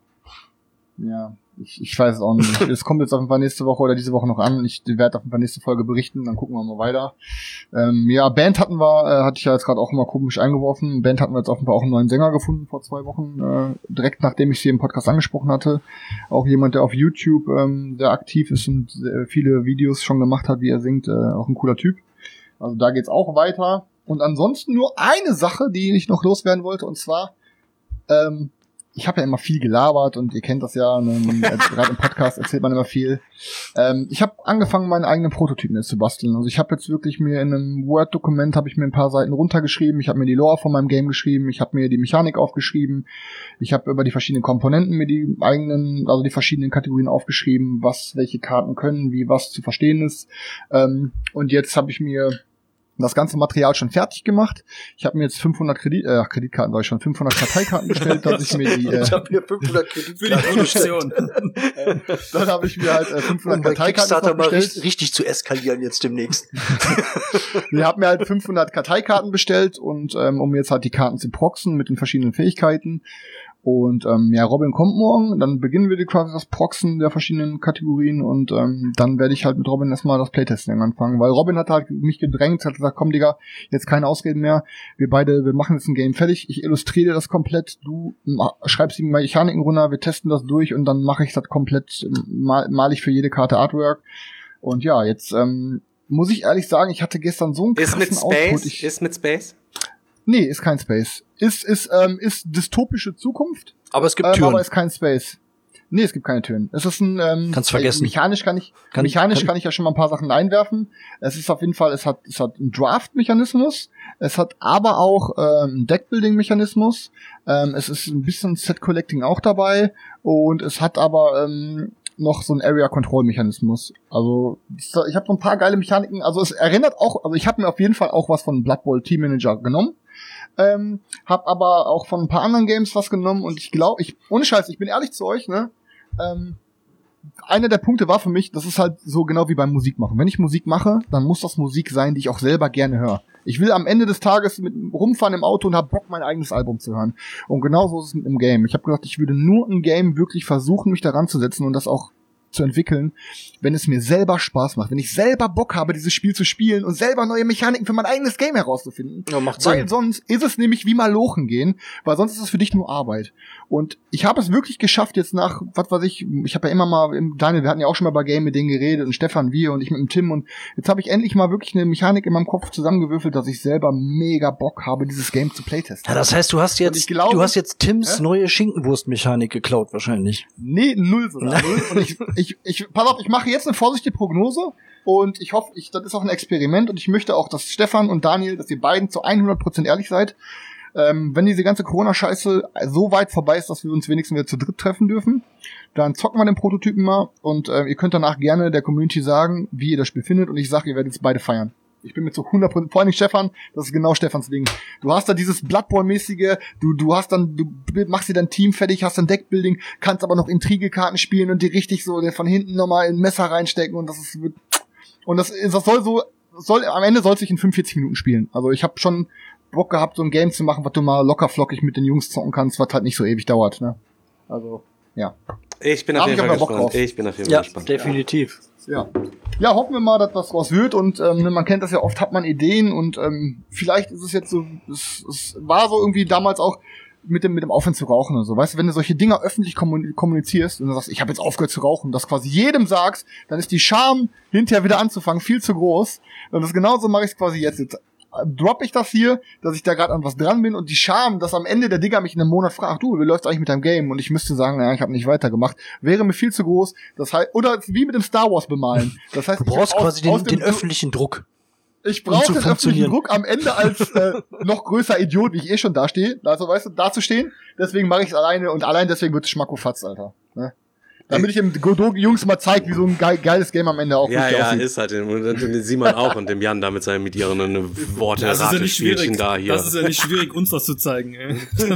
[SPEAKER 5] Ja, ich, ich weiß es auch nicht. Es kommt jetzt auf jeden Fall nächste Woche oder diese Woche noch an. Ich werde auf jeden Fall nächste Folge berichten, dann gucken wir mal weiter. Ähm, ja, Band hatten wir, äh, hatte ich ja jetzt gerade auch mal komisch eingeworfen. Band hatten wir jetzt auf jeden Fall auch einen neuen Sänger gefunden vor zwei Wochen, äh, direkt nachdem ich sie im Podcast angesprochen hatte. Auch jemand, der auf YouTube ähm, sehr aktiv ist und sehr viele Videos schon gemacht hat, wie er singt, äh, auch ein cooler Typ. Also da geht's auch weiter. Und ansonsten nur eine Sache, die ich noch loswerden wollte, und zwar, ähm, ich habe ja immer viel gelabert und ihr kennt das ja, ne, gerade im Podcast erzählt man immer viel. Ähm, ich habe angefangen, meine eigenen Prototypen jetzt zu basteln. Also ich habe jetzt wirklich mir in einem Word-Dokument habe ich mir ein paar Seiten runtergeschrieben. Ich habe mir die Lore von meinem Game geschrieben. Ich habe mir die Mechanik aufgeschrieben. Ich habe über die verschiedenen Komponenten mir die eigenen, also die verschiedenen Kategorien aufgeschrieben, was welche Karten können, wie was zu verstehen ist. Ähm, und jetzt habe ich mir das ganze Material schon fertig gemacht. Ich habe mir jetzt fünfhundert Kredit, äh, Kreditkarten, sag ich schon, fünfhundert Karteikarten bestellt, dass ich mir die, äh,
[SPEAKER 2] Ich habe hier fünfhundert
[SPEAKER 4] Für die
[SPEAKER 2] Kreditkarten bestellt.
[SPEAKER 4] Produktion.
[SPEAKER 5] dann habe ich mir halt äh,
[SPEAKER 2] Um
[SPEAKER 5] fünfhundert
[SPEAKER 2] bei
[SPEAKER 5] Karteikarten
[SPEAKER 2] Kickstarter
[SPEAKER 5] noch
[SPEAKER 2] mal
[SPEAKER 5] bestellt.
[SPEAKER 2] richtig, richtig zu eskalieren jetzt demnächst.
[SPEAKER 5] Ich habe mir halt fünfhundert Karteikarten bestellt und ähm, um jetzt halt die Karten zu proxen mit den verschiedenen Fähigkeiten. Und ähm, ja, Robin kommt morgen, dann beginnen wir die quasi das Proxen der verschiedenen Kategorien und ähm, dann werde ich halt mit Robin erstmal das Playtesting anfangen, weil Robin hat halt mich gedrängt, hat gesagt, komm Digga, jetzt keine Ausreden mehr, wir beide, wir machen jetzt ein Game fertig, ich illustriere das komplett, du ma- schreibst die Mechaniken runter, wir testen das durch und dann mache ich das komplett, mal, mal ich für jede Karte Artwork und ja, jetzt ähm, muss ich ehrlich sagen, ich hatte gestern so einen
[SPEAKER 3] Ist
[SPEAKER 5] krassen
[SPEAKER 3] mit Space?
[SPEAKER 5] Output. Ich,
[SPEAKER 3] Ist mit Space?
[SPEAKER 5] nee, ist kein Space. Ist, ist, ähm, ist dystopische Zukunft.
[SPEAKER 2] Aber es gibt
[SPEAKER 5] Ähm,
[SPEAKER 2] Türen.
[SPEAKER 5] aber es ist kein Space. Nee, es gibt keine Türen. Es ist ein, ähm,
[SPEAKER 2] Kannst vergessen.
[SPEAKER 5] Mechanisch kann ich,
[SPEAKER 2] Kann-
[SPEAKER 5] mechanisch
[SPEAKER 2] kann-
[SPEAKER 5] kann ich ja schon mal ein paar Sachen einwerfen. Es ist auf jeden Fall, es hat, es hat einen Draft-Mechanismus. Es hat aber auch, ähm, einen Deckbuilding-Mechanismus. Ähm, es ist ein bisschen Set-Collecting auch dabei. Und es hat aber, ähm, noch so ein Area-Control-Mechanismus. Also, ich habe so ein paar geile Mechaniken. Also, es erinnert auch, also ich habe mir auf jeden Fall auch was von Blood Bowl Team Manager genommen. Ähm, hab aber auch von ein paar anderen Games was genommen und ich glaube, ich, ohne Scheiß, ich bin ehrlich zu euch, ne, ähm, einer der Punkte war für mich, das ist halt so genau wie beim Musikmachen. Wenn ich Musik mache, dann muss das Musik sein, die ich auch selber gerne höre. Ich will am Ende des Tages mit rumfahren im Auto und hab Bock, mein eigenes Album zu hören. Und genauso ist es mit dem Game. Ich habe gesagt, ich würde nur im Game wirklich versuchen, mich daran zu setzen und das auch zu entwickeln, wenn es mir selber Spaß macht, wenn ich selber Bock habe, dieses Spiel zu spielen und selber neue Mechaniken für mein eigenes Game herauszufinden.
[SPEAKER 2] Ja, macht
[SPEAKER 5] Weil
[SPEAKER 2] Sinn.
[SPEAKER 5] sonst ist es nämlich wie Malochen gehen, weil sonst ist es für dich nur Arbeit. Und ich habe es wirklich geschafft jetzt nach, was weiß ich, ich habe ja immer mal, Daniel, wir hatten ja auch schon mal bei Game mit denen geredet und Stefan, wir und ich mit dem Tim und jetzt habe ich endlich mal wirklich eine Mechanik in meinem Kopf zusammengewürfelt, dass ich selber mega Bock habe, dieses Game zu playtesten.
[SPEAKER 2] Ja, das heißt, du hast
[SPEAKER 5] Und
[SPEAKER 2] jetzt,
[SPEAKER 5] ich glaube-
[SPEAKER 2] du hast jetzt Tims
[SPEAKER 5] Hä?
[SPEAKER 2] neue Schinkenwurstmechanik geklaut wahrscheinlich.
[SPEAKER 5] Nee, null sogar. Null. Und ich, ich, ich, pass auf, ich mache jetzt eine vorsichtige Prognose und ich hoffe, ich, das ist auch ein Experiment und ich möchte auch, dass Stefan und Daniel, dass ihr beiden zu hundert Prozent ehrlich seid. Ähm, wenn diese ganze Corona-Scheiße so weit vorbei ist, dass wir uns wenigstens wieder zu dritt treffen dürfen, dann zocken wir den Prototypen mal und äh, ihr könnt danach gerne der Community sagen, wie ihr das Spiel findet und ich sage, ihr werdet es beide feiern. Ich bin mit so hundert Prozent, vor allem Stefan, das ist genau Stefans Ding. Du hast da dieses Bloodborne-mäßige, du, du hast dann, du machst dir dein Team fertig, hast dann Deckbuilding, kannst aber noch Intrigekarten spielen und die richtig so von hinten nochmal in ein Messer reinstecken und das ist, und das, das soll so, soll, am Ende soll es sich in fünfundvierzig Minuten spielen. Also ich habe schon Bock gehabt, so ein Game zu machen, was du mal locker flockig mit den Jungs zocken kannst, was halt nicht so ewig dauert, ne? Also, ja.
[SPEAKER 3] Ich bin auf jeden Fall gespannt. Ich bin auf jeden Fall
[SPEAKER 2] ja,
[SPEAKER 3] gespannt.
[SPEAKER 2] Definitiv.
[SPEAKER 5] Ja. Ja, hoffen wir mal, dass was draus wird und ähm, man kennt das ja oft, hat man Ideen und ähm, vielleicht ist es jetzt so, es, es war so irgendwie damals auch mit dem mit dem Aufhören zu rauchen und so, weißt du, wenn du solche Dinger öffentlich kommunizierst und du sagst, ich habe jetzt aufgehört zu rauchen, das quasi jedem sagst, dann ist die Scham hinterher wieder anzufangen viel zu groß und das genauso mache ich es quasi jetzt. Jetzt drop ich das hier, dass ich da gerade an was dran bin und die Scham, dass am Ende der Digger mich in einem Monat fragt, du, wie läuft's eigentlich mit deinem Game? Und ich müsste sagen, naja, ich habe nicht weitergemacht, wäre mir viel zu groß. Das heißt, oder wie mit dem Star Wars bemalen. Das heißt,
[SPEAKER 2] du brauchst
[SPEAKER 5] ich aus,
[SPEAKER 2] quasi den,
[SPEAKER 5] aus dem
[SPEAKER 2] den öffentlichen Druck.
[SPEAKER 5] Ich brauche
[SPEAKER 2] um
[SPEAKER 5] den öffentlichen Druck am Ende als äh, noch größer Idiot, wie ich eh schon dastehe. Also, weißt du, dazustehen. Deswegen mache ich es alleine und allein deswegen wird es Schmackofatz, Alter. Ne? Damit ich dem Godot-Jungs mal zeige, wie so ein ge- geiles Game am Ende auch
[SPEAKER 3] ja, ja,
[SPEAKER 5] aussieht.
[SPEAKER 3] ist halt. Und dem Simon auch und dem Jan da mit seinen mit ihren Worte
[SPEAKER 4] das ist ja nicht schwierig.
[SPEAKER 3] Da hier.
[SPEAKER 4] Das ist ja nicht schwierig, uns das zu zeigen. Ey.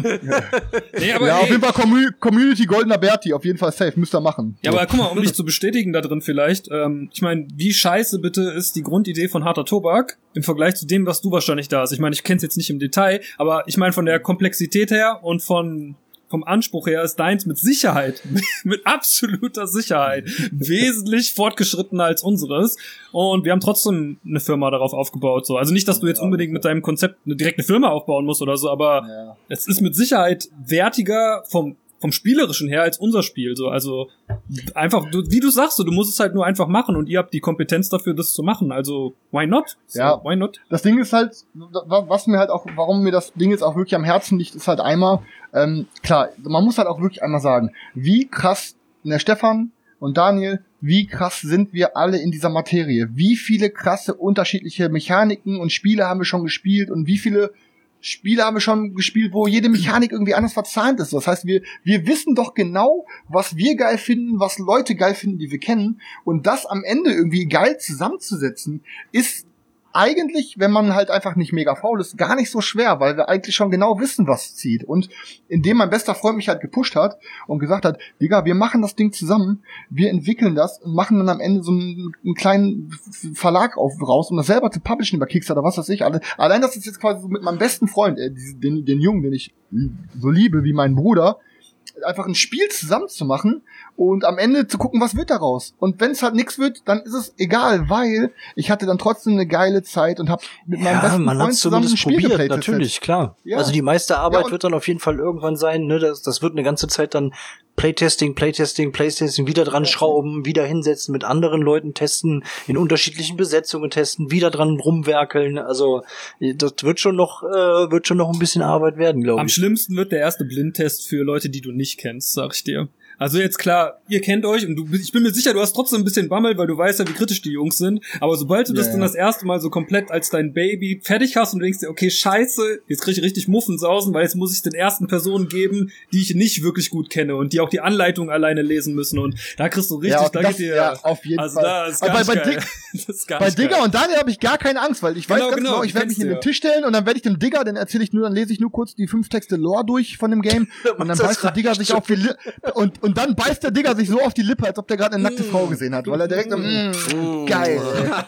[SPEAKER 4] nee, aber,
[SPEAKER 5] ja,
[SPEAKER 4] ey,
[SPEAKER 5] auf jeden Fall Commu- Community Goldener Berti, auf jeden Fall safe, müsst ihr machen.
[SPEAKER 4] Ja, aber guck mal, um dich zu bestätigen da drin vielleicht, ähm, ich meine, wie scheiße bitte ist die Grundidee von Harter Tobak im Vergleich zu dem, was du wahrscheinlich da hast. Ich meine, ich kenn's jetzt nicht im Detail, aber ich meine von der Komplexität her und von vom Anspruch her ist deins mit Sicherheit, mit absoluter Sicherheit, wesentlich fortgeschrittener als unseres. Und wir haben trotzdem eine Firma darauf aufgebaut. So. Also nicht, dass du jetzt unbedingt mit deinem Konzept eine direkte Firma aufbauen musst oder so, aber ja. Es ist mit Sicherheit wertiger vom vom Spielerischen her als unser Spiel. So. Also einfach, du, wie du sagst, so, du musst es halt nur einfach machen und ihr habt die Kompetenz dafür, das zu machen. Also why not? So,
[SPEAKER 5] ja,
[SPEAKER 4] why not?
[SPEAKER 5] Das Ding ist halt, was mir halt auch, warum mir das Ding jetzt auch wirklich am Herzen liegt, ist halt einmal, ähm, klar, man muss halt auch wirklich einmal sagen, wie krass, der Stefan und Daniel, wie krass sind wir alle in dieser Materie? Wie viele krasse unterschiedliche Mechaniken und Spiele haben wir schon gespielt und wie viele Spiele haben wir schon gespielt, wo jede Mechanik irgendwie anders verzahnt ist. Das heißt, wir wir wissen doch genau, was wir geil finden, was Leute geil finden, die wir kennen. Und das am Ende irgendwie geil zusammenzusetzen, ist eigentlich, wenn man halt einfach nicht mega faul ist, gar nicht so schwer, weil wir eigentlich schon genau wissen, was zieht. Und indem mein bester Freund mich halt gepusht hat und gesagt hat, Digga, wir machen das Ding zusammen, wir entwickeln das und machen dann am Ende so einen, einen kleinen Verlag auf, raus, um das selber zu publishen über Kickstarter, was weiß ich. Allein das ist jetzt quasi so mit meinem besten Freund, äh, den, den Jungen, den ich so liebe wie meinen Bruder, einfach ein Spiel zusammen zu machen und am Ende zu gucken, was wird daraus. Und wenn es halt nichts wird, dann ist es egal, weil ich hatte dann trotzdem eine geile Zeit und habe mit meinem
[SPEAKER 2] ja,
[SPEAKER 5] besten
[SPEAKER 2] man
[SPEAKER 5] Freund
[SPEAKER 2] hat's
[SPEAKER 5] zusammen ein
[SPEAKER 2] zumindest
[SPEAKER 5] Spiel
[SPEAKER 2] probiert,
[SPEAKER 5] geplaytestet.
[SPEAKER 2] natürlich, klar.
[SPEAKER 5] Ja.
[SPEAKER 2] Also die meiste Arbeit
[SPEAKER 5] Ja,
[SPEAKER 2] wird dann auf jeden Fall irgendwann sein, ne, das, das wird eine ganze Zeit dann Playtesting, Playtesting, Playtesting, wieder dran schrauben, wieder hinsetzen, mit anderen Leuten testen, in unterschiedlichen Besetzungen testen, wieder dran rumwerkeln. Also das wird schon noch, äh, wird schon noch ein bisschen Arbeit werden, glaube ich.
[SPEAKER 4] Am schlimmsten wird der erste Blindtest für Leute, die du nicht kennst, sag ich dir. Also jetzt klar, ihr kennt euch und du, ich bin mir sicher, du hast trotzdem ein bisschen Bammel, weil du weißt ja, wie kritisch die Jungs sind. Aber sobald du
[SPEAKER 5] ja,
[SPEAKER 4] das
[SPEAKER 5] ja.
[SPEAKER 4] dann das erste Mal so komplett als dein Baby fertig hast und denkst dir, okay, scheiße, jetzt krieg ich richtig Muffensausen, weil jetzt muss ich den ersten Personen geben, die ich nicht wirklich gut kenne und die auch die Anleitung alleine lesen müssen. Und da kriegst du richtig,
[SPEAKER 5] Ja,
[SPEAKER 4] da
[SPEAKER 5] das,
[SPEAKER 4] geht dir,
[SPEAKER 5] ja, auf jeden
[SPEAKER 4] also
[SPEAKER 5] Fall.
[SPEAKER 4] da ist
[SPEAKER 5] Aber
[SPEAKER 4] gar
[SPEAKER 5] bei,
[SPEAKER 4] nicht
[SPEAKER 5] bei,
[SPEAKER 4] geil.
[SPEAKER 5] Dig-
[SPEAKER 4] Das ist gar
[SPEAKER 5] bei
[SPEAKER 4] nicht
[SPEAKER 5] Digger
[SPEAKER 4] geil.
[SPEAKER 5] und Daniel habe ich gar keine Angst, weil ich weiß
[SPEAKER 4] Genau,
[SPEAKER 5] ganz
[SPEAKER 4] genau,
[SPEAKER 5] genau, ich werde mich
[SPEAKER 4] kennst
[SPEAKER 5] in
[SPEAKER 4] du
[SPEAKER 5] den
[SPEAKER 4] ja.
[SPEAKER 5] Tisch stellen und dann werde ich dem Digger, dann erzähle ich nur, dann lese ich nur kurz die fünf Texte Lore durch von dem Game und dann
[SPEAKER 2] Das
[SPEAKER 5] beißt der Digger sich auf die Lippe und, und dann beißt der Digger sich so auf die Lippe, als ob der gerade eine nackte Frau gesehen hat, weil er direkt so, mm, geil.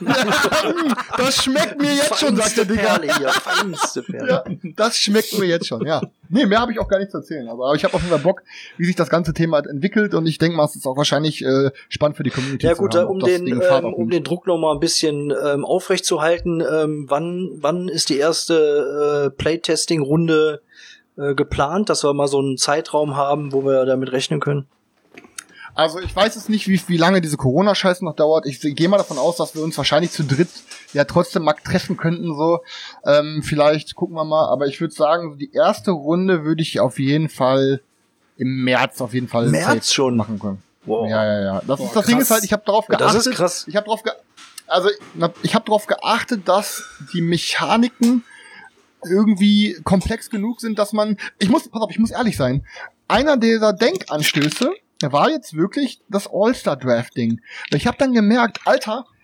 [SPEAKER 5] Das schmeckt mir jetzt schon, sagt der Digger.
[SPEAKER 2] Perle hier, feinste Perle.
[SPEAKER 5] Ja, das schmeckt mir jetzt schon, ja. Nee, mehr habe ich auch gar nicht zu erzählen. Aber ich habe auf jeden Fall Bock, wie sich das ganze Thema entwickelt und ich denke mal, es ist auch wahrscheinlich äh, spannend für die Community
[SPEAKER 2] Ja
[SPEAKER 5] zu
[SPEAKER 2] gut,
[SPEAKER 5] hören,
[SPEAKER 2] um
[SPEAKER 5] ob das
[SPEAKER 2] den,
[SPEAKER 5] Ding Fahrt
[SPEAKER 2] ähm, um
[SPEAKER 5] aufnimmt.
[SPEAKER 2] den Druck noch mal ein bisschen ähm, aufrecht zu halten, ähm, wann, wann ist die erste äh, Playtesting-Runde äh, geplant, dass wir mal so einen Zeitraum haben, wo wir damit rechnen können?
[SPEAKER 5] Also ich weiß jetzt nicht, wie, wie lange diese Corona-Scheiße noch dauert. Ich gehe mal davon aus, dass wir uns wahrscheinlich zu dritt ja trotzdem mal treffen könnten. So, ähm, vielleicht gucken wir mal. Aber ich würde sagen, die erste Runde würde ich auf jeden Fall im März auf jeden Fall
[SPEAKER 2] März schon
[SPEAKER 5] machen können.
[SPEAKER 2] Wow.
[SPEAKER 5] Ja, ja, ja. Das
[SPEAKER 4] Boah,
[SPEAKER 5] ist das Ding
[SPEAKER 4] krass.
[SPEAKER 5] ist halt, ich habe darauf
[SPEAKER 2] Ja,
[SPEAKER 5] geachtet.
[SPEAKER 2] das ist krass.
[SPEAKER 5] Ich habe darauf ge also ich habe darauf geachtet, dass die Mechaniken irgendwie komplex genug sind, dass man, ich muss, pass auf, ich muss ehrlich sein. Einer dieser Denkanstöße war jetzt wirklich das All-Star-Draft-Ding. Ich habe dann gemerkt, Alter,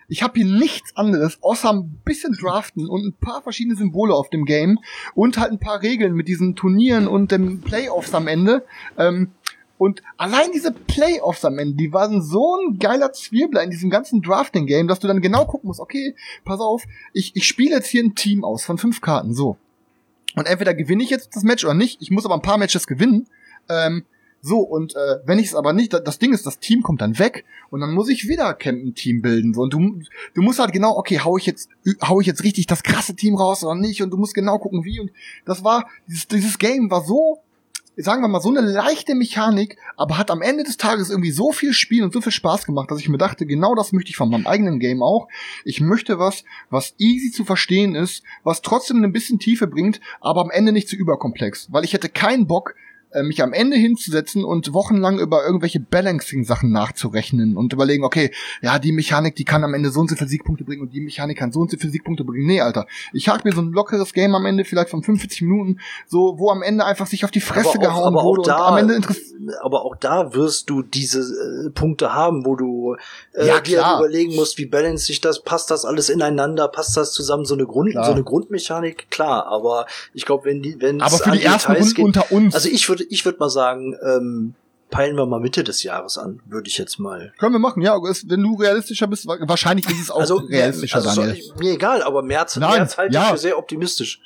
[SPEAKER 5] ich habe hier nichts anderes, außer ein bisschen Draften und ein paar verschiedene Symbole auf dem Game und halt ein paar Regeln mit diesen Turnieren und den Playoffs am Ende. Ähm, und allein diese Playoffs am Ende, die waren so ein geiler Zwirbler in diesem ganzen Drafting-Game, dass du dann genau gucken musst, okay, pass auf, ich, ich spiele jetzt hier ein Team aus von fünf Karten, so. Und entweder gewinne ich jetzt das Match oder nicht, ich muss aber ein paar Matches gewinnen, ähm, so, und äh, wenn ich es aber nicht, das Ding ist, das Team kommt dann weg und dann muss ich wieder Camp-Team bilden. So, und du, du musst halt genau, okay, hau ich jetzt, hau ich jetzt richtig das krasse Team raus oder nicht? Und du musst genau gucken, wie. Und das war, dieses, dieses Game war so, sagen wir mal, so eine leichte Mechanik, aber hat am Ende des Tages irgendwie so viel Spiel und so viel Spaß gemacht, dass ich mir dachte, genau das möchte ich von meinem eigenen Game auch. Ich möchte was, was easy zu verstehen ist, was trotzdem ein bisschen Tiefe bringt, aber am Ende nicht zu überkomplex. Weil ich hätte keinen Bock, mich am Ende hinzusetzen und wochenlang über irgendwelche Balancing-Sachen nachzurechnen und überlegen, okay, ja, die Mechanik, die kann am Ende so und so viele Siegpunkte bringen und die Mechanik kann so und so viele Siegpunkte bringen. Nee, Alter. Ich hab mir so ein lockeres Game am Ende, vielleicht von fünfundvierzig Minuten, so, wo am Ende einfach sich auf die Fresse
[SPEAKER 2] aber auch,
[SPEAKER 5] gehauen
[SPEAKER 2] aber
[SPEAKER 5] wurde
[SPEAKER 2] auch da,
[SPEAKER 5] und am Ende interessiert.
[SPEAKER 2] Aber auch da wirst du diese äh, Punkte haben, wo du äh,
[SPEAKER 5] ja,
[SPEAKER 2] dir überlegen musst, wie balance sich das, passt das alles ineinander, passt das zusammen, so eine Grund, klar. so eine Grundmechanik, klar, aber ich glaube, wenn die, wenn
[SPEAKER 5] aber für die ersten Runden unter uns.
[SPEAKER 2] Also ich würde, ich würde mal sagen, ähm, peilen wir mal Mitte des Jahres an, würde ich jetzt mal.
[SPEAKER 5] Können wir machen, ja. Wenn du realistischer bist, wahrscheinlich ist es auch also, realistischer,
[SPEAKER 2] also
[SPEAKER 5] Daniel.
[SPEAKER 2] So, mir egal, aber März, Nein, März halte ja. ich für sehr optimistisch.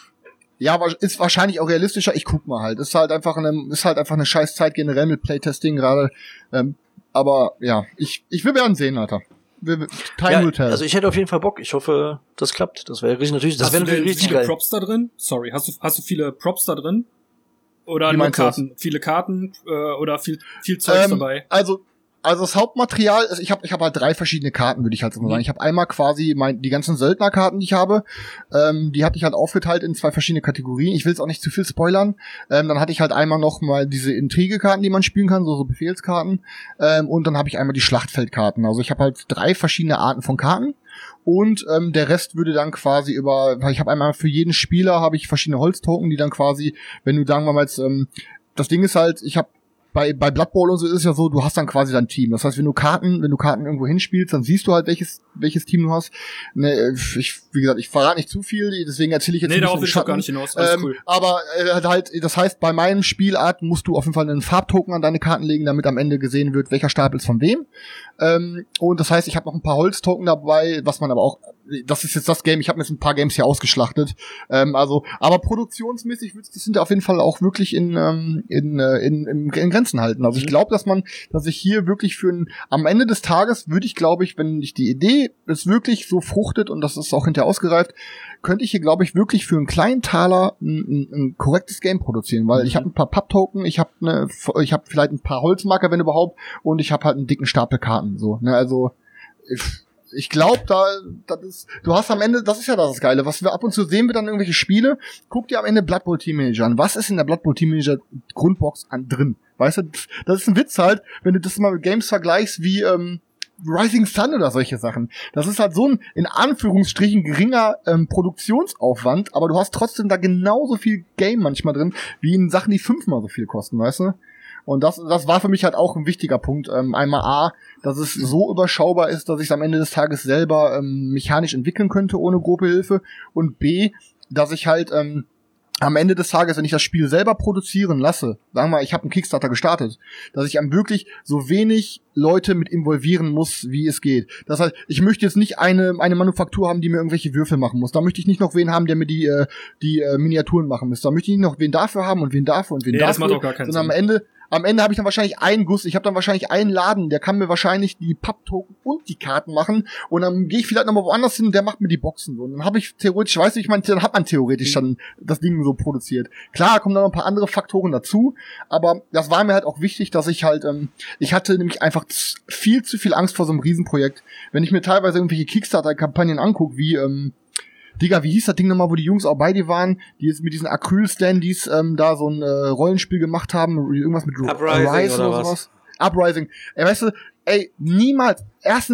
[SPEAKER 5] Ja, ist wahrscheinlich auch realistischer. Ich guck mal halt. Ist halt einfach eine, ist halt einfach eine scheiß Zeit generell mit Playtesting gerade. Ähm, aber ja, ich, ich will werden sehen, Alter. Time
[SPEAKER 2] ja,
[SPEAKER 5] will tell.
[SPEAKER 2] Also ich hätte auf jeden Fall Bock. Ich hoffe, das klappt. Das wäre natürlich, das wäre natürlich richtig
[SPEAKER 4] viele
[SPEAKER 2] geil.
[SPEAKER 4] Props da drin? Sorry, hast du, hast du viele Props da drin? Oder nur Karten? Das? Viele Karten äh, oder viel viel Zeugs
[SPEAKER 5] ähm,
[SPEAKER 4] dabei?
[SPEAKER 5] Also also das Hauptmaterial, also ich habe ich habe halt drei verschiedene Karten, würde ich halt so sagen. Mhm. Ich habe einmal quasi mein, die ganzen Söldnerkarten, die ich habe, ähm, die hatte ich halt aufgeteilt in zwei verschiedene Kategorien. Ich will jetzt auch nicht zu viel spoilern. Ähm, dann hatte ich halt einmal noch mal diese Intrigekarten, die man spielen kann, so so Befehlskarten. Ähm, und dann habe ich einmal die Schlachtfeldkarten. Also ich habe halt drei verschiedene Arten von Karten. Und ähm, der Rest würde dann quasi über, ich habe einmal für jeden Spieler habe ich verschiedene Holztoken, die dann quasi, wenn du sagen wir mal jetzt, ähm, das Ding ist halt, ich habe bei bei Blood Bowl und so ist es ja so, du hast dann quasi dein Team. Das heißt, wenn du Karten, wenn du Karten irgendwo hinspielst, dann siehst du halt welches welches Team du hast. Ne, ich wie gesagt, ich verrate nicht zu viel, deswegen erzähle ich jetzt
[SPEAKER 4] nee,
[SPEAKER 5] ein bisschen
[SPEAKER 4] darauf will ich doch gar nicht hinaus. Alles
[SPEAKER 5] ähm,
[SPEAKER 4] cool.
[SPEAKER 5] Aber äh, halt, das heißt, bei meinem Spielart musst du auf jeden Fall einen Farbtoken an deine Karten legen, damit am Ende gesehen wird, welcher Stapel ist von wem. Ähm, und das heißt, ich habe noch ein paar Holztoken dabei, was man aber auch, das ist jetzt das Game, ich habe mir jetzt ein paar Games hier ausgeschlachtet. Ähm, also, aber produktionsmäßig das sind auf jeden Fall auch wirklich in ähm, in, äh, in, in in Grenzen halten. Also ich glaube, dass man, dass ich hier wirklich für ein, am Ende des Tages würde ich, glaube ich, wenn ich die Idee es wirklich so fruchtet und das ist auch hinterher ausgereift, könnte ich hier, glaube ich, wirklich für einen kleinen Taler ein, ein, ein korrektes Game produzieren, weil mhm. ich habe ein paar Papptoken, ich habe eine, ich habe vielleicht ein paar Holzmarker, wenn überhaupt, und ich habe halt einen dicken Stapel Karten, so, ne, also ich, ich glaube, da, das ist, du hast am Ende, das ist ja das Geile, was wir ab und zu sehen, wir dann irgendwelche Spiele, guck dir am Ende Blood Bowl Team Manager an, was ist in der Blood Bowl Team Manager Grundbox an drin, weißt du, das ist ein Witz halt, wenn du das mal mit Games vergleichst, wie, ähm, Rising Sun oder solche Sachen. Das ist halt so ein, in Anführungsstrichen, geringer ähm, Produktionsaufwand, aber du hast trotzdem da genauso viel Game manchmal drin, wie in Sachen, die fünfmal so viel kosten, weißt du? Und das, das war für mich halt auch ein wichtiger Punkt. Ähm, einmal A, dass es so überschaubar ist, dass ich es am Ende des Tages selber ähm, mechanisch entwickeln könnte, ohne grobe Hilfe. Und B, dass ich halt ähm, am Ende des Tages, wenn ich das Spiel selber produzieren lasse, sagen wir mal, ich habe einen Kickstarter gestartet, dass ich am wirklich so wenig Leute mit involvieren muss, wie es geht. Das heißt, ich möchte jetzt nicht eine eine Manufaktur haben, die mir irgendwelche Würfel machen muss. Da möchte ich nicht noch wen haben, der mir die äh, die äh, Miniaturen machen muss. Da möchte ich nicht noch wen dafür haben und wen dafür und wen
[SPEAKER 4] nee,
[SPEAKER 5] dafür.
[SPEAKER 4] Das macht auch gar keinen
[SPEAKER 5] sondern
[SPEAKER 4] Sinn.
[SPEAKER 5] am Ende Am Ende habe ich dann wahrscheinlich einen Guss, ich habe dann wahrscheinlich einen Laden, der kann mir wahrscheinlich die Papptoken und die Karten machen und dann gehe ich vielleicht nochmal woanders hin und der macht mir die Boxen. So. Und dann habe ich theoretisch, ich weiß nicht, ich meine, dann hat man theoretisch dann das Ding so produziert. Klar, kommen dann noch ein paar andere Faktoren dazu, aber das war mir halt auch wichtig, dass ich halt, ähm, ich hatte nämlich einfach viel zu viel Angst vor so einem Riesenprojekt. Wenn ich mir teilweise irgendwelche Kickstarter-Kampagnen angucke, wie, ähm, Digga, wie hieß das Ding nochmal, wo die Jungs auch bei dir waren, die jetzt mit diesen Acryl-Standys ähm, da so ein äh, Rollenspiel gemacht haben, irgendwas mit
[SPEAKER 3] Uprising
[SPEAKER 5] Rise
[SPEAKER 3] oder
[SPEAKER 5] oder
[SPEAKER 3] was?
[SPEAKER 5] sowas. Uprising. Ey, weißt du, ey, niemals, erstens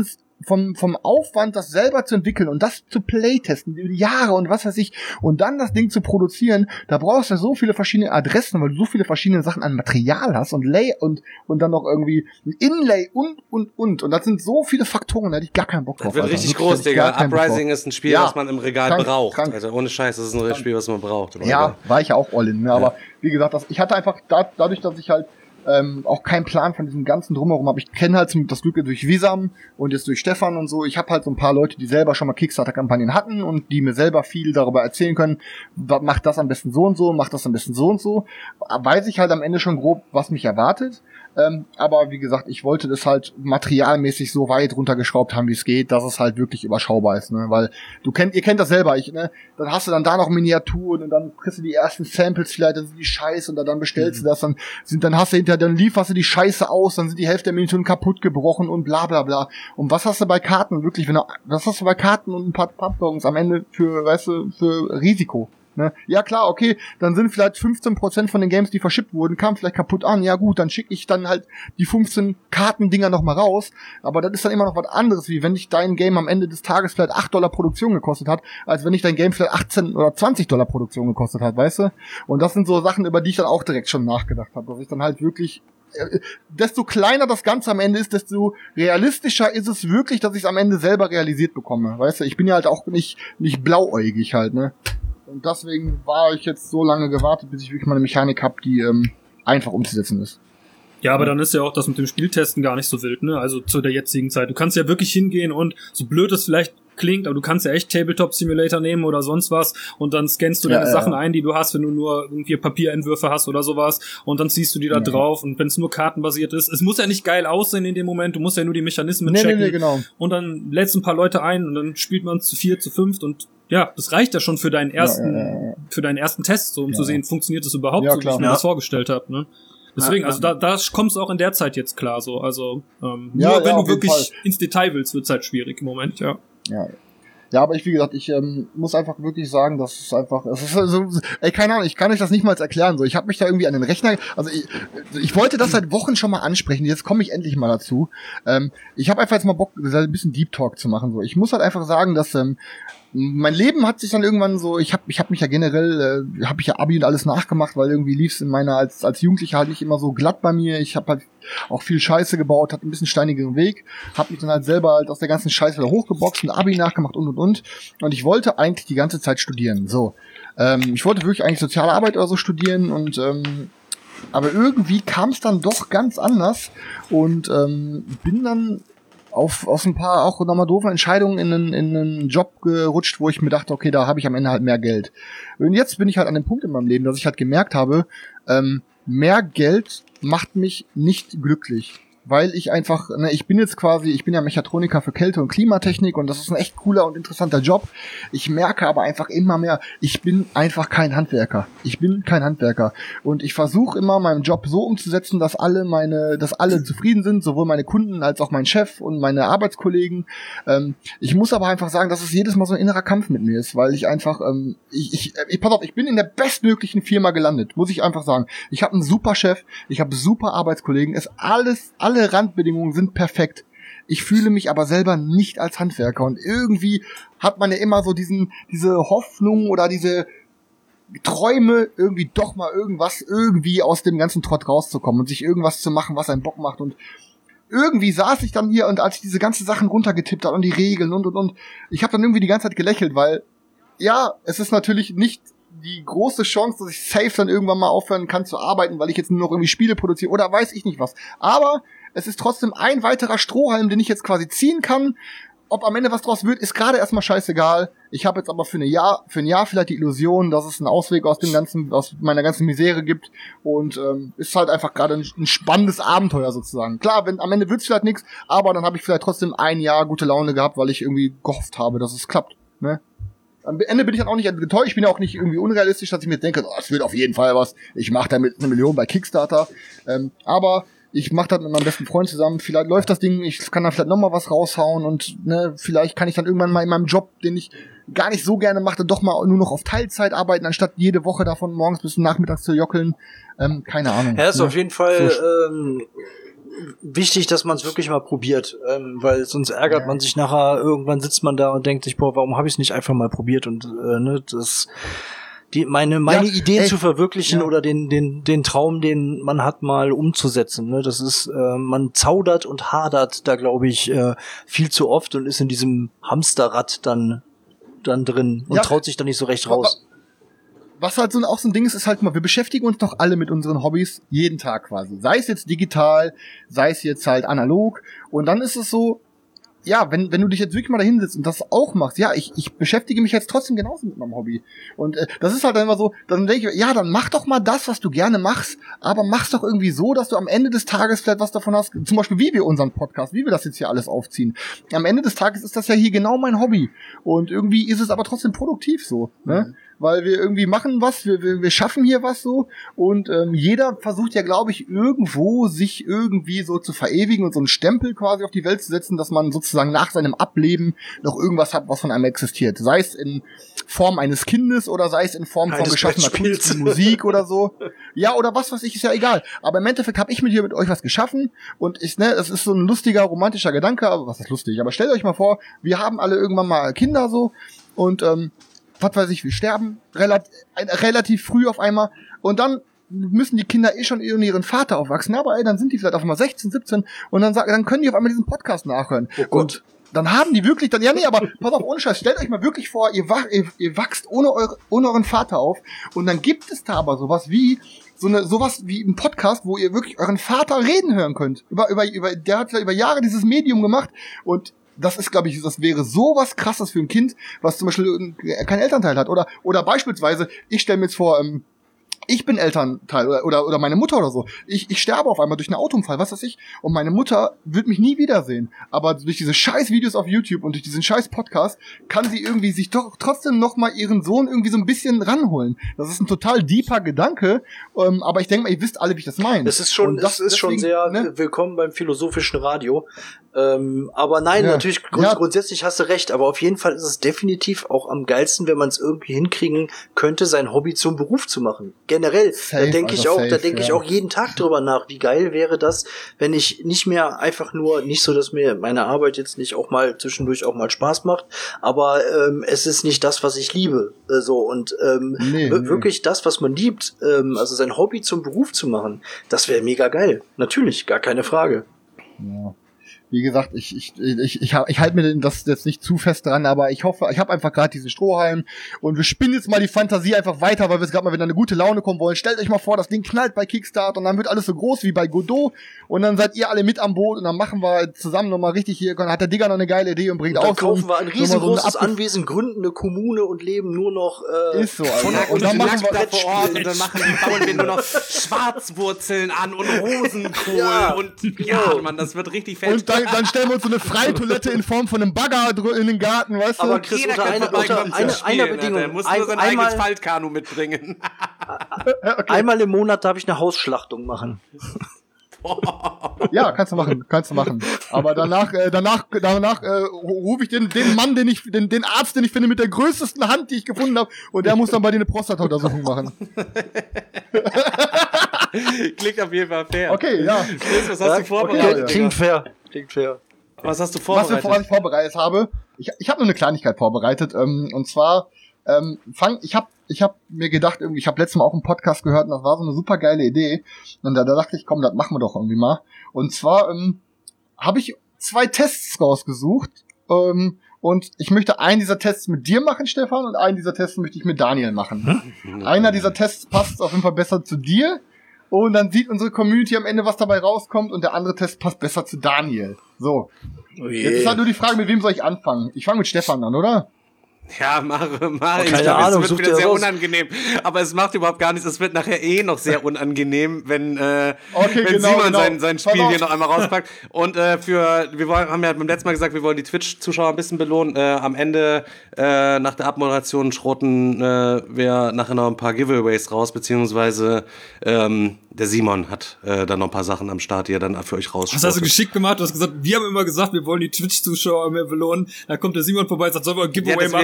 [SPEAKER 5] vom, vom Aufwand, das selber zu entwickeln und das zu playtesten, über die Jahre und was weiß ich, und dann das Ding zu produzieren, da brauchst du so viele verschiedene Adressen, weil du so viele verschiedene Sachen an Material hast und Lay und, und dann noch irgendwie ein Inlay und, und, und. Und das sind so viele Faktoren, da hätte ich gar keinen Bock drauf.
[SPEAKER 3] Das wird
[SPEAKER 5] Alter.
[SPEAKER 3] richtig
[SPEAKER 5] Wirklich,
[SPEAKER 3] groß, Digga. Uprising ist ein Spiel,
[SPEAKER 5] ja,
[SPEAKER 3] was man im Regal
[SPEAKER 5] krank,
[SPEAKER 3] braucht.
[SPEAKER 5] krank.
[SPEAKER 3] Also ohne Scheiß, das ist ein krank. Spiel, was man braucht. Oder?
[SPEAKER 5] Ja, war ich ja auch all in, ne? Aber
[SPEAKER 3] ja.
[SPEAKER 5] wie gesagt, das, ich hatte einfach da, dadurch, dass ich halt ähm, auch keinen Plan von diesem ganzen Drumherum habe. Ich kenne halt das Glück durch Wisam und jetzt durch Stefan und so. Ich habe halt so ein paar Leute, die selber schon mal Kickstarter-Kampagnen hatten und die mir selber viel darüber erzählen können, macht das am besten so und so, macht das am besten so und so. Weiß ich halt am Ende schon grob, was mich erwartet. Ähm, aber wie gesagt, ich wollte das halt materialmäßig so weit runtergeschraubt haben, wie es geht, dass es halt wirklich überschaubar ist, ne? Weil du kennt, ihr kennt das selber, ich, ne? Dann hast du dann da noch Miniaturen und dann kriegst du die ersten Samples vielleicht, dann sind die Scheiße und dann, dann bestellst mhm. du das, dann sind, dann hast du hinterher, dann lieferst du die Scheiße aus, dann sind die Hälfte der Miniaturen kaputt gebrochen und bla bla bla. Und was hast du bei Karten wirklich, wenn du, was hast du bei Karten und ein paar Pappbons am Ende für, weißt du, für Risiko? Ne? Ja klar, okay, dann sind vielleicht fünfzehn Prozent von den Games, die verschippt wurden, kamen vielleicht kaputt an. Ja gut, dann schicke ich dann halt die fünfzehn Kartendinger nochmal raus. Aber das ist dann immer noch was anderes, wie wenn dich dein Game am Ende des Tages vielleicht acht Dollar Produktion gekostet hat, als wenn dich dein Game vielleicht achtzehn oder zwanzig Dollar Produktion gekostet hat, weißt du? Und das sind so Sachen, über die ich dann auch direkt schon nachgedacht habe, dass ich dann halt wirklich desto kleiner das Ganze am Ende ist, desto realistischer ist es wirklich, dass ich es am Ende selber realisiert bekomme, weißt du? Ich bin ja halt auch nicht nicht blauäugig halt, ne? Und deswegen war ich jetzt so lange gewartet, bis ich wirklich mal eine Mechanik habe, die ähm, einfach umzusetzen ist.
[SPEAKER 4] Ja, aber dann ist ja auch das mit dem Spieltesten gar nicht so wild, ne? Also zu der jetzigen Zeit. Du kannst ja wirklich hingehen und, so blöd es vielleicht klingt, aber du kannst ja echt Tabletop Simulator nehmen oder sonst was und dann scannst du
[SPEAKER 5] ja,
[SPEAKER 4] deine
[SPEAKER 5] ja.
[SPEAKER 4] Sachen ein, die du hast, wenn du nur irgendwie Papierentwürfe hast oder sowas und dann ziehst du die da ja. drauf und wenn es nur kartenbasiert ist, es muss ja nicht geil aussehen in dem Moment, du musst ja nur die Mechanismen
[SPEAKER 5] nee,
[SPEAKER 4] checken
[SPEAKER 5] nee, nee, genau.
[SPEAKER 4] und dann lädst ein paar Leute ein und dann spielt man zu vier, zu fünft und ja, das reicht ja schon für deinen ersten, ja, ja, ja. für deinen ersten Test, so um ja. zu sehen, funktioniert das überhaupt
[SPEAKER 5] ja,
[SPEAKER 4] so, wie ich mir
[SPEAKER 2] ja.
[SPEAKER 4] das vorgestellt habe, ne? Deswegen,
[SPEAKER 2] ja,
[SPEAKER 4] also da, da kommst du auch in der Zeit jetzt klar, so, also ähm,
[SPEAKER 5] ja,
[SPEAKER 4] nur wenn
[SPEAKER 5] ja,
[SPEAKER 4] du wirklich
[SPEAKER 5] Fall.
[SPEAKER 4] ins Detail willst, wird's halt schwierig im Moment, ja.
[SPEAKER 5] Ja. Ja, aber ich, wie gesagt, ich ähm, muss einfach wirklich sagen, das ist einfach, es ist so, ey, keine Ahnung, ich kann euch das nicht mal erklären, so, ich habe mich da irgendwie an den Rechner, also ich, ich wollte das seit Wochen schon mal ansprechen, jetzt komme ich endlich mal dazu. Ähm, ich habe einfach jetzt mal Bock, ein bisschen Deep Talk zu machen, so. Ich muss halt einfach sagen, dass ähm, mein Leben hat sich dann irgendwann so, ich habe ich hab mich ja generell, äh, habe ich ja Abi und alles nachgemacht, weil irgendwie lief's in meiner, als als Jugendlicher halt nicht immer so glatt bei mir. Ich habe halt auch viel Scheiße gebaut, hatte ein bisschen steinigeren Weg, habe mich dann halt selber halt aus der ganzen Scheiße wieder hochgeboxt, ein Abi nachgemacht und und und. Und ich wollte eigentlich die ganze Zeit studieren, so. Ähm, ich wollte wirklich eigentlich soziale Arbeit oder so studieren und ähm, aber irgendwie kam es dann doch ganz anders und ähm, bin dann auf aus ein paar auch nochmal doofe Entscheidungen in einen, in einen Job gerutscht, wo ich mir dachte, okay, da habe ich am Ende halt mehr Geld. Und jetzt bin ich halt an dem Punkt in meinem Leben, dass ich halt gemerkt habe, ähm, mehr Geld macht mich nicht glücklich. Weil ich einfach, ne, ich bin jetzt quasi, ich bin ja Mechatroniker für Kälte- und Klimatechnik und das ist ein echt cooler und interessanter Job. Ich merke aber einfach immer mehr, ich bin einfach kein Handwerker. Ich bin kein Handwerker. Und ich versuche immer, meinen Job so umzusetzen, dass alle meine, dass alle zufrieden sind, sowohl meine Kunden als auch mein Chef und meine Arbeitskollegen. Ähm, ich muss aber einfach sagen, dass es jedes Mal so ein innerer Kampf mit mir ist, weil ich einfach, ähm, ich, ich, ich, pass auf, ich bin in der bestmöglichen Firma gelandet, muss ich einfach sagen. Ich habe einen super Chef, ich habe super Arbeitskollegen, es alles, alles Alle Randbedingungen sind perfekt. Ich fühle mich aber selber nicht als Handwerker und irgendwie hat man ja immer so diesen, diese Hoffnung oder diese Träume, irgendwie doch mal irgendwas, irgendwie aus dem ganzen Trott rauszukommen und sich irgendwas zu machen, was einen Bock macht und irgendwie saß ich dann hier und als ich diese ganzen Sachen runtergetippt habe und die Regeln und und und, ich habe dann irgendwie die ganze Zeit gelächelt, weil ja, es ist natürlich nicht die große Chance, dass ich safe dann irgendwann mal aufhören kann zu arbeiten, weil ich jetzt nur noch irgendwie Spiele produziere oder weiß ich nicht was. Aber es ist trotzdem ein weiterer Strohhalm, den ich jetzt quasi ziehen kann. Ob am Ende was draus wird, ist gerade erstmal scheißegal. Ich habe jetzt aber für, eine Jahr, für ein Jahr vielleicht die Illusion, dass es einen Ausweg aus dem ganzen, aus meiner ganzen Misere gibt. Und ähm, ist halt einfach gerade ein, ein spannendes Abenteuer sozusagen. Klar, wenn am Ende wird's vielleicht nichts, aber dann habe ich vielleicht trotzdem ein Jahr gute Laune gehabt, weil ich irgendwie gehofft habe, dass es klappt. Ne? Am Ende bin ich dann auch nicht enttäuscht, ich bin ja auch nicht irgendwie unrealistisch, dass ich mir denke, oh, es wird auf jeden Fall was, ich mache damit eine Million bei Kickstarter, ähm, aber ich mache das mit meinem besten Freund zusammen, vielleicht läuft das Ding, ich kann da vielleicht nochmal was raushauen und ne, vielleicht kann ich dann irgendwann mal in meinem Job, den ich gar nicht so gerne machte, doch mal nur noch auf Teilzeit arbeiten, anstatt jede Woche davon morgens bis nachmittags zu jockeln, ähm, keine Ahnung.
[SPEAKER 2] Ja, ist
[SPEAKER 5] ne?
[SPEAKER 2] auf jeden Fall
[SPEAKER 5] so
[SPEAKER 2] ähm, wichtig, dass man es wirklich mal probiert, ähm, weil sonst ärgert ja. man sich nachher, irgendwann sitzt man da und denkt sich, boah, warum habe ich es nicht einfach mal probiert und äh, ne, das die meine meine ja, Ideen ey, zu verwirklichen ja. oder den den den Traum, den man hat, mal umzusetzen, ne, das ist äh, man zaudert und hadert da, glaube ich, äh, viel zu oft und ist in diesem Hamsterrad dann dann drin und ja. traut sich dann nicht so recht raus.
[SPEAKER 5] Was halt so auch so ein Ding ist, ist halt mal, wir beschäftigen uns doch alle mit unseren Hobbys jeden Tag quasi. Sei es jetzt digital, sei es jetzt halt analog. Und dann ist es so, ja, wenn wenn du dich jetzt wirklich mal da hinsetzt und das auch machst, ja, ich ich beschäftige mich jetzt trotzdem genauso mit meinem Hobby. Und äh, das ist halt dann immer so, dann denke ich, ja, dann mach doch mal das, was du gerne machst, aber mach's doch irgendwie so, dass du am Ende des Tages vielleicht was davon hast, zum Beispiel wie wir unseren Podcast, wie wir das jetzt hier alles aufziehen. Am Ende des Tages ist das ja hier genau mein Hobby. Und irgendwie ist es aber trotzdem produktiv so, ne? Mhm. Weil wir irgendwie machen was, wir, wir, wir schaffen hier was so und ähm, jeder versucht ja, glaube ich, irgendwo sich irgendwie so zu verewigen und so einen Stempel quasi auf die Welt zu setzen, dass man sozusagen nach seinem Ableben noch irgendwas hat, was von einem existiert. Sei es in Form eines Kindes oder sei es in Form von geschaffener Kunst, Musik oder so. Ja, oder was weiß ich, ist ja egal. Aber im Endeffekt habe ich mit hier mit euch was geschaffen und ich, ne, es ist so ein lustiger, romantischer Gedanke, aber was ist lustig? Aber stellt euch mal vor, wir haben alle irgendwann mal Kinder so und ähm, was weiß ich, wir sterben relativ, relativ früh auf einmal und dann müssen die Kinder eh schon in ihren Vater aufwachsen, aber ey, dann sind die vielleicht auf einmal sechzehn, siebzehn und dann sagen, dann können die auf einmal diesen Podcast nachhören. Oh Gott. Und dann haben die wirklich, dann, ja nee, aber pass auf, ohne Scheiß, stellt euch mal wirklich vor, ihr, wach, ihr, ihr wachst ohne, eure, ohne euren Vater auf und dann gibt es da aber sowas wie, so eine, sowas wie ein Podcast, wo ihr wirklich euren Vater reden hören könnt. Über, über, über, der hat ja über Jahre dieses Medium gemacht und das ist, glaube ich, das wäre so was Krasses für ein Kind, was zum Beispiel keinen Elternteil hat. Oder oder beispielsweise, ich stelle mir jetzt vor, ähm, ich bin Elternteil oder, oder oder meine Mutter oder so. Ich ich sterbe auf einmal durch einen Autounfall, was weiß ich. Und meine Mutter wird mich nie wiedersehen. Aber durch diese scheiß Videos auf YouTube und durch diesen scheiß Podcast kann sie irgendwie sich doch trotzdem noch mal ihren Sohn irgendwie so ein bisschen ranholen. Das ist ein total deeper Gedanke. Ähm, aber ich denke mal, ihr wisst alle, wie ich das meine.
[SPEAKER 2] Das ist schon, das, das ist deswegen, schon sehr ne? willkommen beim philosophischen Radio. Ähm, aber nein, ja. natürlich grund- ja. grundsätzlich hast du recht, aber auf jeden Fall ist es definitiv auch am geilsten, wenn man es irgendwie hinkriegen könnte, sein Hobby zum Beruf zu machen. Generell, safe, da denke ich auch, safe, da denke ja. ich auch jeden Tag drüber nach, wie geil wäre das, wenn ich nicht mehr einfach nur, nicht so, dass mir meine Arbeit jetzt nicht auch mal zwischendurch auch mal Spaß macht, aber ähm, es ist nicht das, was ich liebe, äh, so und ähm, nee, w- nee. wirklich das, was man liebt, ähm, also sein Hobby zum Beruf zu machen, das wäre mega geil. Natürlich, gar keine Frage.
[SPEAKER 5] Ja. Wie gesagt, ich ich ich ich, ich halte mir das jetzt nicht zu fest dran, aber ich hoffe, ich habe einfach gerade diesen Strohhalm und wir spinnen jetzt mal die Fantasie einfach weiter, weil wir jetzt gerade mal wieder eine gute Laune kommen wollen. Stellt euch mal vor, das Ding knallt bei Kickstarter und dann wird alles so groß wie bei Godot und dann seid ihr alle mit am Boot und dann machen wir zusammen nochmal richtig hier, hat der Digger noch eine geile Idee und bringt
[SPEAKER 2] und dann
[SPEAKER 5] auch
[SPEAKER 2] kaufen
[SPEAKER 5] so
[SPEAKER 2] wir ein riesengroßes so Anwesen, gründen eine Kommune und leben nur noch äh,
[SPEAKER 5] ist so, Alter.
[SPEAKER 3] Und, und, und dann machen wir da vor Ort und dann machen die bauen wir nur noch Schwarzwurzeln an und Rosenkohl ja, und ja, Mann, das wird richtig fett.
[SPEAKER 5] Und dann, dann stellen wir uns so eine Freitoilette in Form von einem Bagger in den Garten, weißt du?
[SPEAKER 2] Aber Chris,
[SPEAKER 3] jeder
[SPEAKER 2] unter, eine, unter eine, einer Bedingung.
[SPEAKER 3] Der muss nur sein ein, eigenes Faltkanu mitbringen.
[SPEAKER 2] Okay. Einmal im Monat darf ich eine Hausschlachtung machen.
[SPEAKER 5] Ja, kannst du machen, kannst du machen. Aber danach, äh, danach, danach äh, rufe ich den, den Mann, den ich, den, den Arzt, den ich finde, mit der größten Hand, die ich gefunden habe, und der muss dann bei dir eine Prostata-Untersuchung machen.
[SPEAKER 3] Klingt auf jeden Fall fair.
[SPEAKER 5] Okay, ja.
[SPEAKER 3] Chris, was hast ja, du vorbereitet?
[SPEAKER 2] Okay, klingt fair. Klingt fair.
[SPEAKER 3] Was hast du vorbereitet?
[SPEAKER 5] Was, was ich vorbereitet habe? Ich, ich habe nur eine Kleinigkeit vorbereitet. Ähm, und zwar ähm, fang, ich habe ich hab mir gedacht, irgendwie, ich habe letztes Mal auch einen Podcast gehört und das war so eine super geile Idee. Und da, da dachte ich, komm, das machen wir doch irgendwie mal. Und zwar ähm, habe ich zwei Tests rausgesucht. Ähm, und ich möchte einen dieser Tests mit dir machen, Stefan, und einen dieser Tests möchte ich mit Daniel machen. Hm? Einer dieser Tests passt auf jeden Fall besser zu dir. Und dann sieht unsere Community am Ende, was dabei rauskommt. Und der andere Test passt besser zu Daniel. So. Oh je. Jetzt ist halt nur die Frage, mit wem soll ich anfangen? Ich fange mit Stefan an, oder?
[SPEAKER 3] Ja, mach, mach.
[SPEAKER 2] Oh, ich glaube, es wird
[SPEAKER 3] wieder sehr raus. unangenehm. Aber es macht überhaupt gar nichts. Es wird nachher eh noch sehr unangenehm, wenn, äh, okay, wenn genau, Simon genau. sein, sein Spiel hier noch einmal rauspackt. Und äh, für, wir wollen, haben ja beim letzten Mal gesagt, wir wollen die Twitch-Zuschauer ein bisschen belohnen. Äh, am Ende, äh, nach der Abmoderation, schroten äh, wir nachher noch ein paar Giveaways raus, beziehungsweise ähm, der Simon hat äh, dann noch ein paar Sachen am Start, die er dann für euch rausschrotet.
[SPEAKER 4] Das hast du geschickt gemacht. Du hast gesagt, wir haben immer gesagt, wir wollen die Twitch-Zuschauer mehr belohnen. Dann kommt der Simon vorbei und sagt, sollen wir ein Giveaway
[SPEAKER 3] ja,
[SPEAKER 4] machen?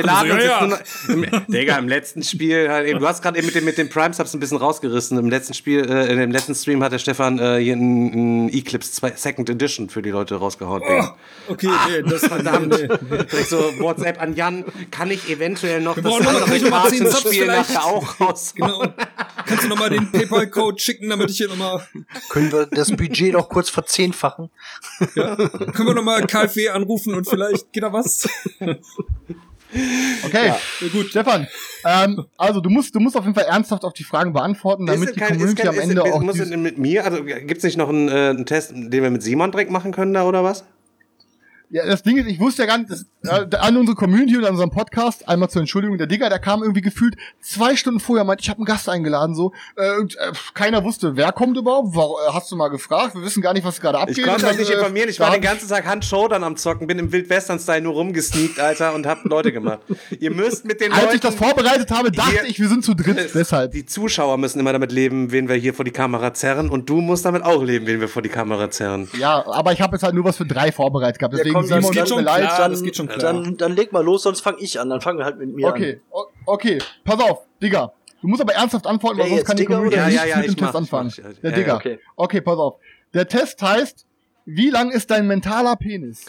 [SPEAKER 3] Laden
[SPEAKER 4] so,
[SPEAKER 3] und
[SPEAKER 4] ja,
[SPEAKER 3] sitzt nur noch, im, Digga, im letzten Spiel, halt eben, du hast gerade eben mit dem, mit den Prime-Subs ein bisschen rausgerissen. Im letzten Spiel, äh, in dem letzten Stream hat der Stefan äh, hier einen Eclipse zwei Second Edition für die Leute rausgehauen.
[SPEAKER 4] Oh, okay, nee, das verdammt. Nee, nee.
[SPEAKER 3] Direkt so WhatsApp an Jan, kann ich eventuell noch
[SPEAKER 4] Wir
[SPEAKER 3] das
[SPEAKER 4] brauchen noch mal-
[SPEAKER 3] andere
[SPEAKER 4] kann ich noch mal zehn Subs
[SPEAKER 3] Kartenspiel
[SPEAKER 4] vielleicht?
[SPEAKER 3] nachher auch raus?
[SPEAKER 4] Genau. Kannst du nochmal den PayPal-Code schicken, damit ich hier nochmal...
[SPEAKER 2] Können wir das Budget noch kurz verzehnfachen?
[SPEAKER 4] Ja, können wir nochmal K F W anrufen und vielleicht geht da was?
[SPEAKER 5] Okay,
[SPEAKER 4] Ja, gut.
[SPEAKER 5] Stefan, ähm, also du musst, du musst auf jeden Fall ernsthaft auf die Fragen beantworten, damit
[SPEAKER 3] Ist
[SPEAKER 5] die
[SPEAKER 3] kein- ist
[SPEAKER 5] Community
[SPEAKER 3] kein-
[SPEAKER 5] am
[SPEAKER 3] ist-
[SPEAKER 5] Ende
[SPEAKER 3] ist-
[SPEAKER 5] auch
[SPEAKER 3] muss
[SPEAKER 5] dies-
[SPEAKER 3] es mit mir, also gibt's nicht noch einen, äh, einen Test, den wir mit Simon direkt machen können da oder was?
[SPEAKER 5] Ja, das Ding ist, ich wusste ja gar nicht, dass, äh, an unsere Community und an unserem Podcast, einmal zur Entschuldigung, der Digger, der kam irgendwie gefühlt zwei Stunden vorher, meinte, ich habe einen Gast eingeladen, so, äh, und äh, keiner wusste, wer kommt überhaupt, war, äh, hast du mal gefragt, wir wissen gar nicht, was gerade abgeht.
[SPEAKER 3] Ich konnte
[SPEAKER 5] Und
[SPEAKER 3] euch nicht
[SPEAKER 5] dann, äh,
[SPEAKER 3] informieren, ich
[SPEAKER 5] da
[SPEAKER 3] war
[SPEAKER 5] hab
[SPEAKER 3] den ganzen Tag Hand-Showdown am Zocken, bin im Wildwestern-Style nur rumgesneakt, Alter, und hab Leute gemacht. Ihr müsst mit den
[SPEAKER 5] Als
[SPEAKER 3] Leuten...
[SPEAKER 5] ich das vorbereitet habe, dachte
[SPEAKER 3] hier-
[SPEAKER 5] ich, wir sind zu dritt, deshalb.
[SPEAKER 3] Die Zuschauer müssen immer damit leben, wen wir hier vor die Kamera zerren, und du musst damit auch leben, wen wir vor die Kamera zerren.
[SPEAKER 5] Ja, aber ich habe jetzt halt nur was für drei vorbereitet gehabt, deswegen
[SPEAKER 2] komm, das
[SPEAKER 5] Simon,
[SPEAKER 2] geht
[SPEAKER 5] tut
[SPEAKER 4] schon
[SPEAKER 5] mir leid.
[SPEAKER 4] klar,
[SPEAKER 2] dann,
[SPEAKER 4] das geht schon klar.
[SPEAKER 2] Dann, dann leg mal los, sonst fange ich an. Dann fangen wir halt mit mir
[SPEAKER 5] Okay, o- okay, pass auf, Digga. Du musst aber ernsthaft antworten, weil
[SPEAKER 2] Wer
[SPEAKER 5] sonst
[SPEAKER 2] jetzt,
[SPEAKER 5] kann die
[SPEAKER 2] Digga,
[SPEAKER 5] Community
[SPEAKER 2] oder?
[SPEAKER 5] nicht
[SPEAKER 3] Ja, ja, ja,
[SPEAKER 5] mit dem
[SPEAKER 3] ich
[SPEAKER 5] Test
[SPEAKER 3] mach, ich
[SPEAKER 5] anfangen.
[SPEAKER 3] mach, ich-
[SPEAKER 5] Der
[SPEAKER 3] ja,
[SPEAKER 5] Digga.
[SPEAKER 3] ja,
[SPEAKER 2] okay.
[SPEAKER 5] Okay, pass auf. Der Test heißt, wie lang ist dein mentaler Penis?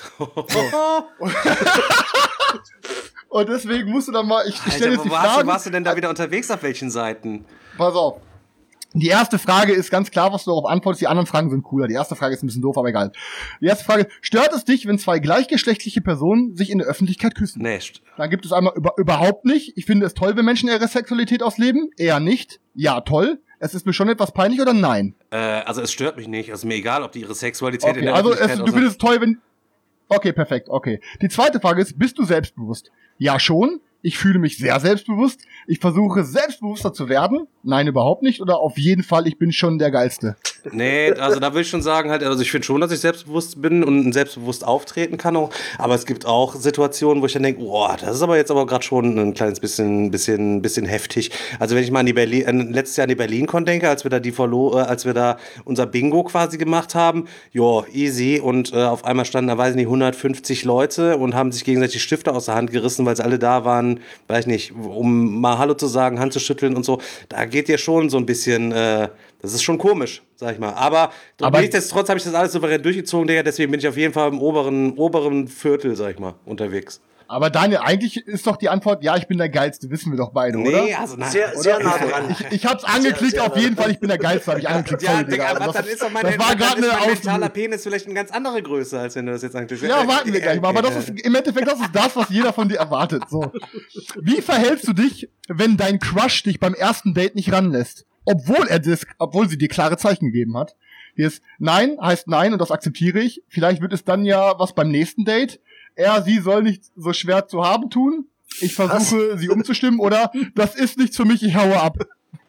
[SPEAKER 5] Und deswegen musst du dann mal, ich, ich stelle
[SPEAKER 3] Alter,
[SPEAKER 5] jetzt die
[SPEAKER 3] wo warst, du,
[SPEAKER 5] Fragen.
[SPEAKER 3] warst du denn da wieder unterwegs, auf welchen Seiten?
[SPEAKER 5] Pass auf. Die erste Frage ist ganz klar, was du darauf antwortest. Die anderen Fragen sind cooler. Die erste Frage ist ein bisschen doof, aber egal. Die erste Frage, stört es dich, wenn zwei gleichgeschlechtliche Personen sich in der Öffentlichkeit küssen?
[SPEAKER 3] Nee, st-
[SPEAKER 5] Dann gibt es einmal über, überhaupt nicht. Ich finde es toll, wenn Menschen ihre Sexualität ausleben. Eher nicht. Ja, toll. Es ist mir schon etwas peinlich oder nein?
[SPEAKER 3] äh, also es stört mich nicht, es ist mir egal, ob die ihre Sexualität in
[SPEAKER 5] Okay,
[SPEAKER 3] der
[SPEAKER 5] also es,
[SPEAKER 3] Öffentlichkeit
[SPEAKER 5] du findest es toll, wenn... Okay, perfekt, okay. Die zweite Frage ist, bist du selbstbewusst? Ja, schon. Ich fühle mich sehr selbstbewusst. Ich versuche, selbstbewusster zu werden. Nein, überhaupt nicht. Oder auf jeden Fall, ich bin schon der Geilste.
[SPEAKER 3] Nee, also da würde ich schon sagen, halt, also ich finde schon, dass ich selbstbewusst bin und selbstbewusst auftreten kann auch, aber es gibt auch Situationen, wo ich dann denke, boah, das ist aber jetzt aber gerade schon ein kleines bisschen, bisschen, bisschen heftig. Also wenn ich mal an die Berlin, äh, letztes Jahr an die BerlinCon denke, als wir da die verlo äh, als wir da unser Bingo quasi gemacht haben, jo, easy, und äh, auf einmal standen da, weiß ich nicht, hundertfünfzig Leute und haben sich gegenseitig Stifte aus der Hand gerissen, weil sie alle da waren, weiß ich nicht, um mal Hallo zu sagen, Hand zu schütteln und so. Da geht dir schon so ein bisschen, äh, das ist schon komisch, sag ich mal. Aber,
[SPEAKER 5] Aber
[SPEAKER 3] nichtsdestotrotz habe ich das alles souverän durchgezogen, Digga. Deswegen bin ich auf jeden Fall im oberen, oberen Viertel, sag ich mal, unterwegs.
[SPEAKER 5] Aber Daniel, eigentlich ist doch die Antwort, ja, ich bin der Geilste, wissen wir doch beide, oder?
[SPEAKER 3] Nee, also nein.
[SPEAKER 2] Sehr, sehr nah dran.
[SPEAKER 5] Ich, ich hab's angeklickt,
[SPEAKER 2] sehr
[SPEAKER 5] auf jeden Fall, ich bin der Geilste, hab ich angeklickt.
[SPEAKER 3] Ja,
[SPEAKER 5] sorry,
[SPEAKER 3] Digga,
[SPEAKER 5] Also
[SPEAKER 3] aber
[SPEAKER 5] das,
[SPEAKER 3] dann ist doch mein,
[SPEAKER 5] das war
[SPEAKER 3] dann
[SPEAKER 5] gerade
[SPEAKER 3] ist
[SPEAKER 5] eine
[SPEAKER 3] mein mentaler
[SPEAKER 5] Ausdruck.
[SPEAKER 3] Penis vielleicht eine ganz andere Größe, als wenn du das jetzt angeklickt
[SPEAKER 5] Ja, warten wir gleich mal, aber das ist, im Endeffekt, das ist das, was jeder von dir erwartet, so. Wie verhältst du dich, wenn dein Crush dich beim ersten Date nicht ranlässt? Obwohl er das, obwohl sie dir klare Zeichen gegeben hat. Hier ist Nein, heißt Nein, und das akzeptiere ich. Vielleicht wird es dann ja was beim nächsten Date. Er, sie soll nicht so schwer zu haben tun. Ich versuche, sie umzustimmen, oder das ist nichts für mich, ich haue ab.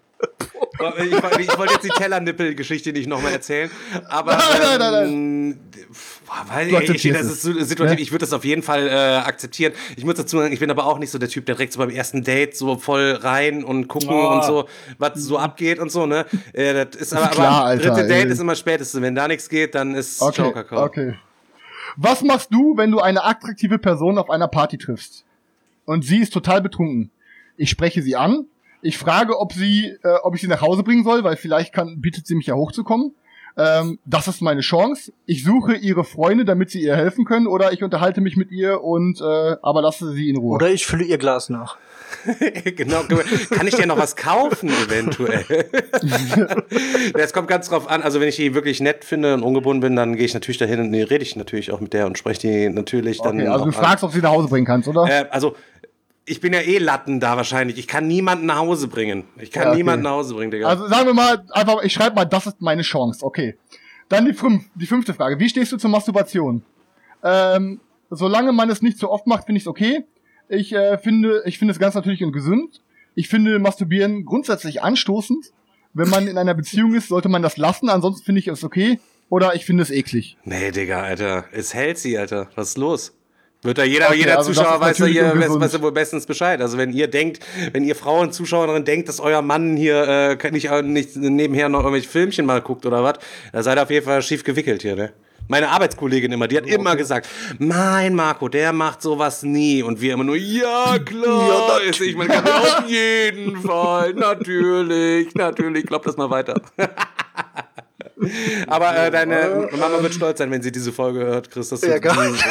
[SPEAKER 3] Ich, wollte- ich wollte jetzt die Tellernippel-Geschichte nicht nochmal erzählen, aber
[SPEAKER 5] Nein, nein, nein, nein.
[SPEAKER 3] ähm, weil
[SPEAKER 5] Du
[SPEAKER 3] ich, ich,
[SPEAKER 5] akzeptierst
[SPEAKER 3] das
[SPEAKER 5] es,
[SPEAKER 3] ist so situativ.
[SPEAKER 5] ne?
[SPEAKER 3] Ich würde das auf jeden Fall äh, akzeptieren. Ich muss dazu sagen, ich bin aber auch nicht so der Typ, der direkt so beim ersten Date so voll rein und gucken
[SPEAKER 4] Oh.
[SPEAKER 3] und so, was so abgeht und so, ne? Äh, das ist aber,
[SPEAKER 5] Ist klar,
[SPEAKER 3] aber
[SPEAKER 5] Alter,
[SPEAKER 3] dritte Date
[SPEAKER 5] ey.
[SPEAKER 3] ist immer spätestens. Wenn da nichts geht, dann ist
[SPEAKER 5] Okay,
[SPEAKER 3] Joker Call.
[SPEAKER 5] okay. Was machst du, wenn du eine attraktive Person auf einer Party triffst? Und sie ist total betrunken. Ich spreche sie an. Ich frage, ob sie, äh, ob ich sie nach Hause bringen soll, weil vielleicht kann, bietet sie mich ja hochzukommen. Ähm, das ist meine Chance. Ich suche ihre Freunde, damit sie ihr helfen können, oder ich unterhalte mich mit ihr und, äh, aber lasse sie in Ruhe.
[SPEAKER 2] Oder ich fülle ihr Glas nach.
[SPEAKER 3] Genau, kann ich dir noch was kaufen eventuell? Das kommt ganz drauf an, also wenn ich die wirklich nett finde und ungebunden bin, dann gehe ich natürlich dahin und nee, rede ich natürlich auch mit der und spreche die natürlich dann
[SPEAKER 5] Okay, also
[SPEAKER 3] auch
[SPEAKER 5] du fragst, ob sie nach Hause bringen kannst, oder?
[SPEAKER 3] an. Äh, also ich bin ja eh Latten da wahrscheinlich, ich kann niemanden nach Hause bringen. Ich kann
[SPEAKER 5] Ja, okay.
[SPEAKER 3] niemanden nach Hause bringen, Digga.
[SPEAKER 5] Also sagen wir mal, einfach, ich schreibe mal, das ist meine Chance, okay. Dann die, fünf, die fünfte Frage. Wie stehst du zur Masturbation? Ähm, solange man es nicht so oft macht, finde ich es okay. Ich äh, finde, ich finde es ganz natürlich und gesund. Ich finde Masturbieren grundsätzlich anstoßend. Wenn man in einer Beziehung ist, sollte man das lassen. Ansonsten finde ich es okay. Oder ich finde es eklig.
[SPEAKER 3] Nee, Digga, Alter, es hält sie, Alter. Was ist los? Wird da jeder,
[SPEAKER 5] Okay,
[SPEAKER 3] jeder
[SPEAKER 5] also das
[SPEAKER 3] Zuschauer
[SPEAKER 5] ist
[SPEAKER 3] weiß ja
[SPEAKER 5] natürlich
[SPEAKER 3] hier
[SPEAKER 5] ungesund.
[SPEAKER 3] weiß ja wohl bestens Bescheid. Also wenn ihr denkt, wenn ihr Frauen, Zuschauerin denkt, dass euer Mann hier äh, nicht, nicht nebenher noch irgendwelche Filmchen mal guckt oder was, da seid ihr auf jeden Fall schief gewickelt hier, ne? Meine Arbeitskollegin immer, die hat okay. immer gesagt, mein Marco, der macht sowas nie. Und wir immer nur, ja klar, ja, ich meine, auf jeden Fall, natürlich, natürlich, glaub das mal weiter. Aber äh, deine Mama wird stolz sein, wenn sie diese Folge hört, Chris. Das ja, gar nicht.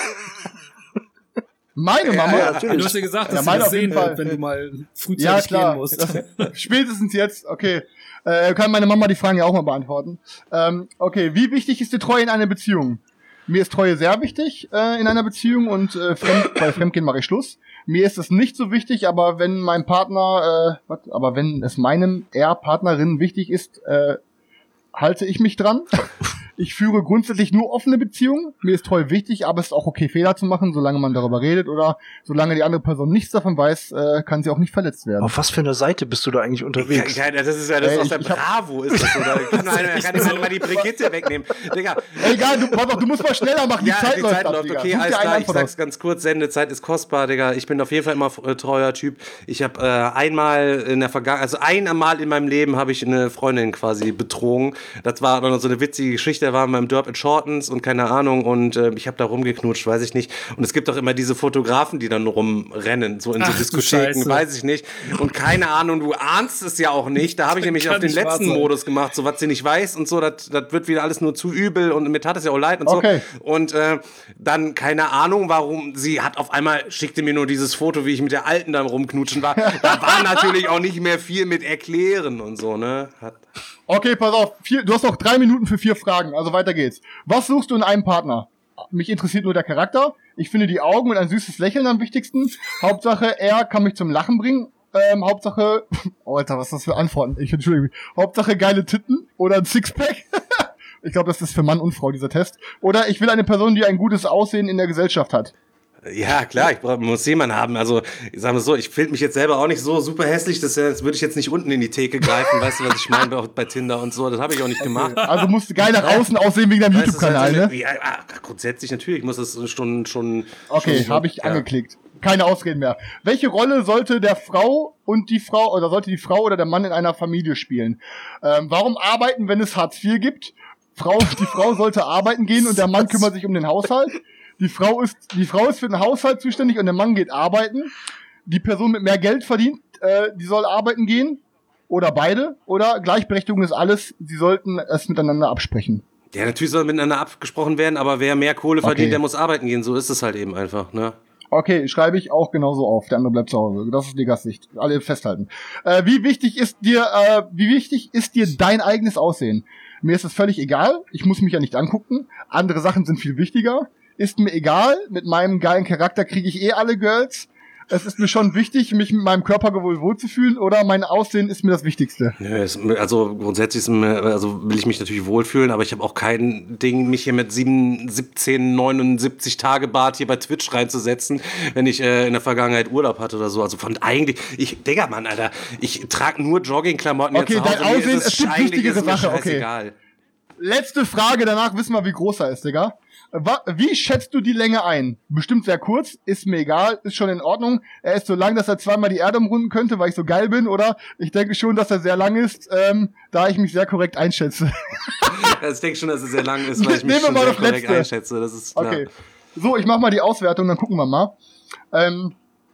[SPEAKER 5] Meine Mama?
[SPEAKER 4] Ja, natürlich. Du hast ja gesagt, dass ja, sie das sehen wird, wenn du mal frühzeitig ja, klar. gehen musst.
[SPEAKER 5] Spätestens jetzt, okay. Äh, kann meine Mama die Fragen ja auch mal beantworten. Ähm, okay, wie wichtig ist die Treue in einer Beziehung? Mir ist Treue sehr wichtig äh, in einer Beziehung und äh, Fremd, bei Fremdgehen mache ich Schluss. Mir ist es nicht so wichtig, aber wenn mein Partner, äh, was, aber wenn es meinem er Partnerin wichtig ist, äh, halte ich mich dran. Ich führe grundsätzlich nur offene Beziehungen. Mir ist Treue wichtig, aber es ist auch okay, Fehler zu machen, solange man darüber redet oder solange die andere Person nichts davon weiß, äh, kann sie auch nicht verletzt werden.
[SPEAKER 2] Auf was für einer Seite bist du da eigentlich unterwegs?
[SPEAKER 3] Ja, ja, das ist ja das Ey, aus der Bravo, ist das so. Da kann einer kann ich mal die Brigitte wegnehmen. Digga.
[SPEAKER 5] Egal, du, pass auf, du musst mal schneller machen, die
[SPEAKER 3] ja,
[SPEAKER 5] Zeit
[SPEAKER 3] die
[SPEAKER 5] läuft
[SPEAKER 3] Zeit
[SPEAKER 5] ab,
[SPEAKER 3] läuft. Okay, alles klar, ich sag's ganz kurz, Sendezeit ist kostbar, Digga. Ich bin auf jeden Fall immer äh, treuer Typ. Ich habe äh, einmal in der Vergangenheit, also einmal in meinem Leben habe ich eine Freundin quasi betrogen. Das war dann so eine witzige Geschichte, da war in meinem Dorf in Shortens und keine Ahnung und äh, ich habe da rumgeknutscht, weiß ich nicht. Und es gibt auch immer diese Fotografen, die dann rumrennen, so in so Ach, Diskotheken, weiß ich nicht. Und keine Ahnung, du ahnst es ja auch nicht. Da habe ich nämlich auf den letzten Modus gemacht, so was sie nicht weiß und so, das wird wieder alles nur zu übel und mir tat es ja auch leid und
[SPEAKER 5] okay.
[SPEAKER 3] so. Und äh, dann keine Ahnung, warum sie hat auf einmal, schickte mir nur dieses Foto, wie ich mit der Alten dann rumknutschen war. Da war natürlich auch nicht mehr viel mit erklären und so, ne? Hat
[SPEAKER 5] Okay, pass auf, vier, du hast noch drei Minuten für vier Fragen, also weiter geht's. Was suchst du in einem Partner? Mich interessiert nur der Charakter. Ich finde die Augen und ein süßes Lächeln am wichtigsten. Hauptsache, er kann mich zum Lachen bringen. Ähm, Hauptsache, oh Alter, was ist das für Antworten? Ich entschuldige mich. Hauptsache geile Titten oder ein Sixpack. Ich glaube, das ist für Mann und Frau, dieser Test. Oder ich will eine Person, die ein gutes Aussehen in der Gesellschaft hat.
[SPEAKER 3] Ja, klar, ich brauch, muss jemanden haben. Also, ich sag mal so, ich finde mich jetzt selber auch nicht so super hässlich, das, das würde ich jetzt nicht unten in die Theke greifen, weißt du, was ich meine, auch bei Tinder und so, das habe ich auch nicht gemacht.
[SPEAKER 5] Okay. Also musst du geil nach außen aussehen wegen deinem weißt, YouTube-Kanal,
[SPEAKER 3] halt so
[SPEAKER 5] ne?
[SPEAKER 3] Ja, grundsätzlich natürlich, muss das schon, schon.
[SPEAKER 5] Okay, habe ich ja. angeklickt. Keine Ausreden mehr. Welche Rolle sollte der Frau und die Frau, oder sollte die Frau oder der Mann in einer Familie spielen? Ähm, warum arbeiten, wenn es Hartz vier gibt? Frau, die Frau sollte arbeiten gehen und der Mann kümmert sich um den Haushalt. Die Frau ist, die Frau ist für den Haushalt zuständig und der Mann geht arbeiten. Die Person mit mehr Geld verdient, äh, die soll arbeiten gehen. Oder beide. Oder Gleichberechtigung ist alles. Sie sollten es miteinander absprechen.
[SPEAKER 3] Ja, natürlich soll miteinander abgesprochen werden, aber wer mehr Kohle verdient, okay. der muss arbeiten gehen. So ist es halt eben einfach, ne?
[SPEAKER 5] Okay, schreibe ich auch genauso auf. Der andere bleibt zu Hause. Das ist die Gastsicht. Alle festhalten. Äh, wie wichtig ist dir, äh, wie wichtig ist dir dein eigenes Aussehen? Mir ist es völlig egal. Ich muss mich ja nicht angucken. Andere Sachen sind viel wichtiger. Ist mir egal, mit meinem geilen Charakter kriege ich eh alle Girls. Es ist mir schon wichtig, mich mit meinem Körper wohl wohlzufühlen oder mein Aussehen ist mir das Wichtigste.
[SPEAKER 3] Ja, es, also grundsätzlich ist mir, also will ich mich natürlich wohlfühlen, aber ich habe auch kein Ding, mich hier mit sieben, siebzehn, neunundsiebzig Tage Bart hier bei Twitch reinzusetzen, wenn ich äh, in der Vergangenheit Urlaub hatte oder so. Also von eigentlich, ich, Digga, Mann, Alter, ich trage nur Joggingklamotten
[SPEAKER 5] okay,
[SPEAKER 3] jetzt zu Hause.
[SPEAKER 5] Okay, dein Aussehen ist, ist die wichtigere Sache,
[SPEAKER 3] okay.
[SPEAKER 5] Letzte Frage, danach wissen wir, wie groß er ist, Digga. Wie schätzt du die Länge ein? Bestimmt sehr kurz, ist mir egal, ist schon in Ordnung. Er ist so lang, dass er zweimal die Erde umrunden könnte, weil ich so geil bin, oder? Ich denke schon, dass er sehr lang ist, ähm, da ich mich sehr korrekt einschätze.
[SPEAKER 3] Ja, ich denke schon, dass er sehr lang ist, weil ich mich schon sehr korrekt letzte. einschätze, das ist klar. Okay.
[SPEAKER 5] So, ich mach mal die Auswertung, dann gucken wir mal. Ähm,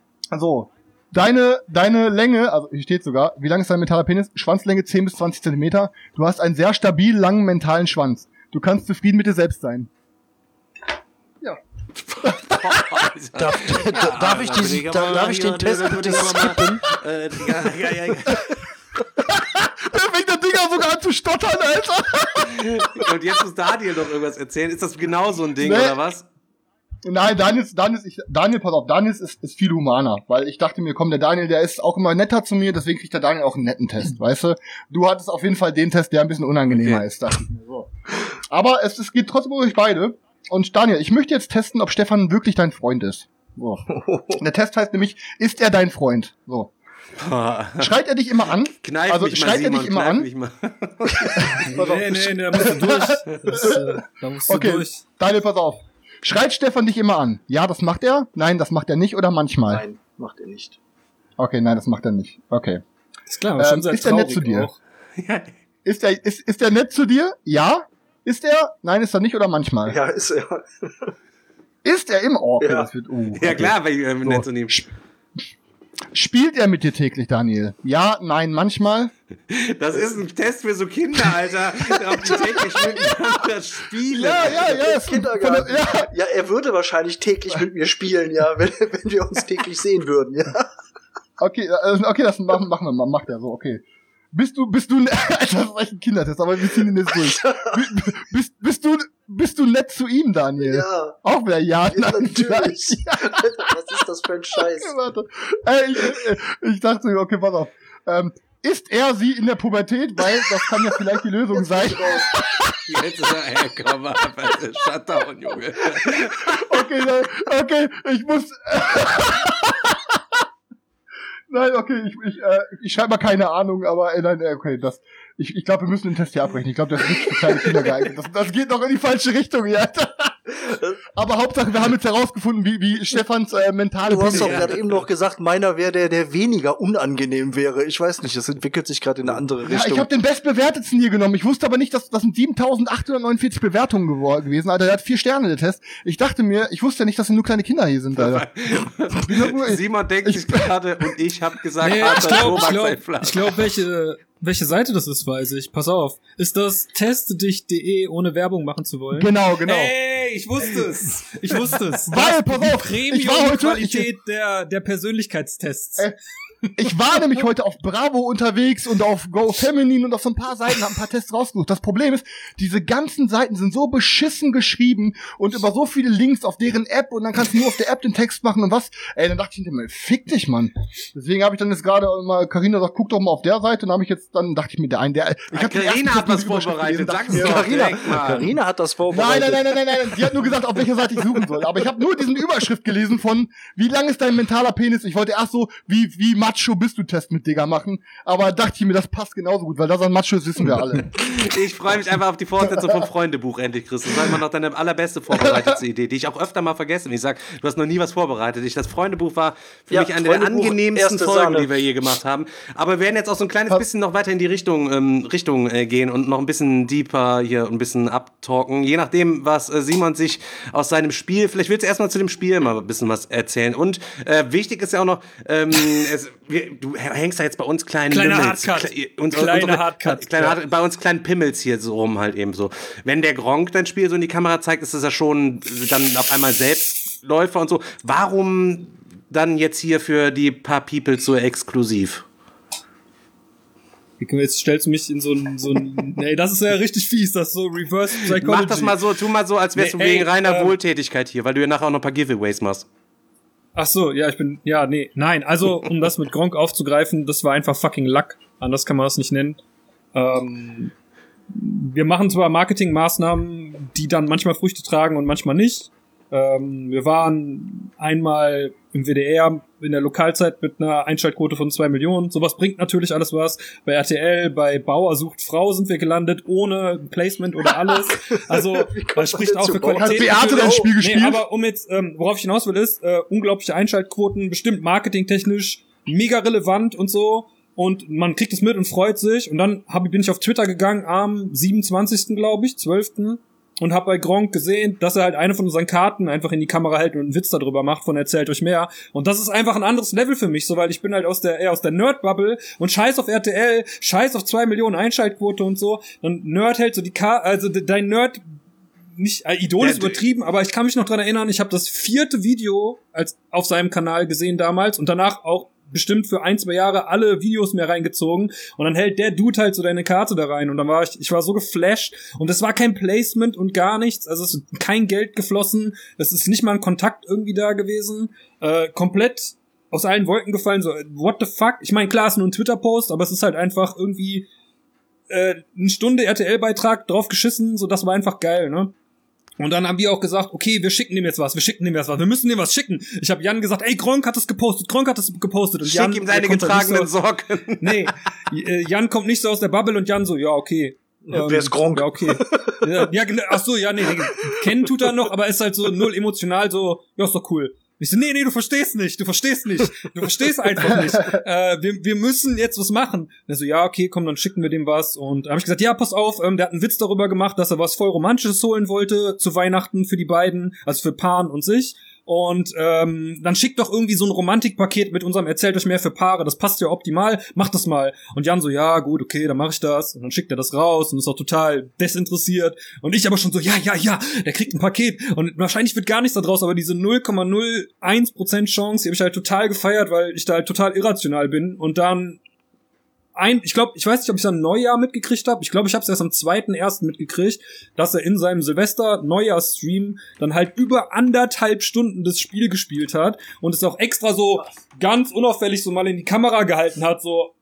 [SPEAKER 5] so, deine, deine Länge, also hier steht sogar, wie lang ist dein mentaler Penis? Schwanzlänge zehn bis zwanzig Zentimeter. Du hast einen sehr stabil langen mentalen Schwanz. Du kannst zufrieden mit dir selbst sein. Ja.
[SPEAKER 2] darf, ja, darf ich, diesen, da, darf ich den Test bitte skippen?
[SPEAKER 3] Äh, ja, ja, ja.
[SPEAKER 5] Der fängt der Dinger sogar an zu stottern, Alter.
[SPEAKER 3] Und jetzt muss Daniel noch irgendwas erzählen. Ist das genau so ein Ding, nee. oder was?
[SPEAKER 5] Nein, Daniel, Daniel, ich, Daniel, pass auf, Daniel ist, ist viel humaner, weil ich dachte mir, komm, der Daniel, der ist auch immer netter zu mir, deswegen kriegt der Daniel auch einen netten Test, weißt du? Du hattest auf jeden Fall den Test, der ein bisschen unangenehmer okay. ist, dachte ich mir so. Aber es, es geht trotzdem um euch beide. Und Daniel, ich möchte jetzt testen, ob Stefan wirklich dein Freund ist. So. Der Test heißt nämlich, ist er dein Freund? So. Schreit er dich immer an?
[SPEAKER 3] Kneif
[SPEAKER 5] also
[SPEAKER 3] mich
[SPEAKER 5] schreit
[SPEAKER 3] mal,
[SPEAKER 5] er dich immer an?
[SPEAKER 3] Mich mal.
[SPEAKER 4] nee, nee, da musst du durch. Das, äh, da musst du
[SPEAKER 5] okay,
[SPEAKER 4] durch.
[SPEAKER 5] Daniel, pass auf. Schreit Stefan dich immer an? Ja, das macht er? Nein, das macht er nicht oder manchmal?
[SPEAKER 2] Nein, macht er nicht.
[SPEAKER 5] Okay, nein, das macht er nicht. Okay.
[SPEAKER 4] Ist klar, ähm, schon sehr
[SPEAKER 5] ist er nett zu dir? ist er ist, ist er nett zu dir? Ja? Ist er? Nein, ist er nicht oder manchmal?
[SPEAKER 2] Ja, ist er.
[SPEAKER 5] Ist er immer? Oh, okay,
[SPEAKER 2] Ja.
[SPEAKER 5] das wird, uh,
[SPEAKER 3] Ja
[SPEAKER 5] okay.
[SPEAKER 3] klar, weil äh,
[SPEAKER 5] So.
[SPEAKER 3] nett zu nehmen.
[SPEAKER 5] Spielt er mit dir täglich, Daniel? Ja, nein, manchmal?
[SPEAKER 3] Das ist ein Test für so Kinder, Alter, ob die täglich miteinander spielen.
[SPEAKER 5] Ja, ja, ja. Ist
[SPEAKER 2] Kindergarten.
[SPEAKER 5] von der, ja.
[SPEAKER 2] Ja, er würde wahrscheinlich täglich mit mir spielen, ja, wenn, wenn wir uns täglich sehen würden, ja.
[SPEAKER 5] Okay, äh, okay, das machen, machen wir mal, macht er so, okay. Bist du, bist du, Alter, das ist echt ein Kindertest, aber wir ziehen ihn jetzt durch. Bist, bist, bist du, bist du nett zu ihm, Daniel?
[SPEAKER 2] Ja.
[SPEAKER 5] Auch wieder ja,
[SPEAKER 2] Ja,
[SPEAKER 5] nein,
[SPEAKER 2] natürlich.
[SPEAKER 5] Ja.
[SPEAKER 2] Alter, was ist das für ein Scheiß?
[SPEAKER 5] Warte. Ey, ich, ich dachte, okay, pass auf. Ähm, ist er sie in der Pubertät? Weil das kann ja vielleicht die Lösung sein.
[SPEAKER 3] Jetzt ist er, hey, komm mal, shut down, Junge.
[SPEAKER 5] Okay, nein, okay, ich muss. Nein, okay, ich, ich, äh, ich schreibe mal keine Ahnung, aber äh, nein, äh, okay, das. Ich, ich glaube, wir müssen den Test hier abbrechen. Ich glaube, das ist nicht für kleine Kinder geeignet. Das, das geht noch in die falsche Richtung hier. Aber Hauptsache, wir haben jetzt herausgefunden, wie, wie Stefans äh, mentale
[SPEAKER 2] Du hast doch
[SPEAKER 5] Penis-
[SPEAKER 2] gerade eben noch gesagt, meiner wäre der, der weniger unangenehm wäre. Ich weiß nicht, das entwickelt sich gerade in eine andere
[SPEAKER 5] Ja,
[SPEAKER 2] Richtung.
[SPEAKER 5] ich habe den bestbewertetsten hier genommen. Ich wusste aber nicht, dass das sind siebentausendachthundertneunundvierzig Bewertungen gewor- gewesen. Alter, der hat vier Sterne, der Test. Ich dachte mir, ich wusste ja nicht, dass nur kleine Kinder hier sind, Alter.
[SPEAKER 3] Simon denkt sich gerade und ich habe gesagt,
[SPEAKER 4] Nee, ich
[SPEAKER 3] Arthur
[SPEAKER 4] glaube,
[SPEAKER 3] Tobak
[SPEAKER 4] ich
[SPEAKER 3] sei
[SPEAKER 4] glaube,
[SPEAKER 3] flach.
[SPEAKER 4] ich glaub, welche, welche Seite das ist, weiß ich. Pass auf. Ist das testedich punkt de, ohne Werbung machen zu wollen?
[SPEAKER 5] Genau, genau.
[SPEAKER 4] Ey, ich wusste es. Ich wusste es.
[SPEAKER 5] Weil, pass
[SPEAKER 4] die
[SPEAKER 5] auf, ich war heute-
[SPEAKER 4] Premium-Qualität der, der Persönlichkeitstests.
[SPEAKER 5] Äh, Ich war nämlich heute auf Bravo unterwegs und auf Go Feminine und auf so ein paar Seiten, hab ein paar Tests rausgesucht. Das Problem ist, diese ganzen Seiten sind so beschissen geschrieben und über so viele Links auf deren App und dann kannst du nur auf der App den Text machen und was. Ey, dann dachte ich mir, fick dich, Mann. Deswegen habe ich dann jetzt gerade mal, Carina sagt, guck doch mal auf der Seite, und dann habe ich jetzt, dann dachte ich mir, der ein, der, ich hab den
[SPEAKER 3] Carina
[SPEAKER 5] ersten
[SPEAKER 3] hat was
[SPEAKER 5] Test mit
[SPEAKER 3] vorbereitet,
[SPEAKER 5] Überschrift
[SPEAKER 3] sag's
[SPEAKER 5] gelesen,
[SPEAKER 3] doch.
[SPEAKER 5] dachte ich mir,
[SPEAKER 2] Carina,
[SPEAKER 3] direkt mal.
[SPEAKER 2] Carina hat das
[SPEAKER 5] Nein,
[SPEAKER 2] vorbereitet.
[SPEAKER 5] nein, nein, nein, nein, nein. Sie hat nur gesagt, auf welcher Seite ich suchen soll. Aber ich habe nur diesen Überschrift gelesen von, wie lang ist dein mentaler Penis? Ich wollte erst so, wie, wie macho bist du Test mit Digga machen. Aber dachte ich mir, das passt genauso gut, weil das an macho ist, wissen wir alle.
[SPEAKER 3] Ich freue mich einfach auf die Fortsetzung vom Freundebuch endlich, Chris. Das war immer noch deine allerbeste vorbereitete Idee, die ich auch öfter mal vergesse. Und ich sag, du hast noch nie was vorbereitet. Ich, das Freundebuch war für
[SPEAKER 2] Ja,
[SPEAKER 3] mich eine der
[SPEAKER 2] Freundebuch,
[SPEAKER 3] angenehmsten
[SPEAKER 2] erste
[SPEAKER 3] Folgen,
[SPEAKER 2] Sahne.
[SPEAKER 3] die wir je gemacht haben. Aber wir werden jetzt auch so ein kleines bisschen noch weiter in die Richtung, ähm, Richtung äh, gehen und noch ein bisschen deeper hier ein bisschen abtalken. Je nachdem, was äh, Simon sich aus seinem Spiel, vielleicht willst du erstmal zu dem Spiel mal ein bisschen was erzählen. Und äh, wichtig ist ja auch noch, ähm, es, wir, du hängst da jetzt bei uns kleinen
[SPEAKER 4] Kleiner
[SPEAKER 3] Pimmels.
[SPEAKER 4] Hardcut.
[SPEAKER 3] Kle- uns-
[SPEAKER 4] Kleine
[SPEAKER 3] unsere-
[SPEAKER 4] Hardcut.
[SPEAKER 3] Kleine Hard- bei uns kleinen Pimmels hier so rum halt eben so. Wenn der Gronkh dein Spiel so in die Kamera zeigt, ist das ja schon dann auf einmal Selbstläufer und so. Warum dann jetzt hier für die paar People so exklusiv?
[SPEAKER 4] Jetzt stellst du mich in so ein, so ein, nee, das ist ja richtig fies, das ist so Reverse Psychology.
[SPEAKER 3] Mach das mal so, tu mal so, als wärst
[SPEAKER 4] Nee,
[SPEAKER 3] du wegen
[SPEAKER 4] ey,
[SPEAKER 3] reiner
[SPEAKER 4] ähm,
[SPEAKER 3] Wohltätigkeit hier, weil du ja nachher auch noch ein paar Giveaways machst.
[SPEAKER 4] Ach so, ja, ich bin, ja, nee, nein, also, um das mit Gronkh aufzugreifen, das war einfach fucking Luck. Anders kann man das nicht nennen. Ähm, wir machen zwar Marketingmaßnahmen, die dann manchmal Früchte tragen und manchmal nicht. Ähm, wir waren einmal im W D R in der Lokalzeit mit einer Einschaltquote von zwei Millionen. Sowas bringt natürlich alles was. Bei R T L, bei Bauer sucht Frau sind wir gelandet, ohne Placement oder alles. Also, das spricht auch für Qualität.
[SPEAKER 5] Hat Beate dein Spiel gespielt?
[SPEAKER 4] Nee, aber um jetzt, ähm, worauf ich hinaus will, ist, äh, unglaubliche Einschaltquoten, bestimmt marketingtechnisch mega relevant und so. Und man kriegt es mit und freut sich. Und dann hab, bin ich auf Twitter gegangen am siebenundzwanzigsten glaube ich, zwölften und hab bei Gronkh gesehen, dass er halt eine von unseren Karten einfach in die Kamera hält und einen Witz darüber macht von erzählt euch mehr. Und das ist einfach ein anderes Level für mich, so, weil ich bin halt aus der eher aus der Nerd-Bubble und scheiß auf R T L, scheiß auf zwei Millionen Einschaltquote und so. Dann Nerd hält so die Karte, also de- dein Nerd nicht, äh, Idol ist
[SPEAKER 3] Der-
[SPEAKER 4] übertrieben, aber ich kann mich noch dran erinnern, ich habe das vierte Video als auf seinem Kanal gesehen damals und danach auch bestimmt für ein, zwei Jahre alle Videos mehr reingezogen und dann hält der Dude halt so deine Karte da rein und dann war ich, ich war so geflasht und es war kein Placement und gar nichts, also es ist kein Geld geflossen, es ist nicht mal ein Kontakt irgendwie da gewesen, äh, komplett aus allen Wolken gefallen, so what the fuck, ich meine klar, es ist nur ein Twitter-Post, aber es ist halt einfach irgendwie äh, eine Stunde R T L-Beitrag drauf geschissen, so das war einfach geil, ne? Und dann haben wir auch gesagt, okay, wir schicken dem jetzt was, wir schicken dem jetzt was, wir müssen dem was schicken. Ich habe Jan gesagt, ey, Gronkh hat es gepostet, Gronkh hat es gepostet. Und
[SPEAKER 3] Schick
[SPEAKER 4] Jan,
[SPEAKER 3] ihm seine
[SPEAKER 4] der kommt halt nicht
[SPEAKER 3] getragenen
[SPEAKER 4] so,
[SPEAKER 3] Socken.
[SPEAKER 4] nee, äh, Jan kommt nicht so aus der Bubble und Jan so, ja, okay. Ähm,
[SPEAKER 2] Wer ist Gronkh?
[SPEAKER 4] Ja, okay. Ja, ja, genau, ach so, ja, nee, nee, kennen tut er noch, aber ist halt so null emotional, so, ja, ist doch cool. Ich so, nee, nee, du verstehst nicht, du verstehst nicht, du verstehst einfach nicht. Äh, wir, wir müssen jetzt was machen. Und er so, ja, okay, komm, dann schicken wir dem was. Und dann habe ich gesagt, ja, pass auf, ähm, der hat einen Witz darüber gemacht, dass er was voll Romantisches holen wollte zu Weihnachten für die beiden, also für Pan und sich. Und ähm, dann schickt doch irgendwie so ein Romantikpaket mit unserem Erzählt euch mehr für Paare, das passt ja optimal, macht das mal. Und Jan so, ja gut, okay, dann mache ich das. Und dann schickt er das raus und ist auch total desinteressiert. Und ich aber schon so, ja, ja, ja, der kriegt ein Paket. Und wahrscheinlich wird gar nichts da draus, aber diese null Komma null eins Prozent Chance, die habe ich halt total gefeiert, weil ich da halt total irrational bin. Und dann ein, ich glaube, ich weiß nicht, ob ich es am Neujahr mitgekriegt habe. Ich glaube, ich habe es erst am zweiten ersten mitgekriegt, dass er in seinem Silvester-Neujahr-Stream dann halt über anderthalb Stunden das Spiel gespielt hat und es auch extra so ganz unauffällig so mal in die Kamera gehalten hat, so,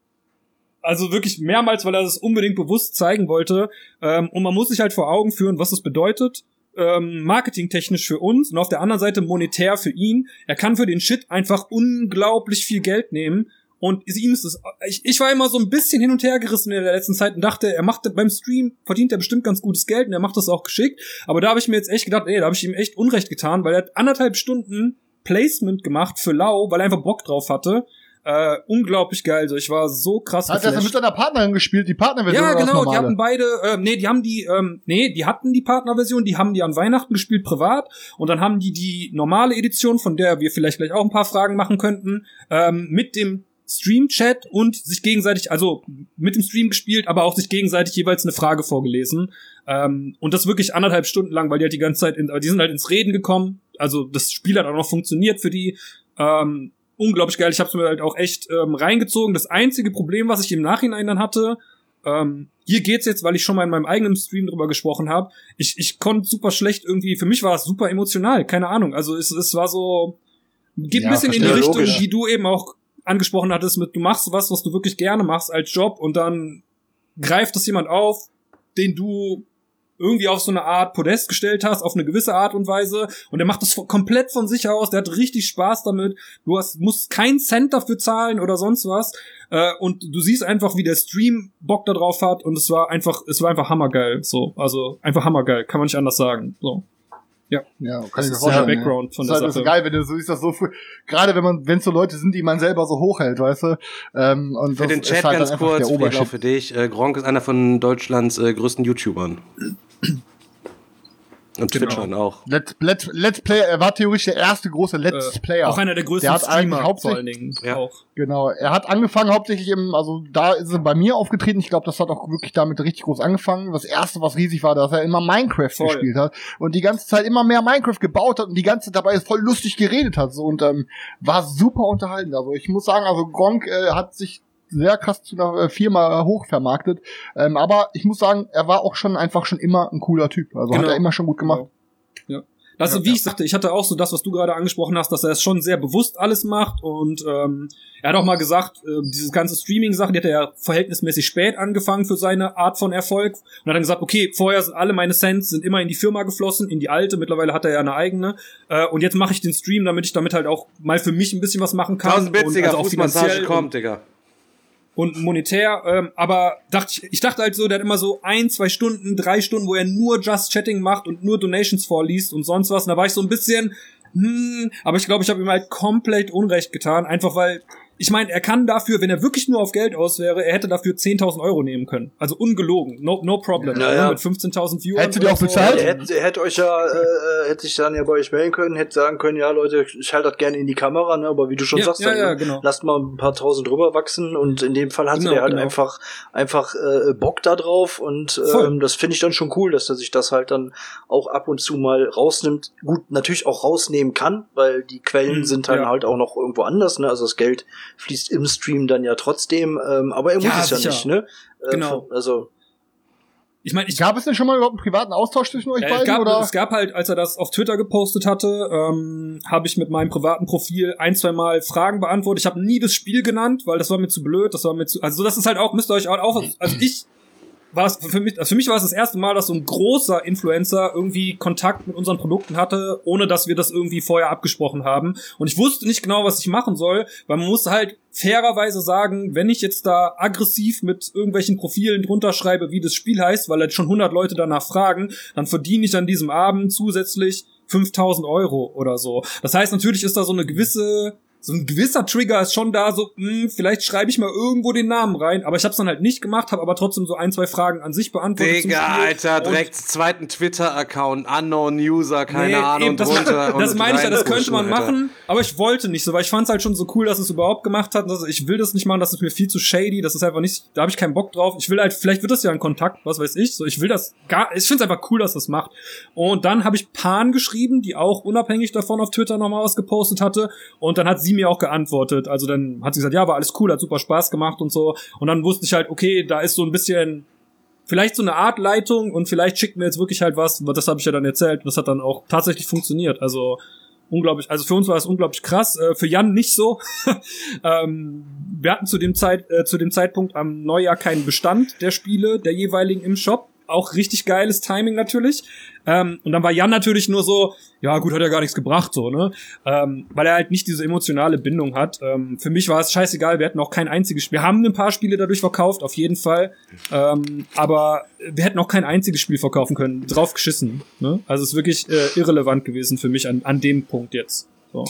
[SPEAKER 4] also wirklich mehrmals, weil er das unbedingt bewusst zeigen wollte. Ähm, und man muss sich halt vor Augen führen, was das bedeutet. Ähm, marketingtechnisch für uns und auf der anderen Seite monetär für ihn. Er kann für den Shit einfach unglaublich viel Geld nehmen. Und ihm ist es, ich, ich war immer so ein bisschen hin und her gerissen in der letzten Zeit und dachte, er macht beim Stream, verdient er bestimmt ganz gutes Geld und er macht das auch geschickt. Aber da habe ich mir jetzt echt gedacht, ey, da habe ich ihm echt Unrecht getan, weil er hat anderthalb Stunden Placement gemacht für Lau, weil er einfach Bock drauf hatte. Äh, unglaublich geil, also ich war so krass
[SPEAKER 5] Hat er mit seiner Partnerin gespielt, die Partnerversion?
[SPEAKER 4] Ja,
[SPEAKER 5] oder
[SPEAKER 4] genau,
[SPEAKER 5] das
[SPEAKER 4] die hatten beide, äh, nee, die haben die, ähm, nee, die hatten die Partnerversion, die haben die an Weihnachten gespielt, privat, und dann haben die die normale Edition, von der wir vielleicht gleich auch ein paar Fragen machen könnten, ähm, mit dem Stream-Chat und sich gegenseitig, also mit dem Stream gespielt, aber auch sich gegenseitig jeweils eine Frage vorgelesen. Ähm, und das wirklich anderthalb Stunden lang, weil die halt die ganze Zeit, in, die sind halt ins Reden gekommen. Also das Spiel hat auch noch funktioniert für die. Ähm, unglaublich geil. Ich habe es mir halt auch echt ähm, reingezogen. Das einzige Problem, was ich im Nachhinein dann hatte, ähm, hier geht's jetzt, weil ich schon mal in meinem eigenen Stream drüber gesprochen habe. Ich, ich konnte super schlecht irgendwie, für mich war es super emotional, keine Ahnung. Also es, es war so, geht
[SPEAKER 5] Ja,
[SPEAKER 4] ein bisschen in die
[SPEAKER 5] verstehe,
[SPEAKER 4] Richtung,
[SPEAKER 5] logisch.
[SPEAKER 4] die du eben auch angesprochen hattest mit, du machst was, was du wirklich gerne machst als Job und dann greift das jemand auf, den du irgendwie auf so eine Art Podest gestellt hast, auf eine gewisse Art und Weise, und der macht das komplett von sich aus, der hat richtig Spaß damit, du hast, musst keinen Cent dafür zahlen oder sonst was, äh, und du siehst einfach, wie der Stream Bock da drauf hat, und es war einfach, es war einfach hammergeil, so, also einfach hammergeil, kann man nicht anders sagen, so. Ja,
[SPEAKER 5] Ja, kann
[SPEAKER 4] das
[SPEAKER 5] ich mir
[SPEAKER 4] ist der
[SPEAKER 5] vorstellen.
[SPEAKER 4] Background
[SPEAKER 5] Ja.
[SPEAKER 4] von
[SPEAKER 5] Das
[SPEAKER 4] der
[SPEAKER 5] ist
[SPEAKER 4] Sache.
[SPEAKER 5] halt so geil, wenn du so siehst, das so früh, gerade wenn man, wenn es so Leute sind, die man selber so hochhält, weißt du, ähm, und
[SPEAKER 3] Für
[SPEAKER 5] das
[SPEAKER 3] den
[SPEAKER 5] ist
[SPEAKER 3] Chat
[SPEAKER 5] halt
[SPEAKER 3] ganz
[SPEAKER 5] dann einfach
[SPEAKER 3] kurz,
[SPEAKER 5] der
[SPEAKER 3] Fredlau,
[SPEAKER 5] Obershit.
[SPEAKER 3] für dich. Äh, Gronk ist einer von Deutschlands äh, größten YouTubern. Und
[SPEAKER 4] Genau.
[SPEAKER 3] Twitchern auch.
[SPEAKER 5] Let's, Let's, Let's Player, er war theoretisch der erste große Let's
[SPEAKER 4] Äh,
[SPEAKER 5] Player.
[SPEAKER 4] auch einer der größten
[SPEAKER 5] Der hat eigentlich
[SPEAKER 4] Streamer,
[SPEAKER 5] hauptsächlich-
[SPEAKER 4] vor allen Dingen,
[SPEAKER 3] Ja.
[SPEAKER 4] auch.
[SPEAKER 5] Genau, er hat angefangen hauptsächlich im, also da ist er bei mir aufgetreten, ich glaube, das hat auch wirklich damit richtig groß angefangen. Das erste, was riesig war, dass er immer Minecraft
[SPEAKER 4] Voll.
[SPEAKER 5] gespielt hat und die ganze Zeit immer mehr Minecraft gebaut hat und die ganze Zeit dabei voll lustig geredet hat, so, und ähm, war super unterhaltend. Also ich muss sagen, also Gronk äh, hat sich sehr krass zu einer äh, Firma hochvermarktet, ähm, aber ich muss sagen, er war auch schon einfach schon immer ein cooler Typ, also
[SPEAKER 4] Genau.
[SPEAKER 5] hat er immer schon gut gemacht.
[SPEAKER 4] Genau. Ja. Also
[SPEAKER 5] Ja,
[SPEAKER 4] wie
[SPEAKER 5] ja.
[SPEAKER 4] ich sagte, ich hatte auch so das, was du gerade angesprochen hast, dass er es schon sehr bewusst alles macht, und ähm, er hat auch mal gesagt, äh, diese ganze Streaming-Sache, die hat er ja verhältnismäßig spät angefangen für seine Art von Erfolg, und hat dann gesagt, okay, vorher sind alle meine Cents sind immer in die Firma geflossen, in die alte, mittlerweile hat er ja eine eigene, äh, und jetzt mache ich den Stream, damit ich damit halt auch mal für mich ein bisschen was machen kann.
[SPEAKER 3] tausend Bits,
[SPEAKER 4] und
[SPEAKER 3] Digga,
[SPEAKER 4] also auch
[SPEAKER 3] Fußmassage
[SPEAKER 4] finanziell
[SPEAKER 3] kommt, Digga.
[SPEAKER 4] und monetär, ähm, aber dachte ich, ich dachte halt so, der hat immer so ein, zwei Stunden, drei Stunden, wo er nur Just Chatting macht und nur Donations vorliest und sonst was, und da war ich so ein bisschen, hm, aber ich glaube, ich habe ihm halt komplett Unrecht getan, einfach weil, ich meine, er kann dafür, wenn er wirklich nur auf Geld aus wäre, er hätte dafür zehntausend Euro nehmen können, also ungelogen, no, no problem,
[SPEAKER 2] Ja, ja.
[SPEAKER 4] mit fünfzehntausend Viewers.
[SPEAKER 5] Hättest du dir auch
[SPEAKER 4] oder
[SPEAKER 5] bezahlt?
[SPEAKER 2] Er hätte, er hätte euch ja, äh, hätte sich dann ja bei euch melden können, hätte sagen können, ja Leute, ich halte das gerne in die Kamera, ne, aber wie du schon
[SPEAKER 4] Ja,
[SPEAKER 2] sagst,
[SPEAKER 4] ja,
[SPEAKER 2] dann,
[SPEAKER 4] ja, genau.
[SPEAKER 2] lasst mal ein paar tausend drüber wachsen, und in dem Fall hatte
[SPEAKER 4] Genau,
[SPEAKER 2] der halt
[SPEAKER 4] genau.
[SPEAKER 2] einfach, einfach äh, Bock da drauf, und
[SPEAKER 4] Voll.
[SPEAKER 2] ähm, das finde ich dann schon cool, dass er sich das halt dann auch ab und zu mal rausnimmt. Gut, natürlich auch rausnehmen kann, weil die Quellen
[SPEAKER 4] Mhm,
[SPEAKER 2] sind dann
[SPEAKER 4] ja.
[SPEAKER 2] halt auch noch irgendwo anders, ne, also das Geld fließt im Stream dann ja trotzdem, ähm, aber er muss
[SPEAKER 4] Ja,
[SPEAKER 2] es ja
[SPEAKER 4] sicher.
[SPEAKER 2] nicht, ne? Äh,
[SPEAKER 4] Genau.
[SPEAKER 2] Also,
[SPEAKER 4] Ich meine, ich
[SPEAKER 5] Gab es denn schon mal überhaupt einen privaten Austausch zwischen euch
[SPEAKER 4] Ja,
[SPEAKER 5] beiden,
[SPEAKER 4] es, gab,
[SPEAKER 5] oder?
[SPEAKER 4] es gab halt, als er das auf Twitter gepostet hatte, ähm, habe ich mit meinem privaten Profil ein, zwei Mal Fragen beantwortet. Ich habe nie das Spiel genannt, weil das war mir zu blöd, das war mir zu, also das ist halt auch, müsst ihr euch auch, also ich war es für mich, also für mich war es das erste Mal, dass so ein großer Influencer irgendwie Kontakt mit unseren Produkten hatte, ohne dass wir das irgendwie vorher abgesprochen haben. Und ich wusste nicht genau, was ich machen soll, weil man muss halt fairerweise sagen, wenn ich jetzt da aggressiv mit irgendwelchen Profilen drunter schreibe, wie das Spiel heißt, weil halt schon hundert Leute danach fragen, dann verdiene ich an diesem Abend zusätzlich fünftausend Euro oder so. Das heißt, natürlich ist da so eine gewisse, so ein gewisser Trigger ist schon da, so, mh, vielleicht schreibe ich mal irgendwo den Namen rein, aber ich habe es dann halt nicht gemacht, habe aber trotzdem so ein, zwei Fragen an sich beantwortet.
[SPEAKER 3] Digga, Alter, direkt zweiten Twitter-Account, Unknown User, keine
[SPEAKER 4] nee,
[SPEAKER 3] Ahnung,
[SPEAKER 4] eben, das,
[SPEAKER 3] drunter.
[SPEAKER 4] Das
[SPEAKER 3] und
[SPEAKER 4] meine ich ja, das könnte man
[SPEAKER 3] Alter.
[SPEAKER 4] machen, aber ich wollte nicht so, weil ich fand es halt schon so cool, dass es überhaupt gemacht hat. Also ich will das nicht machen, das ist mir viel zu shady, das ist einfach nicht, da habe ich keinen Bock drauf. Ich will halt, vielleicht wird das ja ein Kontakt, was weiß ich, so, ich will das gar, ich finde es einfach cool, dass das macht. Und dann habe ich Pan geschrieben, die auch unabhängig davon auf Twitter nochmal was gepostet hatte, und dann hat sie mir auch geantwortet. Also dann hat sie gesagt, ja, war alles cool, hat super Spaß gemacht und so. Und dann wusste ich halt, okay, da ist so ein bisschen vielleicht so eine Art Leitung und vielleicht schickt mir jetzt wirklich halt was. Das habe ich ja dann erzählt. Das hat dann auch tatsächlich funktioniert. Also unglaublich. Also für uns war das unglaublich krass. Äh, für Jan nicht so. ähm, wir hatten zu dem Zeit äh, zu dem Zeitpunkt am Neujahr keinen Bestand der Spiele der jeweiligen im Shop. Auch richtig geiles Timing natürlich. Ähm, und dann war Jan natürlich nur so, ja gut, hat ja gar nichts gebracht, so, ne? Ähm, weil er halt nicht diese emotionale Bindung hat. Ähm, für mich war es scheißegal, wir hatten auch kein einziges Spiel. Wir haben ein paar Spiele dadurch verkauft, auf jeden Fall. Ähm, aber wir hätten auch kein einziges Spiel verkaufen können. Drauf geschissen, ne? Also es ist wirklich äh, irrelevant gewesen für mich an, an dem Punkt jetzt. So.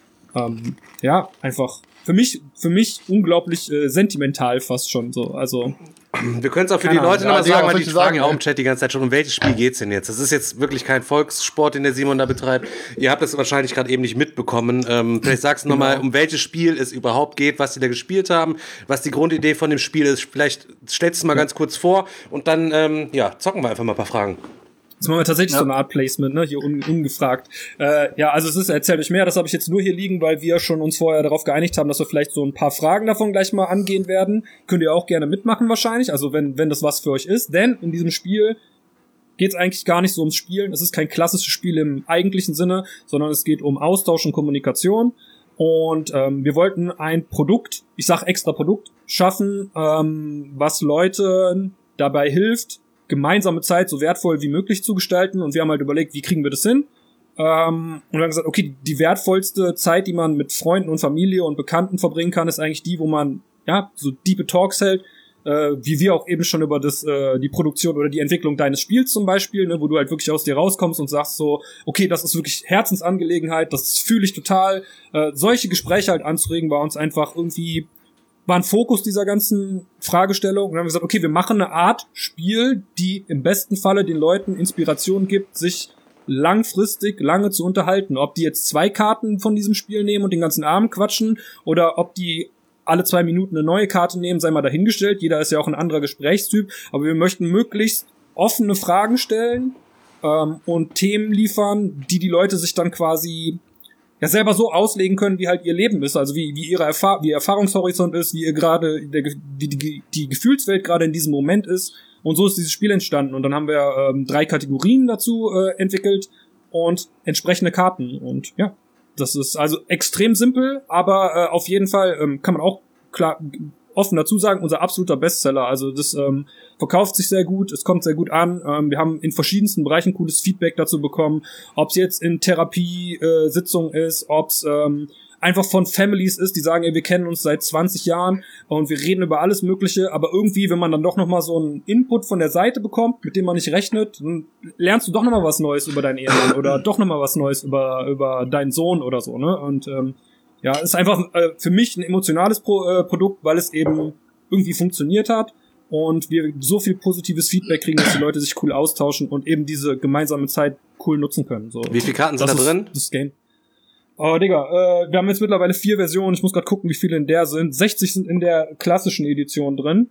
[SPEAKER 4] Ähm, ja, einfach für mich, für mich unglaublich äh, sentimental fast schon so. Also
[SPEAKER 3] wir können es auch für
[SPEAKER 4] Keine
[SPEAKER 3] die Leute
[SPEAKER 5] Ahnung.
[SPEAKER 3] nochmal
[SPEAKER 5] Ja,
[SPEAKER 3] sagen,
[SPEAKER 5] was
[SPEAKER 3] weil die
[SPEAKER 5] soll ich
[SPEAKER 3] fragen
[SPEAKER 5] sagen,
[SPEAKER 3] auch im
[SPEAKER 5] ey?
[SPEAKER 3] Chat die ganze Zeit schon, um welches Spiel geht's denn jetzt? Das ist jetzt wirklich kein Volkssport, den der Simon da betreibt. Ihr habt das wahrscheinlich gerade eben nicht mitbekommen. Ähm, vielleicht sagst du
[SPEAKER 4] Genau.
[SPEAKER 3] nochmal, um welches Spiel es überhaupt geht, was die da gespielt haben, was die Grundidee von dem Spiel ist. Vielleicht stellst du es mal ganz kurz vor und dann ähm, ja, zocken wir einfach mal ein paar Fragen.
[SPEAKER 4] Jetzt machen wir tatsächlich
[SPEAKER 2] Ja.
[SPEAKER 4] so eine Art Placement, ne, hier un ungefragt. Äh, ja, also es ist, erzählt euch mehr, das habe ich jetzt nur hier liegen, weil wir schon uns vorher darauf geeinigt haben, dass wir vielleicht so ein paar Fragen davon gleich mal angehen werden. Könnt ihr auch gerne mitmachen wahrscheinlich, also wenn wenn das was für euch ist. Denn in diesem Spiel geht es eigentlich gar nicht so ums Spielen. Es ist kein klassisches Spiel im eigentlichen Sinne, sondern es geht um Austausch und Kommunikation. Und ähm, wir wollten ein Produkt, ich sag extra Produkt, schaffen, ähm, was Leuten dabei hilft, gemeinsame Zeit so wertvoll wie möglich zu gestalten, und wir haben halt überlegt, wie kriegen wir das hin? Ähm, und wir haben gesagt, okay, die wertvollste Zeit, die man mit Freunden und Familie und Bekannten verbringen kann, ist eigentlich die, wo man ja so deep Talks hält, äh, wie wir auch eben schon über das äh, die Produktion oder die Entwicklung deines Spiels zum Beispiel, ne, wo du halt wirklich aus dir rauskommst und sagst so, okay, das ist wirklich Herzensangelegenheit, das fühle ich total. Äh, solche Gespräche halt anzuregen, war uns einfach irgendwie war ein Fokus dieser ganzen Fragestellung. Und dann haben wir gesagt, okay, wir machen eine Art Spiel, die im besten Falle den Leuten Inspiration gibt, sich langfristig lange zu unterhalten. Ob die jetzt zwei Karten von diesem Spiel nehmen und den ganzen Abend quatschen oder ob die alle zwei Minuten eine neue Karte nehmen, sei mal dahingestellt. Jeder ist ja auch ein anderer Gesprächstyp. Aber wir möchten möglichst offene Fragen stellen ähm, und Themen liefern, die die Leute sich dann quasi ja selber so auslegen können, wie halt ihr Leben ist, also wie wie ihre Erfahr wie ihr Erfahrungshorizont ist, wie ihr gerade der die, die die Gefühlswelt gerade in diesem Moment ist, und so ist dieses Spiel entstanden. Und dann haben wir ähm, drei Kategorien dazu äh, entwickelt und entsprechende Karten, und ja, das ist also extrem simpel, aber äh, auf jeden Fall ähm, kann man auch klar offen dazu sagen, unser absoluter Bestseller. Also das ähm, verkauft sich sehr gut, es kommt sehr gut an. Ähm, wir haben in verschiedensten Bereichen cooles Feedback dazu bekommen, ob es jetzt in Therapiesitzungen äh, ist, ob es ähm, einfach von Families ist, die sagen, ey, wir kennen uns seit zwanzig Jahren und wir reden über alles Mögliche, aber irgendwie, wenn man dann doch nochmal so einen Input von der Seite bekommt, mit dem man nicht rechnet, dann lernst du doch nochmal was Neues über deinen Ehemann oder doch nochmal was Neues über über deinen Sohn oder so, ne? Und ähm, ja, ist einfach äh, für mich ein emotionales Pro, äh, Produkt, weil es eben irgendwie funktioniert hat und wir so viel positives Feedback kriegen, dass die Leute sich cool austauschen und eben diese gemeinsame Zeit cool nutzen können. So.
[SPEAKER 3] Wie viele Karten sind
[SPEAKER 4] das
[SPEAKER 3] da
[SPEAKER 4] ist
[SPEAKER 3] drin?
[SPEAKER 4] Das Game. Oh, Digga, äh, wir haben jetzt mittlerweile vier Versionen. Ich muss gerade gucken, wie viele in der sind. sechzig sind in der klassischen Edition drin.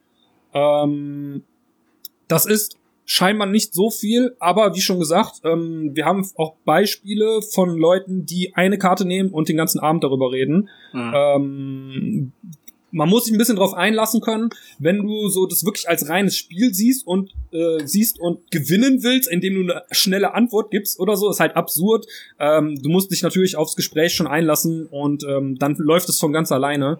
[SPEAKER 4] Ähm, das ist scheinbar nicht so viel, aber wie schon gesagt, ähm, wir haben auch Beispiele von Leuten, die eine Karte nehmen und den ganzen Abend darüber reden. Mhm. Ähm, man muss sich ein bisschen drauf einlassen können, wenn du so das wirklich als reines Spiel siehst und äh, siehst und gewinnen willst, indem du eine schnelle Antwort gibst oder so, ist halt absurd. Ähm, du musst dich natürlich aufs Gespräch schon einlassen und ähm, dann läuft es von ganz alleine.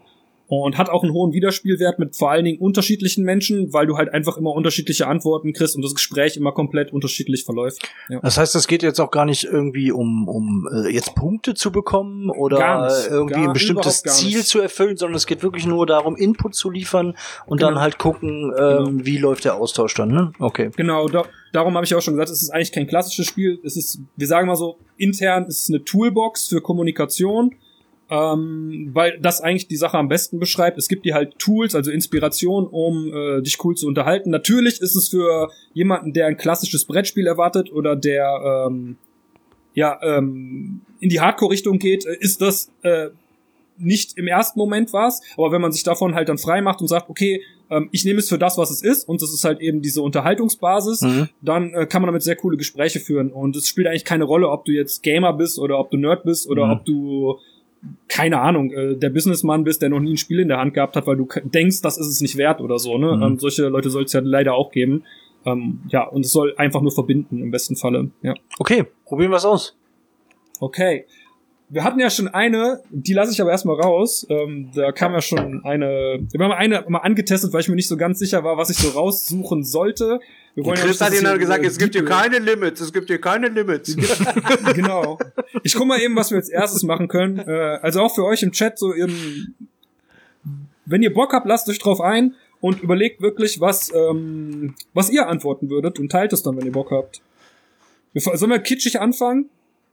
[SPEAKER 4] und hat auch einen hohen Wiederspielwert mit vor allen Dingen unterschiedlichen Menschen, weil du halt einfach immer unterschiedliche Antworten kriegst und das Gespräch immer komplett unterschiedlich verläuft. Ja.
[SPEAKER 2] Das heißt, es geht jetzt auch gar nicht irgendwie um, um äh, jetzt Punkte zu bekommen oder
[SPEAKER 4] Gar nicht.
[SPEAKER 2] irgendwie
[SPEAKER 4] Gar-
[SPEAKER 2] ein bestimmtes
[SPEAKER 4] überhaupt gar
[SPEAKER 2] Ziel
[SPEAKER 4] nicht.
[SPEAKER 2] zu erfüllen, sondern es geht wirklich nur darum, Input zu liefern und
[SPEAKER 4] Genau.
[SPEAKER 2] dann halt gucken, ähm, wie läuft der Austausch dann, ne? Okay.
[SPEAKER 4] Genau, da, darum habe ich auch schon gesagt, es ist eigentlich kein klassisches Spiel. Es ist, wir sagen mal so, intern ist es eine Toolbox für Kommunikation, ähm, weil das eigentlich die Sache am besten beschreibt. Es gibt dir halt Tools, also Inspiration, um äh, dich cool zu unterhalten. Natürlich ist es für jemanden, der ein klassisches Brettspiel erwartet oder der ähm, ja ähm, in die Hardcore-Richtung geht, äh, ist das äh, nicht im ersten Moment was, aber wenn man sich davon halt dann frei macht und sagt, okay, ähm, ich nehme es für das, was es ist, und das ist halt eben diese Unterhaltungsbasis,
[SPEAKER 2] Mhm.
[SPEAKER 4] dann äh, kann man damit sehr coole Gespräche führen. Und es spielt eigentlich keine Rolle, ob du jetzt Gamer bist oder ob du Nerd bist oder
[SPEAKER 2] Mhm.
[SPEAKER 4] ob du, keine Ahnung, äh, der Businessmann bist, der noch nie ein Spiel in der Hand gehabt hat, weil du k- denkst, das ist es nicht wert oder so. Ne?
[SPEAKER 2] Mhm.
[SPEAKER 4] Ähm, solche Leute soll es ja leider auch geben. Ähm, ja, und es soll einfach nur verbinden, im besten Falle. Ja.
[SPEAKER 2] Okay, probieren wir es aus.
[SPEAKER 4] Okay. Wir hatten ja schon eine, die lasse ich aber erstmal raus. Ähm, da kam ja schon eine, wir haben eine mal angetestet, weil ich mir nicht so ganz sicher war, was ich so raussuchen sollte. Wir wollen ja
[SPEAKER 3] Chris
[SPEAKER 4] nicht,
[SPEAKER 3] hat
[SPEAKER 4] dass es
[SPEAKER 3] ihnen
[SPEAKER 4] hier
[SPEAKER 3] gesagt,
[SPEAKER 4] so
[SPEAKER 3] es gibt hier
[SPEAKER 4] Video-
[SPEAKER 3] keine Limits, es gibt hier keine Limits.
[SPEAKER 4] Genau. Ich guck mal eben, was wir als erstes machen können. Äh, also auch für euch im Chat so im, wenn ihr Bock habt, lasst euch drauf ein und überlegt wirklich, was, ähm, was ihr antworten würdet und teilt es dann, wenn ihr Bock habt. Wir, sollen wir kitschig anfangen?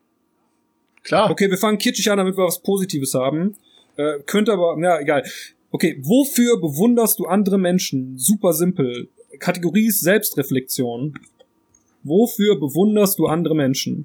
[SPEAKER 5] Klar.
[SPEAKER 4] Okay, wir fangen kitschig an, damit wir was Positives haben. Äh, könnte aber, ja, egal. Okay, wofür bewunderst du andere Menschen? Super simpel. Kategorie ist Selbstreflexion. Wofür bewunderst du andere Menschen?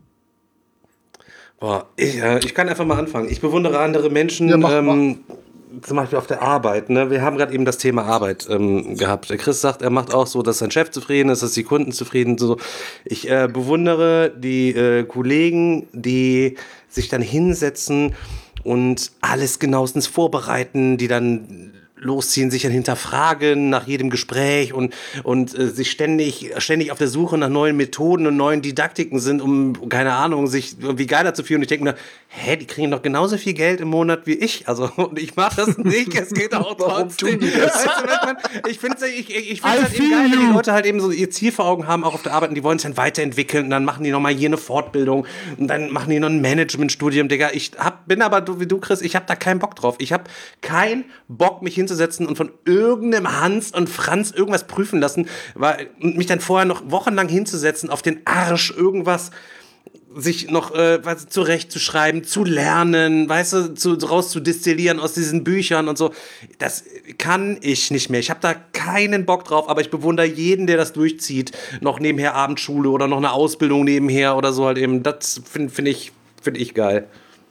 [SPEAKER 3] Boah, ich, äh, ich kann einfach mal anfangen. Ich bewundere andere Menschen,
[SPEAKER 5] Ja, mach,
[SPEAKER 3] ähm, zum Beispiel auf der Arbeit. Ne? Wir haben gerade eben das Thema Arbeit ähm, gehabt. Der Chris sagt, er macht auch so, dass sein Chef zufrieden ist, dass die Kunden zufrieden sind. So. Ich äh, bewundere die äh, Kollegen, die sich dann hinsetzen und alles genauestens vorbereiten, die dann losziehen, sich dann hinterfragen nach jedem Gespräch und, und äh, sich ständig, ständig auf der Suche nach neuen Methoden und neuen Didaktiken sind, um, keine Ahnung, sich irgendwie geiler zu fühlen. Und ich denke mir, hä, die kriegen doch genauso viel Geld im Monat wie ich. Also, und ich mache das nicht, es geht auch
[SPEAKER 2] Warum
[SPEAKER 3] trotzdem.
[SPEAKER 2] tun die das?
[SPEAKER 3] Weißt du, was man- ich finde es ich, ich, ich find's
[SPEAKER 5] I
[SPEAKER 3] halt eben
[SPEAKER 5] feel
[SPEAKER 3] geil, wenn die
[SPEAKER 5] you.
[SPEAKER 3] Leute halt eben so ihr Ziel vor Augen haben, auch auf der Arbeit, und die wollen sich dann weiterentwickeln und dann machen die nochmal hier eine Fortbildung und dann machen die noch ein Managementstudium, Digga. Ich hab, bin aber, du, wie du, Chris, ich hab da keinen Bock drauf. Ich hab keinen Bock, mich hinzusetzen und von irgendeinem Hans und Franz irgendwas prüfen lassen, weil, und mich dann vorher noch wochenlang hinzusetzen, auf den Arsch irgendwas sich noch äh, was zurechtzuschreiben, zu lernen, weißt du, zu, rauszudestillieren aus diesen Büchern und so. Das kann ich nicht mehr. Ich habe da keinen Bock drauf, aber ich bewundere jeden, der das durchzieht. Noch nebenher Abendschule oder noch eine Ausbildung nebenher oder so halt eben. Das finde find ich, find ich geil.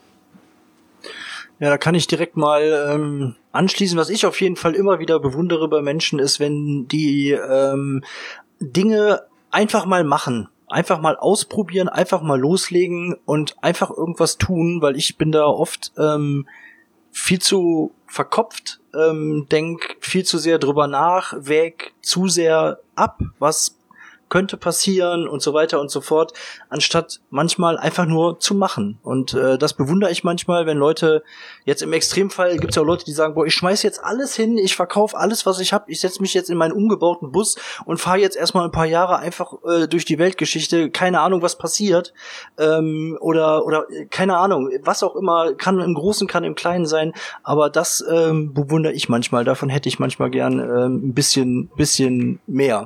[SPEAKER 2] Ja, da kann ich direkt mal ähm, anschließen. Was ich auf jeden Fall immer wieder bewundere bei Menschen ist, wenn die ähm, Dinge einfach mal machen. Einfach mal ausprobieren, einfach mal loslegen und einfach irgendwas tun, weil ich bin da oft ähm, viel zu verkopft, ähm, denk viel zu sehr drüber nach, wäg zu sehr ab, was könnte passieren und so weiter und so fort, anstatt manchmal einfach nur zu machen. Und äh, das bewundere ich manchmal, wenn Leute, jetzt im Extremfall gibt es ja auch Leute, die sagen, boah, ich schmeiß jetzt alles hin, ich verkaufe alles, was ich habe, ich setze mich jetzt in meinen umgebauten Bus und fahre jetzt erstmal ein paar Jahre einfach äh, durch die Weltgeschichte, keine Ahnung, was passiert, ähm, oder oder äh, keine Ahnung, was auch immer, kann im Großen, kann im Kleinen sein, aber das ähm, bewundere ich manchmal, davon hätte ich manchmal gern ähm, ein bisschen, bisschen mehr.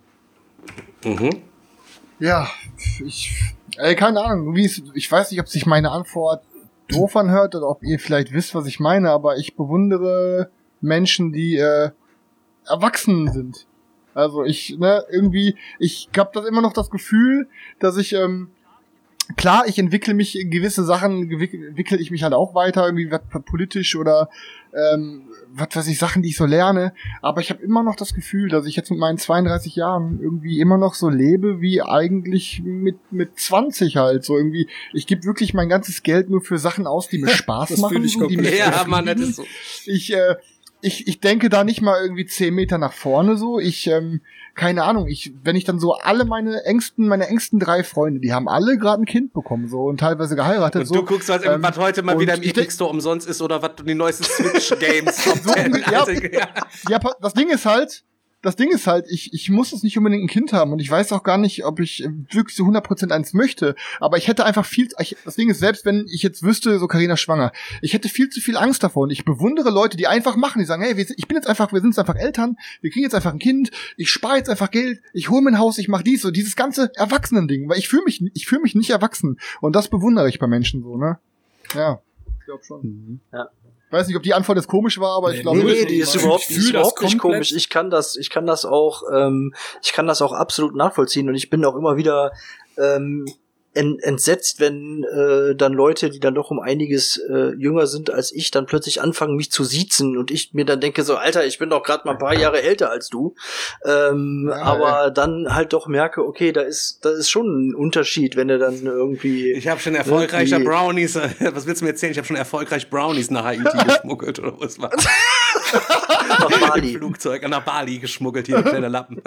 [SPEAKER 3] Mhm.
[SPEAKER 5] Ja, ich, ey, keine Ahnung, wie es, ich weiß nicht, ob sich meine Antwort doof anhört oder ob ihr vielleicht wisst, was ich meine, aber ich bewundere Menschen, die äh, erwachsen sind. Also ich, ne, irgendwie, ich hab das immer noch das Gefühl, dass ich, ähm, klar, ich entwickle mich in gewisse Sachen, entwickle ich mich halt auch weiter, irgendwie was politisch oder ähm, was weiß ich, Sachen, die ich so lerne, aber ich habe immer noch das Gefühl, dass ich jetzt mit meinen zweiunddreißig Jahren irgendwie immer noch so lebe, wie eigentlich mit mit zwanzig halt, so irgendwie, ich gebe wirklich mein ganzes Geld nur für Sachen aus, die mir Spaß
[SPEAKER 4] Das
[SPEAKER 5] machen,
[SPEAKER 4] fühl ich
[SPEAKER 5] und die mich
[SPEAKER 3] Ja,
[SPEAKER 5] befriedigen.
[SPEAKER 3] Mann, das ist so.
[SPEAKER 5] Ich, äh, ich, ich denke da nicht mal irgendwie zehn Meter nach vorne so. Ich, ähm, keine Ahnung, ich, wenn ich dann so alle meine engsten, meine engsten drei Freunde, die haben alle gerade ein Kind bekommen so und teilweise geheiratet.
[SPEAKER 3] Und
[SPEAKER 5] so.
[SPEAKER 3] du guckst, was, ähm, was heute mal wieder im Epic Store umsonst ist oder was die neuesten Switch-Games.
[SPEAKER 5] ja, ja, das Ding ist halt, Das Ding ist halt, ich, ich muss jetzt nicht unbedingt ein Kind haben und ich weiß auch gar nicht, ob ich wirklich so hundert Prozent eins möchte, aber ich hätte einfach viel, ich, das Ding ist, selbst wenn ich jetzt wüsste, so Carina schwanger, ich hätte viel zu viel Angst davor und ich bewundere Leute, die einfach machen, die sagen, hey, wir, ich bin jetzt einfach, wir sind jetzt einfach Eltern, wir kriegen jetzt einfach ein Kind, ich spare jetzt einfach Geld, ich hole mir ein Haus, ich mache dies, so dieses ganze Erwachsenen-Ding, weil ich fühle mich, ich fühle mich nicht erwachsen und das bewundere ich bei Menschen so, ne? Ja, ich glaube schon.
[SPEAKER 2] Mhm. Ja.
[SPEAKER 5] Ich weiß nicht, ob die Antwort jetzt komisch war, aber ich glaube,
[SPEAKER 2] nee, nee, die ist überhaupt, die ist überhaupt nicht
[SPEAKER 4] komplett.
[SPEAKER 2] komisch. Ich kann das, ich kann das auch, ähm, ich kann das auch absolut nachvollziehen und ich bin auch immer wieder ähm, en- entsetzt, wenn äh, dann Leute, die dann doch um einiges äh, jünger sind als ich, dann plötzlich anfangen, mich zu siezen und ich mir dann denke so, Alter, ich bin doch gerade mal ein paar Jahre älter als du, ähm, ja, aber ja. dann halt doch merke, okay, da ist, da ist schon ein Unterschied, wenn er dann irgendwie.
[SPEAKER 3] Ich habe schon erfolgreicher Brownies. Was willst du mir erzählen? Ich habe schon erfolgreich Brownies nach Haiti geschmuggelt oder was war?
[SPEAKER 2] Nach Bali.
[SPEAKER 3] Im Flugzeug nach Bali geschmuggelt, hier, kleine Lappen.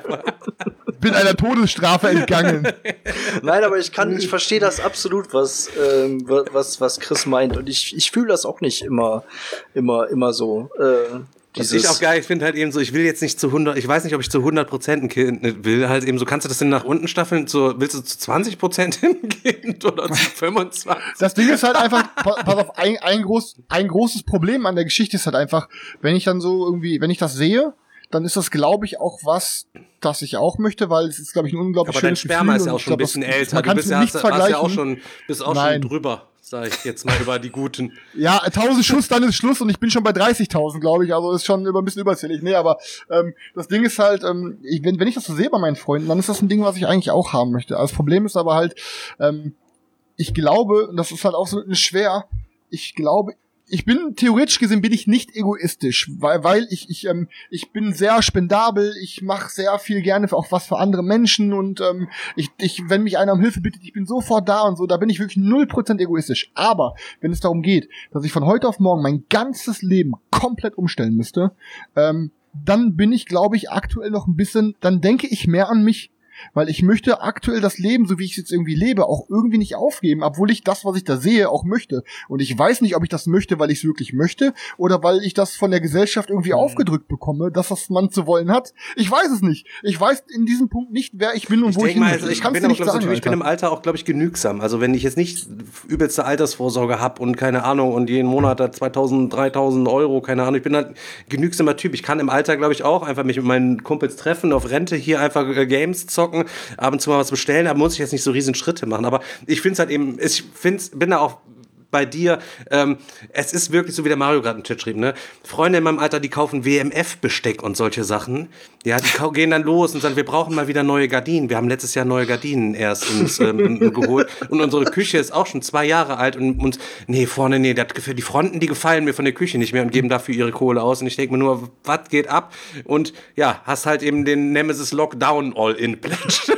[SPEAKER 5] Bin einer Todesstrafe entgangen.
[SPEAKER 2] Nein, aber ich kann, ich verstehe das absolut, was, ähm, was, was Chris meint. Und ich, ich fühle das auch nicht immer, immer, immer so. Äh,
[SPEAKER 3] Was ich auch geil, ich finde halt eben so, ich will jetzt nicht zu hundert, ich weiß nicht, ob ich zu hundert Prozent ein Kind will, halt eben so, kannst du das denn nach unten staffeln, zu, willst du zu zwanzig Prozent ein Kind oder zu fünfundzwanzig?
[SPEAKER 5] Das Ding ist halt einfach, pass auf, ein, ein, groß, ein großes Problem an der Geschichte ist halt einfach, wenn ich dann so irgendwie, wenn ich das sehe, dann ist das, glaube ich, auch was, das ich auch möchte, weil es ist, glaube ich, ein unglaublich
[SPEAKER 3] aber
[SPEAKER 5] schönes Gefühl.
[SPEAKER 3] Aber dein Sperma ist ja auch schon
[SPEAKER 5] glaub,
[SPEAKER 3] ein bisschen
[SPEAKER 5] das,
[SPEAKER 3] älter,
[SPEAKER 5] man
[SPEAKER 3] du bist ja,
[SPEAKER 5] nichts
[SPEAKER 3] hast,
[SPEAKER 5] vergleichen.
[SPEAKER 3] hast ja auch schon, bist auch
[SPEAKER 5] Nein.
[SPEAKER 3] schon drüber, sag ich jetzt mal, über die Guten.
[SPEAKER 5] Ja, tausend Schuss, dann ist Schluss und ich bin schon bei dreißigtausend, glaube ich, also ist schon über ein bisschen überzählig. Nee, aber ähm, das Ding ist halt, ähm, ich, wenn, wenn ich das so sehe bei meinen Freunden, dann ist das ein Ding, was ich eigentlich auch haben möchte. Also das Problem ist aber halt, ähm, ich glaube, und das ist halt auch so schwer, ich glaube, ich bin, theoretisch gesehen, bin ich nicht egoistisch, weil, weil ich, ich, ähm, ich bin sehr spendabel, ich mache sehr viel gerne für, auch was für andere Menschen und ähm, ich, ich, wenn mich einer um Hilfe bittet, ich bin sofort da und so, da bin ich wirklich null Prozent egoistisch. Aber wenn es darum geht, dass ich von heute auf morgen mein ganzes Leben komplett umstellen müsste, ähm, dann bin ich, glaube ich, aktuell noch ein bisschen, dann denke ich mehr an mich. Weil ich möchte aktuell das Leben, so wie ich es jetzt irgendwie lebe, auch irgendwie nicht aufgeben, obwohl ich das, was ich da sehe, auch möchte. Und ich weiß nicht, ob ich das möchte, weil ich es wirklich möchte oder weil ich das von der Gesellschaft irgendwie mhm. aufgedrückt bekomme, dass das man zu wollen hat. Ich weiß es nicht. Ich weiß in diesem Punkt nicht, wer ich bin und
[SPEAKER 3] ich
[SPEAKER 5] wo ich hin
[SPEAKER 3] mal,
[SPEAKER 5] möchte.
[SPEAKER 3] Ich, ich, bin
[SPEAKER 5] nicht
[SPEAKER 3] auch,
[SPEAKER 5] sagen,
[SPEAKER 3] ich, ich bin im Alter auch, glaube ich, genügsam. Also wenn ich jetzt nicht übelste Altersvorsorge habe und keine Ahnung und jeden Monat da zweitausend, dreitausend Euro, keine Ahnung. Ich bin halt genügsamer Typ. Ich kann im Alter, glaube ich, auch einfach mich mit meinen Kumpels treffen, auf Rente hier einfach äh, Games zocken, ab und zu mal was bestellen, da muss ich jetzt nicht so riesen Schritte machen, aber ich finde es halt eben, ich find's, bin da auch bei dir, ähm, es ist wirklich so, wie der Mario gerade im Chat schrieb, ne? Freunde in meinem Alter, die kaufen W M F-Besteck und solche Sachen, ja, die kau- gehen dann los und sagen, wir brauchen mal wieder neue Gardinen, wir haben letztes Jahr neue Gardinen erst uns ähm, geholt und unsere Küche ist auch schon zwei Jahre alt und, und nee, vorne, nee, das, die Fronten, die gefallen mir von der Küche nicht mehr und geben dafür ihre Kohle aus und ich denke mir nur, was geht ab? Und ja, hast halt eben den Nemesis Lockdown All-In-Pledge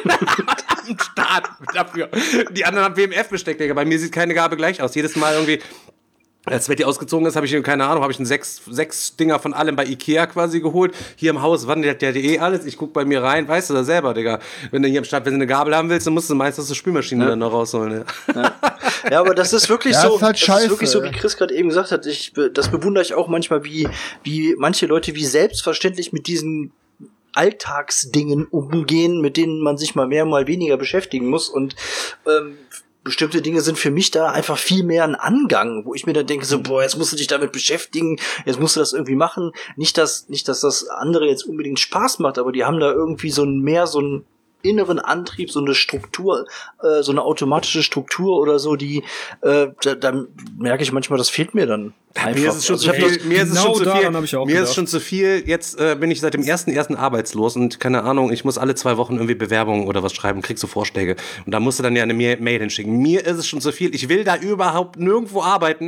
[SPEAKER 3] am Start dafür. Die anderen haben W M F-Besteck, Digga, bei mir sieht keine Gabe gleich aus, jedes Mal irgendwie, als Betty ausgezogen ist, habe ich, keine Ahnung, habe ich ein sechs, sechs Dinger von allem bei Ikea quasi geholt. Hier im Haus wandert der eh alles. Ich guck bei mir rein, weißt du das selber, Digga. Wenn du hier im Stadt, wenn du eine Gabel haben willst, dann musst du meistens die Spülmaschine ja. dann noch rausholen. Ja.
[SPEAKER 2] Ja. ja, aber das ist wirklich
[SPEAKER 5] ja,
[SPEAKER 2] so,
[SPEAKER 5] ist halt
[SPEAKER 2] das
[SPEAKER 5] scheiße,
[SPEAKER 2] ist wirklich so, wie Chris gerade eben gesagt hat. Ich, das bewundere ich auch manchmal, wie, wie manche Leute wie selbstverständlich mit diesen Alltagsdingen umgehen, mit denen man sich mal mehr, mal weniger beschäftigen muss und ähm, bestimmte Dinge sind für mich da einfach viel mehr ein Angang, wo ich mir dann denke so, boah, jetzt musst du dich damit beschäftigen, jetzt musst du das irgendwie machen. Nicht, dass, nicht, dass das andere jetzt unbedingt Spaß macht, aber die haben da irgendwie so ein mehr so ein inneren Antrieb, so eine Struktur, äh, so eine automatische Struktur oder so, die, äh, da, da merke ich manchmal, das fehlt mir dann einfach.
[SPEAKER 3] Mir ist es schon
[SPEAKER 2] also
[SPEAKER 3] zu viel.
[SPEAKER 4] Das,
[SPEAKER 3] mir ist es
[SPEAKER 4] genau
[SPEAKER 3] schon zu viel.
[SPEAKER 4] Hab ich auch
[SPEAKER 3] mir
[SPEAKER 4] gedacht.
[SPEAKER 3] ist schon zu viel. Jetzt äh, bin ich seit dem ersten ersten arbeitslos und keine Ahnung, ich muss alle zwei Wochen irgendwie Bewerbungen oder was schreiben, kriegst du Vorschläge und da musst du dann ja eine Mail hinschicken. Mir ist es schon zu viel. Ich will da überhaupt nirgendwo arbeiten.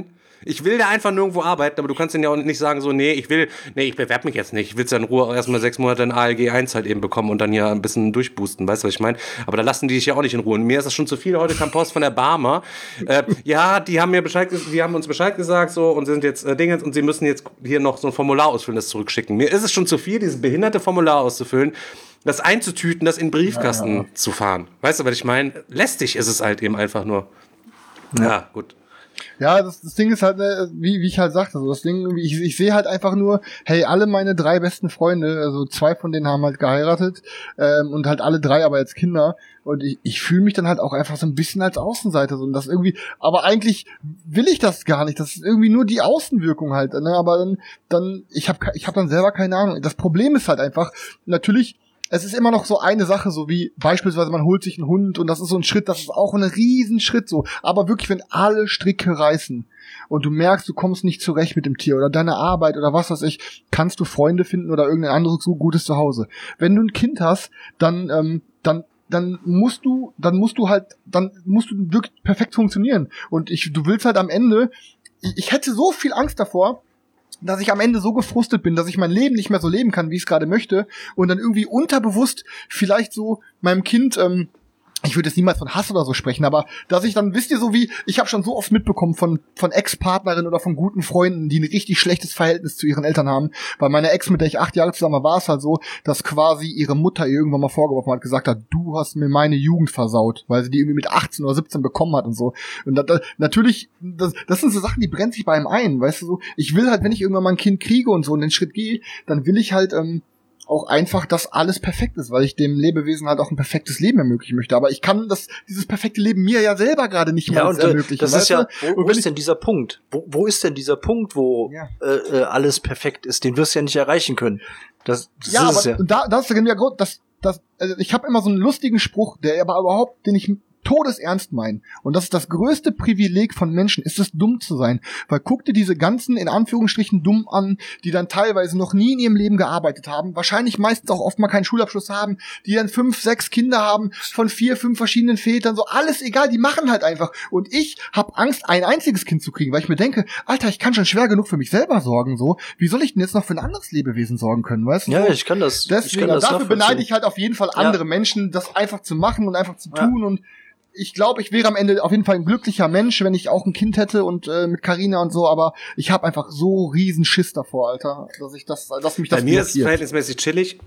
[SPEAKER 3] Ich will da einfach nirgendwo arbeiten, aber du kannst denen ja auch nicht sagen, so, nee, ich will, nee, ich bewerbe mich jetzt nicht. Ich will ja in Ruhe auch erstmal sechs Monate in A L G eins halt eben bekommen und dann hier ein bisschen durchboosten, weißt du, was ich meine? Aber da lassen die dich ja auch nicht in Ruhe. Und mir ist das schon zu viel. Heute kam Post von der Barmer. Äh, ja, die haben mir Bescheid, die haben uns Bescheid gesagt, so, und sind jetzt äh, Dinge, und sie müssen jetzt hier noch so ein Formular ausfüllen, das zurückschicken. Mir ist es schon zu viel, dieses behinderte Formular auszufüllen, das einzutüten, das in den Briefkasten ja, ja. zu fahren. Weißt du, was ich meine? Lästig ist es halt eben einfach nur. Ja, ja gut.
[SPEAKER 5] Ja, das, das Ding ist halt, wie, wie ich halt sagte, so das Ding, ich, ich sehe halt einfach nur, hey, alle meine drei besten Freunde, also zwei von denen haben halt geheiratet ähm, und halt alle drei aber als Kinder und ich, ich fühle mich dann halt auch einfach so ein bisschen als Außenseiter, so und das irgendwie, aber eigentlich will ich das gar nicht, das ist irgendwie nur die Außenwirkung halt, ne, aber dann, dann ich habe ich hab dann selber keine Ahnung. Das Problem ist halt einfach, natürlich, es ist immer noch so eine Sache, so wie beispielsweise man holt sich einen Hund und das ist so ein Schritt, das ist auch ein Riesenschritt so. Aber wirklich, wenn alle Stricke reißen und du merkst, du kommst nicht zurecht mit dem Tier oder deine Arbeit oder was weiß ich, kannst du Freunde finden oder irgendein anderes so gutes Zuhause. Wenn du ein Kind hast, dann, ähm, dann dann musst du, dann musst du halt, dann musst du wirklich perfekt funktionieren. Und ich, du willst halt am Ende, ich, ich hätte so viel Angst davor, dass ich am Ende so gefrustet bin, dass ich mein Leben nicht mehr so leben kann, wie ich es gerade möchte und dann irgendwie unterbewusst vielleicht so meinem Kind, ähm, ich würde jetzt niemals von Hass oder so sprechen, aber dass ich dann, wisst ihr, so wie, ich habe schon so oft mitbekommen von von Ex-Partnerinnen oder von guten Freunden, die ein richtig schlechtes Verhältnis zu ihren Eltern haben, weil meine Ex, mit der ich acht Jahre zusammen war, war es halt so, dass quasi ihre Mutter ihr irgendwann mal vorgeworfen hat, gesagt hat, du hast mir meine Jugend versaut, weil sie die irgendwie mit achtzehn oder siebzehn bekommen hat und so. Und da, da, natürlich, das, das sind so Sachen, die brennen sich bei einem ein, weißt du, so, ich will halt, wenn ich irgendwann mal ein Kind kriege und so und den Schritt gehe, dann will ich halt, ähm, auch einfach, dass alles perfekt ist, weil ich dem Lebewesen halt auch ein perfektes Leben ermöglichen möchte. Aber ich kann das, dieses perfekte Leben mir ja selber gerade nicht mehr
[SPEAKER 2] ja, und,
[SPEAKER 5] ermöglichen.
[SPEAKER 2] Das ist ja, wo, wo ist
[SPEAKER 5] ich,
[SPEAKER 2] denn dieser Punkt? Wo, wo ist denn dieser Punkt, wo ja. äh, alles perfekt ist? Den wirst du ja nicht erreichen können. Das, das
[SPEAKER 5] ja,
[SPEAKER 2] ist
[SPEAKER 5] aber
[SPEAKER 2] ja.
[SPEAKER 5] da, das ist ja der Grund, dass, dass also ich habe immer so einen lustigen Spruch, der aber überhaupt, den ich todesernst meinen. Und das ist das größte Privileg von Menschen, ist es, dumm zu sein. Weil guck dir diese ganzen, in Anführungsstrichen, dumm an, die dann teilweise noch nie in ihrem Leben gearbeitet haben, wahrscheinlich meistens auch oft mal keinen Schulabschluss haben, die dann fünf, sechs Kinder haben, von vier, fünf verschiedenen Vätern, so alles egal, die machen halt einfach. Und ich habe Angst, ein einziges Kind zu kriegen, weil ich mir denke, Alter, ich kann schon schwer genug für mich selber sorgen, so. Wie soll ich denn jetzt noch für ein anderes Lebewesen sorgen können, weißt du?
[SPEAKER 2] Ja, ich kann das.
[SPEAKER 5] Deswegen,
[SPEAKER 2] ich kann das
[SPEAKER 5] dafür beneide ich halt auf jeden Fall andere
[SPEAKER 2] ja.
[SPEAKER 5] Menschen, das einfach zu machen und einfach zu tun ja. und ich glaube, ich wäre am Ende auf jeden Fall ein glücklicher Mensch, wenn ich auch ein Kind hätte und äh, mit Carina und so, aber ich habe einfach so riesen Schiss davor, Alter, dass ich das, dass mich das
[SPEAKER 3] Bei mir ist es verhältnismäßig chillig.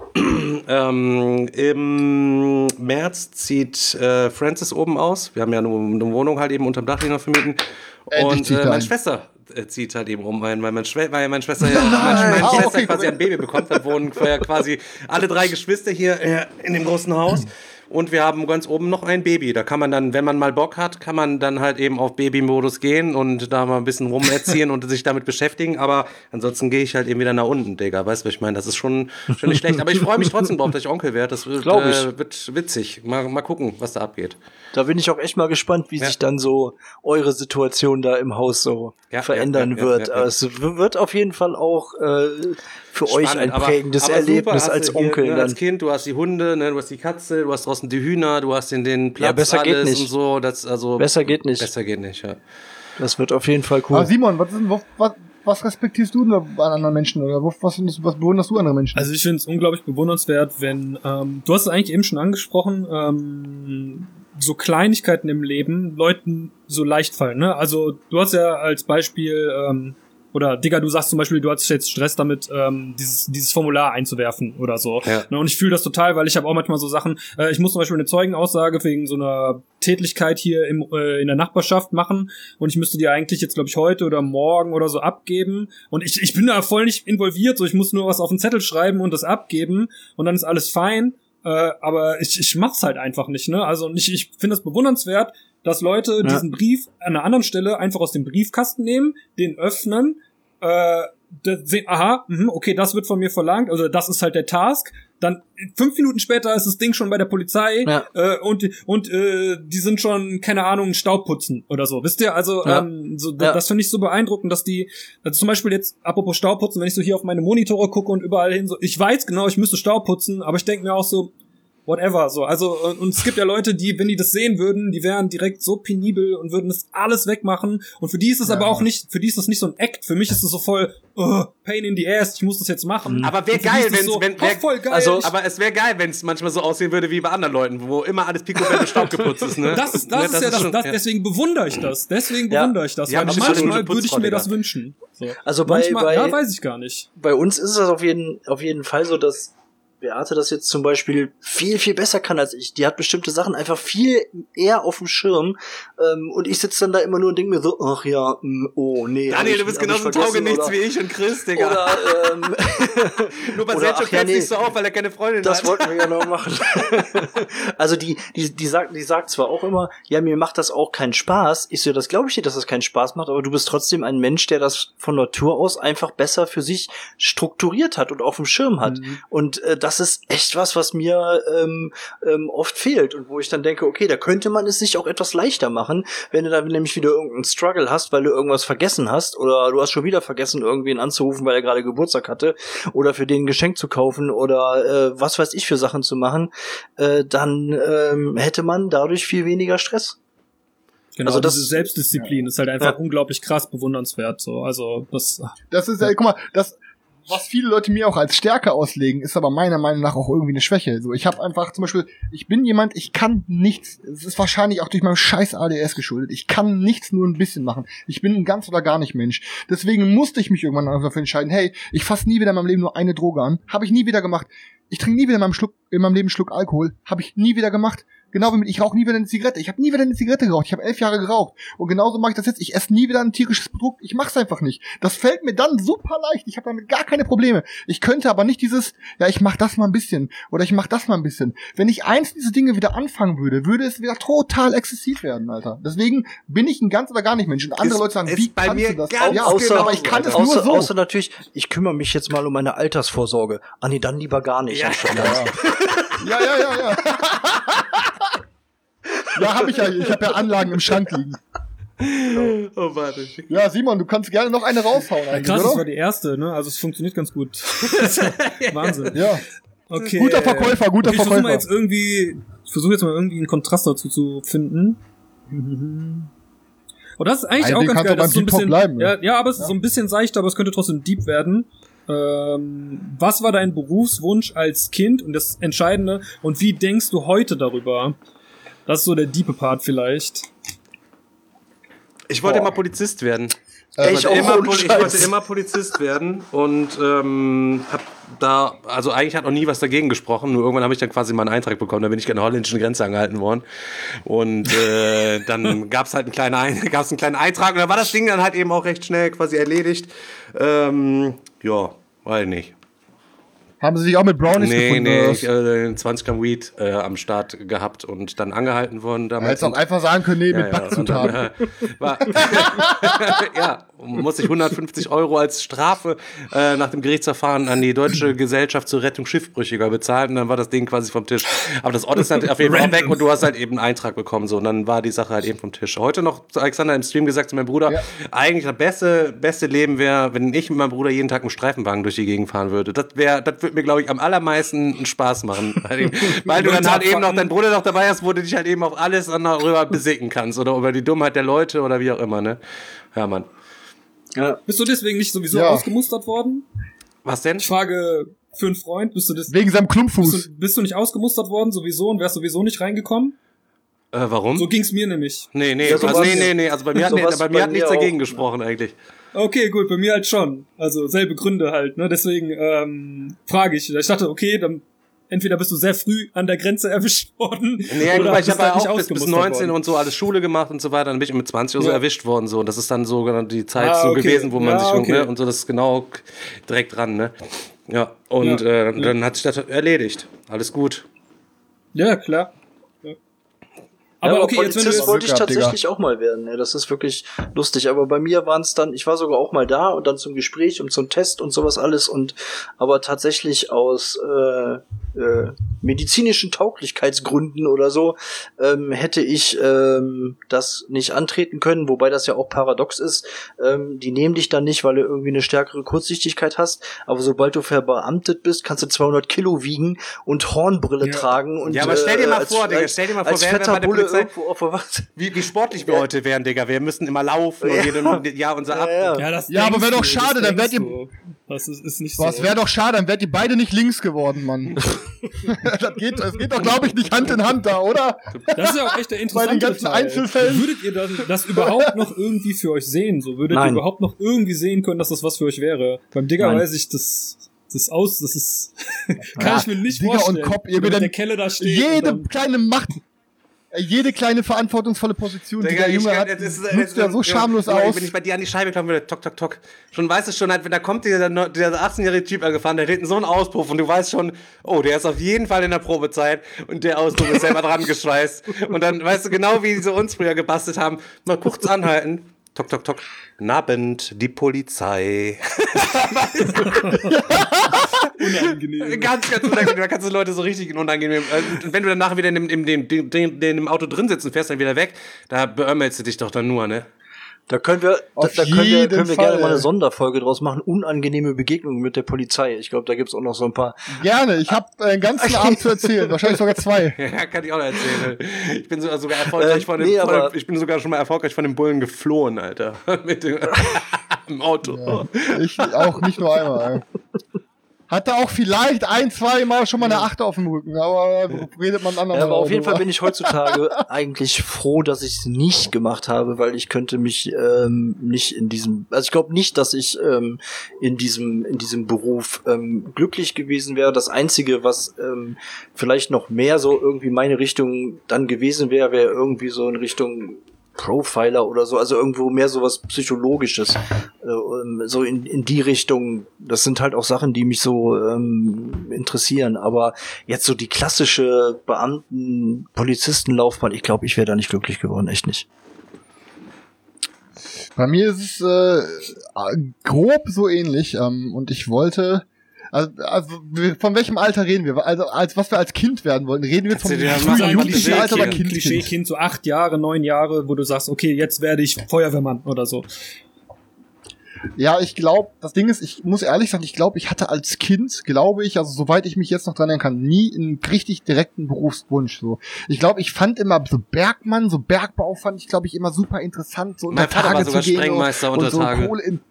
[SPEAKER 3] ähm, Im März zieht äh, Francis oben aus. Wir haben ja eine, eine Wohnung halt eben unterm Dach, die noch vermieten. Und äh, meine ein. Schwester äh, zieht halt eben um, weil meine, Schwe weil meine Schwester, ja, meine, meine Schwester okay, quasi ein Baby bekommt. Dann wohnen quasi alle drei Geschwister hier äh, in dem großen Haus. Und wir haben ganz oben noch ein Baby. Da kann man dann, wenn man mal Bock hat, kann man dann halt eben auf Baby-Modus gehen und da mal ein bisschen rumerziehen und sich damit beschäftigen. Aber ansonsten gehe ich halt eben wieder nach unten, Digga. Weißt du, was ich meine? Das ist schon, schon nicht schlecht. Aber ich freue mich trotzdem drauf, dass ich Onkel werde. Das wird, äh, wird witzig. Mal, mal gucken, was da abgeht.
[SPEAKER 2] Da bin ich auch echt mal gespannt, wie ja. sich dann so eure Situation da im Haus so ja, verändern ja, ja, wird. Ja, ja, ja. Es wird auf jeden Fall auch äh, für Spannend, euch ein prägendes aber, aber Erlebnis super, als Onkel.
[SPEAKER 3] Hier,
[SPEAKER 2] ne,
[SPEAKER 3] als Kind, du hast die Hunde, ne, du hast die Katze, du hast draußen die Hühner, du hast den, den Platz,
[SPEAKER 2] ja, besser
[SPEAKER 3] alles
[SPEAKER 2] geht nicht.
[SPEAKER 3] und so. Das, also,
[SPEAKER 2] besser geht nicht.
[SPEAKER 3] Besser geht nicht, ja.
[SPEAKER 2] Das wird auf jeden Fall cool.
[SPEAKER 5] Aber Simon, was, ist, was, was respektierst du denn an anderen Menschen? Oder was, was bewunderst du andere Menschen?
[SPEAKER 4] Also ich finde es unglaublich bewundernswert, wenn, ähm, du hast es eigentlich eben schon angesprochen, ähm, so Kleinigkeiten im Leben Leuten so leicht fallen, ne? Also du hast ja als Beispiel, ähm, oder Digga, du sagst zum Beispiel, du hattest jetzt Stress damit, ähm, dieses dieses Formular einzuwerfen oder so. Ja. Ne? Und ich fühle das total, weil ich habe auch manchmal so Sachen, äh, ich muss zum Beispiel eine Zeugenaussage wegen so einer Tätlichkeit hier im, äh, in der Nachbarschaft machen und ich müsste die eigentlich jetzt, glaube ich, heute oder morgen oder so abgeben. Und ich ich bin da voll nicht involviert, so ich muss nur was auf den Zettel schreiben und das abgeben und dann ist alles fein. Äh, aber ich, ich mach's halt einfach nicht, ne? Also ich, ich finde es bewundernswert, dass Leute ja. diesen Brief an einer anderen Stelle einfach aus dem Briefkasten nehmen, den öffnen, äh, sehen, aha, mh, okay, das wird von mir verlangt, also das ist halt der Task. Dann fünf Minuten später ist das Ding schon bei der Polizei ja. äh, und und äh, die sind schon, keine Ahnung, Staubputzen oder so. Wisst ihr, also ja. ähm, so, ja. das finde ich so beeindruckend, dass die, also zum Beispiel jetzt, apropos Staubputzen, wenn ich so hier auf meine Monitore gucke und überall hin so, ich weiß genau, ich müsste Staubputzen, aber ich denke mir auch so, whatever, so. Also, und, und es gibt ja Leute, die, wenn die das sehen würden, die wären direkt so penibel und würden das alles wegmachen. Und für die ist es ja. aber auch nicht, für die ist das nicht so ein Act. Für mich ist es so voll, oh, pain in the ass, ich muss das jetzt machen.
[SPEAKER 3] Aber wäre geil, wenn's,
[SPEAKER 4] so,
[SPEAKER 3] wenn, wär,
[SPEAKER 4] voll geil.
[SPEAKER 3] Also, aber es wäre geil, wenn es manchmal so aussehen würde wie bei anderen Leuten, wo immer alles picobello Staub geputzt ist, ne?
[SPEAKER 4] Das, das,
[SPEAKER 3] ne,
[SPEAKER 4] ist
[SPEAKER 3] das
[SPEAKER 4] ja
[SPEAKER 3] ist
[SPEAKER 4] das,
[SPEAKER 3] schon,
[SPEAKER 4] das
[SPEAKER 3] ja.
[SPEAKER 4] deswegen bewundere ich das. Deswegen
[SPEAKER 2] ja.
[SPEAKER 4] bewundere ich das.
[SPEAKER 3] Ja,
[SPEAKER 4] weil manchmal würde ich mir das wünschen. So.
[SPEAKER 2] Also bei,
[SPEAKER 4] manchmal,
[SPEAKER 2] bei,
[SPEAKER 4] ja, weiß ich gar nicht.
[SPEAKER 2] Bei uns ist es auf jeden, auf jeden Fall so, dass Beate das jetzt zum Beispiel viel, viel besser kann als ich. Die hat bestimmte Sachen einfach viel eher auf dem Schirm. Ähm, und ich sitze dann da immer nur und denke mir so, ach ja, mh, oh nee.
[SPEAKER 3] Daniel, du bist genauso taugenichts wie ich und Chris, Digga.
[SPEAKER 2] Oder, ähm,
[SPEAKER 3] nur bei
[SPEAKER 2] oder,
[SPEAKER 3] Sergio
[SPEAKER 2] ach, ja,
[SPEAKER 3] fällt
[SPEAKER 2] nee,
[SPEAKER 3] nicht so auf, weil er keine Freundin
[SPEAKER 2] das
[SPEAKER 3] hat.
[SPEAKER 2] Das wollten wir ja noch machen. Also die, die, die sagt, die sagt zwar auch immer, ja, mir macht das auch keinen Spaß. Ich so, das glaube ich dir, dass das keinen Spaß macht, aber du bist trotzdem ein Mensch, der das von Natur aus einfach besser für sich strukturiert hat und auf dem Schirm hat. Mhm. Und äh, das ist echt was, was mir ähm, ähm, oft fehlt und wo ich dann denke, okay, da könnte man es sich auch etwas leichter machen, wenn du da nämlich wieder irgendeinen Struggle hast, weil du irgendwas vergessen hast oder du hast schon wieder vergessen, irgendwen anzurufen, weil er gerade Geburtstag hatte oder für den ein Geschenk zu kaufen oder äh, was weiß ich für Sachen zu machen, äh, dann ähm, hätte man dadurch viel weniger Stress.
[SPEAKER 4] Genau,
[SPEAKER 2] also das,
[SPEAKER 4] diese Selbstdisziplin ja. ist halt einfach
[SPEAKER 2] ja.
[SPEAKER 4] unglaublich krass bewundernswert. So, also das.
[SPEAKER 5] Das ist ja, guck mal, das. Was viele Leute mir auch als Stärke auslegen, ist aber meiner Meinung nach auch irgendwie eine Schwäche. So, ich habe einfach zum Beispiel, ich bin jemand, ich kann nichts. Es ist wahrscheinlich auch durch meinen scheiß A D S geschuldet. Ich kann nichts nur ein bisschen machen. Ich bin ein ganz oder gar nicht Mensch. Deswegen musste ich mich irgendwann dafür entscheiden, hey, ich fasse nie wieder in meinem Leben nur eine Droge an. Habe ich nie wieder gemacht. Ich trinke nie wieder in meinem, Schluck, in meinem Leben einen Schluck Alkohol. Habe ich nie wieder gemacht. Genau wie mit, ich rauche nie wieder eine Zigarette. Ich habe nie wieder eine Zigarette geraucht. Ich habe elf Jahre geraucht. Und genauso mache ich das jetzt. Ich esse nie wieder ein tierisches Produkt. Ich mache es einfach nicht. Das fällt mir dann super leicht. Ich habe damit gar keine Probleme. Ich könnte aber nicht dieses, ja, ich mache das mal ein bisschen oder ich mache das mal ein bisschen. Wenn ich eins dieser Dinge wieder anfangen würde, würde es wieder total exzessiv werden, Alter. Deswegen bin ich ein ganz oder gar nicht Mensch. Und andere
[SPEAKER 3] ist,
[SPEAKER 5] Leute sagen, wie
[SPEAKER 3] bei
[SPEAKER 5] kannst
[SPEAKER 3] mir
[SPEAKER 5] du das?
[SPEAKER 3] Ganz
[SPEAKER 5] ja,
[SPEAKER 2] außer,
[SPEAKER 5] genau, aber ich kann
[SPEAKER 2] Alter.
[SPEAKER 5] es nur
[SPEAKER 2] außer,
[SPEAKER 5] so.
[SPEAKER 2] Außer natürlich, ich kümmere mich jetzt mal um meine Altersvorsorge. Ah nee, dann lieber gar nicht.
[SPEAKER 3] Ja,
[SPEAKER 5] ja, ja, ja, ja. Ja, hab ich ja. Ich habe ja Anlagen im Schrank liegen.
[SPEAKER 3] Oh, warte.
[SPEAKER 5] Ja, Simon, du kannst gerne noch eine raushauen eigentlich,
[SPEAKER 4] krass,
[SPEAKER 5] oder?
[SPEAKER 4] Das war die erste, ne? Also es funktioniert ganz gut. Wahnsinn.
[SPEAKER 5] Ja.
[SPEAKER 4] Okay.
[SPEAKER 5] Guter Verkäufer, guter
[SPEAKER 4] ich
[SPEAKER 5] Verkäufer.
[SPEAKER 4] Versuche mal jetzt irgendwie, ich versuche jetzt mal irgendwie einen Kontrast dazu zu finden. Und das ist eigentlich
[SPEAKER 5] Ein
[SPEAKER 4] auch
[SPEAKER 5] Ding
[SPEAKER 4] ganz
[SPEAKER 5] kann
[SPEAKER 4] geil.
[SPEAKER 5] doch
[SPEAKER 4] Das ist so ein
[SPEAKER 5] beim Deep Talk
[SPEAKER 4] bisschen,
[SPEAKER 5] bleiben, ne?
[SPEAKER 4] ja, ja, aber es ist
[SPEAKER 5] Ja.
[SPEAKER 4] so ein bisschen seicht, aber es könnte trotzdem deep werden. Ähm, was war dein Berufswunsch als Kind und das Entscheidende und wie denkst du heute darüber? Das ist so der diepe Part vielleicht.
[SPEAKER 3] Ich wollte
[SPEAKER 5] Boah.
[SPEAKER 3] immer Polizist werden.
[SPEAKER 2] Äh,
[SPEAKER 3] Ich,
[SPEAKER 2] ich,
[SPEAKER 3] wollte
[SPEAKER 2] auch,
[SPEAKER 3] immer,
[SPEAKER 2] ohne
[SPEAKER 3] Poli- ich
[SPEAKER 2] Scheiß.
[SPEAKER 3] wollte immer Polizist werden und ähm, hab da, also eigentlich hat auch nie was dagegen gesprochen, nur irgendwann habe ich dann quasi mal einen Eintrag bekommen, da bin ich an der holländischen Grenze angehalten worden und äh, dann gab's halt einen kleinen, Ein- gab's einen kleinen Eintrag und dann war das Ding dann halt eben auch recht schnell quasi erledigt. Ähm, ja, weiß ich nicht.
[SPEAKER 5] Haben sie sich auch mit Brownies
[SPEAKER 3] Nee,
[SPEAKER 5] gefunden?
[SPEAKER 3] nee,
[SPEAKER 5] oder
[SPEAKER 3] ich äh, zwanzig Gramm Weed äh, am Start gehabt und dann angehalten worden.
[SPEAKER 5] was? Hättest auch einfach sagen können, nee, mit
[SPEAKER 3] ja, ja, und
[SPEAKER 5] Backzutaten.
[SPEAKER 3] dann, äh, war, ja, muss ich hundertfünfzig Euro als Strafe äh, nach dem Gerichtsverfahren an die Deutsche Gesellschaft zur Rettung Schiffbrüchiger bezahlt und dann war das Ding quasi vom Tisch. Aber das Ort ist halt auf jeden Fall weg und du hast halt eben einen Eintrag bekommen so und dann war die Sache halt eben vom Tisch. Heute noch zu Alexander im Stream gesagt zu meinem Bruder,
[SPEAKER 5] Ja.
[SPEAKER 3] eigentlich das beste, beste Leben wäre, wenn ich mit meinem Bruder jeden Tag mit Streifenwagen durch die Gegend fahren würde. Das wäre, das würde mir, glaube ich, am allermeisten einen Spaß machen. Weil du dann halt eben noch deinen Bruder noch dabei hast, wo du dich halt eben auf alles darüber besicken kannst oder über die Dummheit der Leute oder wie auch immer, ne? Ja, Mann.
[SPEAKER 2] Ja.
[SPEAKER 4] Bist du deswegen nicht sowieso
[SPEAKER 5] Ja.
[SPEAKER 4] ausgemustert worden?
[SPEAKER 3] Was denn?
[SPEAKER 4] Ich frage für einen Freund, bist du das,
[SPEAKER 5] Wegen seinem
[SPEAKER 4] bist
[SPEAKER 5] Klumpfuß.
[SPEAKER 4] du, bist du nicht ausgemustert worden sowieso und wärst sowieso nicht reingekommen?
[SPEAKER 3] Äh, warum?
[SPEAKER 4] So ging's mir nämlich.
[SPEAKER 3] Nee, nee,
[SPEAKER 2] Ja, so
[SPEAKER 3] also,
[SPEAKER 2] war's-
[SPEAKER 3] nee, nee, nee, also bei mir hat,
[SPEAKER 2] so
[SPEAKER 3] nee,
[SPEAKER 2] war's
[SPEAKER 3] bei mir
[SPEAKER 2] bei
[SPEAKER 3] hat nichts
[SPEAKER 2] mir
[SPEAKER 3] dagegen
[SPEAKER 2] auch.
[SPEAKER 3] gesprochen eigentlich.
[SPEAKER 4] Okay, gut, bei mir halt schon. Also selbe Gründe halt, ne? Deswegen ähm, frage ich. Ich dachte, okay, dann entweder bist du sehr früh an der Grenze erwischt worden
[SPEAKER 3] Nee, guck
[SPEAKER 4] oder
[SPEAKER 3] mal, ich
[SPEAKER 4] bist
[SPEAKER 3] habe ja
[SPEAKER 4] halt nicht
[SPEAKER 3] auch bis, bis
[SPEAKER 4] ausgemustert
[SPEAKER 3] neunzehn
[SPEAKER 4] worden.
[SPEAKER 3] und so alles Schule gemacht und so weiter, dann bin ich mit zwanzig oder so
[SPEAKER 4] Ja.
[SPEAKER 3] erwischt worden so und das ist dann so die Zeit
[SPEAKER 4] Ah,
[SPEAKER 3] so
[SPEAKER 4] okay.
[SPEAKER 3] gewesen, wo man
[SPEAKER 4] Ja,
[SPEAKER 3] sich
[SPEAKER 4] okay.
[SPEAKER 3] ne, und so, das ist genau direkt dran, ne? Ja, und
[SPEAKER 4] Ja.
[SPEAKER 3] äh,
[SPEAKER 4] Ja.
[SPEAKER 3] dann hat sich das erledigt. Alles gut.
[SPEAKER 4] Ja, klar. Ja. Aber
[SPEAKER 2] Ja,
[SPEAKER 4] okay, jetzt wenn du
[SPEAKER 2] Polizist
[SPEAKER 4] jetzt,
[SPEAKER 2] wollte ich
[SPEAKER 5] Glück gehabt,
[SPEAKER 2] tatsächlich auch mal werden. Ja, das ist wirklich lustig. Aber bei mir waren es dann, ich war sogar auch mal da und dann zum Gespräch und zum Test und sowas alles. Und aber tatsächlich aus äh, äh, medizinischen Tauglichkeitsgründen oder so ähm, hätte ich ähm, das nicht antreten können, wobei das ja auch paradox ist. Ähm, die nehmen dich dann nicht, weil du irgendwie eine stärkere Kurzsichtigkeit hast, aber sobald du verbeamtet bist, kannst du zweihundert Kilo wiegen und Hornbrille
[SPEAKER 4] ja.
[SPEAKER 2] tragen. Und,
[SPEAKER 3] ja, aber stell dir mal
[SPEAKER 2] äh, als,
[SPEAKER 3] vor, Digga,
[SPEAKER 2] als,
[SPEAKER 3] stell dir mal vor,
[SPEAKER 2] als
[SPEAKER 3] wären wir
[SPEAKER 2] fetter
[SPEAKER 3] bei der
[SPEAKER 2] Bulle
[SPEAKER 3] Polizei,
[SPEAKER 2] irgendwo auf der Wacht.
[SPEAKER 3] wie, wie sportlich wir heute wären, Digga. Wir müssen immer laufen und jedem, ja, unser Ab.
[SPEAKER 2] Ja, ja.
[SPEAKER 4] Ja, das
[SPEAKER 5] Ja, aber
[SPEAKER 4] denkst
[SPEAKER 5] wäre doch
[SPEAKER 4] du,
[SPEAKER 5] schade,
[SPEAKER 4] das
[SPEAKER 5] dann wärt
[SPEAKER 4] denkst
[SPEAKER 5] ihr-
[SPEAKER 4] du. Das ist, ist nicht
[SPEAKER 5] Was
[SPEAKER 4] so.
[SPEAKER 5] wäre doch schade, dann wärt ihr beide nicht links geworden, Mann. das geht, das geht doch, glaube ich, nicht Hand in Hand da, oder?
[SPEAKER 4] Das ist ja auch echt der
[SPEAKER 5] Bei
[SPEAKER 4] interessante
[SPEAKER 5] den ganzen
[SPEAKER 4] Teil.
[SPEAKER 5] Einzelfällen.
[SPEAKER 4] Würdet ihr das, das überhaupt noch irgendwie für euch sehen? So würdet
[SPEAKER 2] Nein.
[SPEAKER 4] ihr überhaupt noch irgendwie sehen können, dass das was für euch wäre? Beim Digger
[SPEAKER 2] Nein.
[SPEAKER 4] weiß ich, das, das aus, das ist, kann
[SPEAKER 5] Ja,
[SPEAKER 4] ich mir nicht
[SPEAKER 5] Digger und
[SPEAKER 4] vorstellen.
[SPEAKER 5] Kopf, ihr
[SPEAKER 4] Wenn
[SPEAKER 5] würdet
[SPEAKER 4] der Kelle da steht.
[SPEAKER 5] Jede
[SPEAKER 4] und dann,
[SPEAKER 5] kleine Macht, äh, jede kleine verantwortungsvolle Position, die
[SPEAKER 3] Digga,
[SPEAKER 5] der
[SPEAKER 3] ich
[SPEAKER 5] Junge
[SPEAKER 3] kann-
[SPEAKER 5] hat,
[SPEAKER 3] jetzt ist-
[SPEAKER 5] nutzt
[SPEAKER 3] jetzt-
[SPEAKER 5] ja so schamlos
[SPEAKER 3] Junge,
[SPEAKER 5] aus.
[SPEAKER 3] Wenn ich bei dir an die Scheibe klappen würde, tok, tok, tok. Schon weißt du schon, halt, wenn da kommt dieser, neu- dieser achtzehnjährige Typ angefahren, der hat hinten so einen Auspuff und du weißt schon, oh, der ist auf jeden Fall in der Probezeit und der Auspuff ist selber dran geschweißt. Und dann weißt du genau, wie sie uns früher gebastelt haben. Mal kurz anhalten. Tok, tok, tok. Guten Abend, die Polizei.
[SPEAKER 4] unangenehm.
[SPEAKER 3] Ganz, ganz unangenehm. Da kannst du Leute so richtig unangenehm. äh, Und wenn du dann nachher wieder in dem, in dem, in dem, in dem Auto drin sitzt und fährst dann wieder weg, da beömmelst du dich doch dann nur, ne?
[SPEAKER 2] Da können wir, da,
[SPEAKER 5] Auf
[SPEAKER 2] da können wir,
[SPEAKER 5] jeden
[SPEAKER 2] können wir
[SPEAKER 5] Fall.
[SPEAKER 2] gerne mal eine Sonderfolge draus machen. Unangenehme Begegnungen mit der Polizei. Ich glaube, da gibt's auch noch so ein paar.
[SPEAKER 5] Gerne, ich habe äh, einen ganzen Abend zu erzählen, wahrscheinlich sogar zwei.
[SPEAKER 3] Ja, kann ich auch noch erzählen. Ich bin so, sogar erfolgreich
[SPEAKER 2] Äh,
[SPEAKER 3] von dem,
[SPEAKER 2] nee,
[SPEAKER 3] von
[SPEAKER 2] aber-
[SPEAKER 3] dem, ich bin sogar schon mal erfolgreich von dem Bullen geflohen, Alter. Mit dem, im Auto.
[SPEAKER 5] Ja, ich auch nicht nur einmal. Hatte auch vielleicht ein, zwei Mal schon mal eine Achte auf dem Rücken, aber redet man anderen.
[SPEAKER 2] Ja, aber auf jeden Fall bin ich heutzutage eigentlich froh, dass ich es nicht gemacht habe, weil ich könnte mich ähm, nicht in diesem, also ich glaube nicht, dass ich ähm, in diesem in diesem Beruf ähm, glücklich gewesen wäre. Das Einzige, was ähm, vielleicht noch mehr so irgendwie meine Richtung dann gewesen wäre, wäre irgendwie so in Richtung Profiler oder so, also irgendwo mehr so was Psychologisches, äh, so in, in die Richtung. Das sind halt auch Sachen, die mich so ähm, interessieren, aber jetzt so die klassische Beamten-Polizistenlaufbahn, ich glaube, ich wäre da nicht glücklich geworden, echt nicht.
[SPEAKER 5] Bei mir ist es äh, grob so ähnlich ähm, und ich wollte, also, also wir- von welchem Alter reden wir? Also als was wir als Kind werden wollten, reden wir
[SPEAKER 3] Kannst
[SPEAKER 5] vom
[SPEAKER 3] du dir ja
[SPEAKER 5] frühen
[SPEAKER 3] machen,
[SPEAKER 4] Sagen,
[SPEAKER 3] was du
[SPEAKER 5] jugendlichen
[SPEAKER 3] willst,
[SPEAKER 5] Alter oder
[SPEAKER 3] ja.
[SPEAKER 5] Kind?
[SPEAKER 4] Klischee-Kind, so acht Jahre, neun Jahre, wo du sagst, okay, jetzt werde ich Feuerwehrmann oder so.
[SPEAKER 5] Ja, ich glaube, das Ding ist, ich muss ehrlich sagen, ich glaube, ich hatte als Kind, glaube ich, also soweit ich mich jetzt noch dran erinnern kann, nie einen richtig direkten Berufswunsch. So, ich glaube, ich fand immer so Bergmann, so Bergbau fand ich, glaube ich, immer super interessant, so
[SPEAKER 3] Mein
[SPEAKER 5] unter
[SPEAKER 3] Vater war
[SPEAKER 5] Tage
[SPEAKER 3] sogar
[SPEAKER 5] zu gehen
[SPEAKER 3] Sprengmeister
[SPEAKER 5] und,
[SPEAKER 3] unter
[SPEAKER 5] und so
[SPEAKER 3] Tage.
[SPEAKER 5] Kohle in,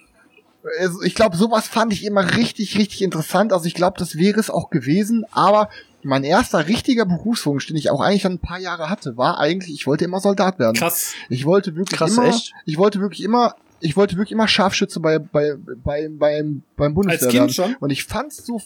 [SPEAKER 5] also ich glaube, sowas fand ich immer richtig, richtig interessant. Also ich glaube, das wäre es auch gewesen, aber mein erster richtiger Berufswunsch, den ich auch eigentlich dann ein paar Jahre hatte, war eigentlich, ich wollte immer Soldat werden.
[SPEAKER 4] Krass.
[SPEAKER 5] Ich wollte wirklich
[SPEAKER 2] Krass,
[SPEAKER 5] immer,
[SPEAKER 2] echt?
[SPEAKER 5] ich wollte wirklich immer, ich wollte wirklich immer Scharfschütze bei, bei, bei, beim, beim Bundeswehr
[SPEAKER 4] Als Kind
[SPEAKER 5] werden.
[SPEAKER 4] schon?
[SPEAKER 5] Und ich fand's so,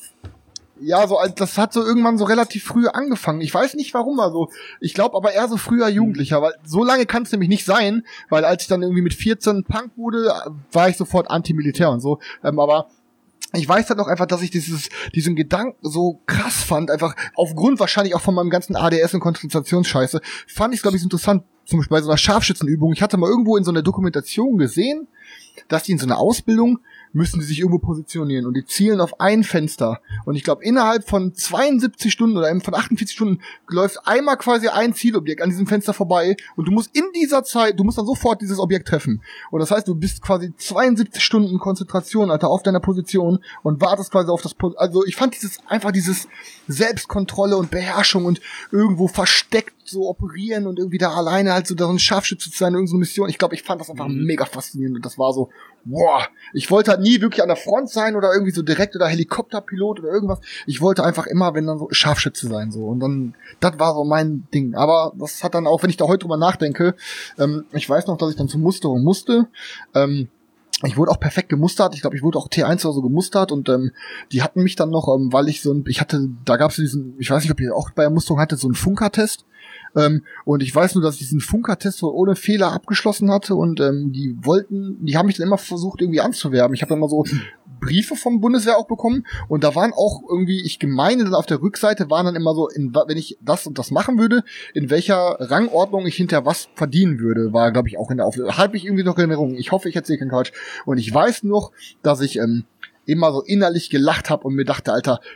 [SPEAKER 5] ja, so, als- das hat so irgendwann so relativ früh angefangen. Ich weiß nicht warum, also, ich glaube aber eher so früher Jugendlicher, weil so lange kann es nämlich nicht sein, weil als ich dann irgendwie mit vierzehn Punk wurde, war ich sofort Anti-Militär und so, ähm, aber ich weiß halt noch einfach, dass ich dieses, diesen Gedanken so krass fand, einfach aufgrund wahrscheinlich auch von meinem ganzen A D S und Konzentrationsscheiße, fand ich es, glaube ich, so interessant, zum Beispiel bei so einer Scharfschützenübung. Ich hatte mal irgendwo in so einer Dokumentation gesehen, dass die in so einer Ausbildung müssen die sich irgendwo positionieren und die zielen auf ein Fenster. Und ich glaube, innerhalb von zweiundsiebzig Stunden oder von achtundvierzig Stunden läuft einmal quasi ein Zielobjekt an diesem Fenster vorbei und du musst in dieser Zeit, du musst dann sofort dieses Objekt treffen. Und das heißt, du bist quasi zweiundsiebzig Stunden Konzentration, Alter, auf deiner Position und wartest quasi auf das, Po- also ich fand dieses, einfach dieses Selbstkontrolle und Beherrschung und irgendwo versteckt so operieren und irgendwie da alleine halt so da so ein Scharfschütze zu sein, irgendeine so Mission. Ich glaube, ich fand das einfach
[SPEAKER 4] Mhm.
[SPEAKER 5] mega faszinierend und das war so, boah, ich wollte halt nie wirklich an der Front sein oder irgendwie so direkt oder Helikopterpilot oder irgendwas. Ich wollte einfach immer, wenn dann so Scharfschütze sein so und dann, das war so mein Ding. Aber das hat dann auch, wenn ich da heute drüber nachdenke, ähm, ich weiß noch, dass ich dann zur Musterung musste, ähm, ich wurde auch perfekt gemustert. Ich glaube, ich wurde auch T eins oder so gemustert und ähm, die hatten mich dann noch, ähm, weil ich so ein, ich hatte, da gab es diesen, ich weiß nicht, ob ihr auch bei der Musterung hattet, so einen Funkertest. Ähm, und ich weiß nur, dass ich diesen Funkertest wohl ohne Fehler abgeschlossen hatte und ähm, die wollten, die haben mich dann immer versucht irgendwie anzuwerben. Ich habe dann mal so Briefe vom Bundeswehr auch bekommen und da waren auch irgendwie, ich meine dann auf der Rückseite waren dann immer so, in, wenn ich das und das machen würde, in welcher Rangordnung ich hinter was verdienen würde, war glaube ich auch in der Auflösung. Habe ich irgendwie noch in Erinnerung. Ich hoffe, ich erzähle keinen Quatsch. Und ich weiß noch, dass ich ähm, immer so innerlich gelacht habe und mir dachte, Alter, für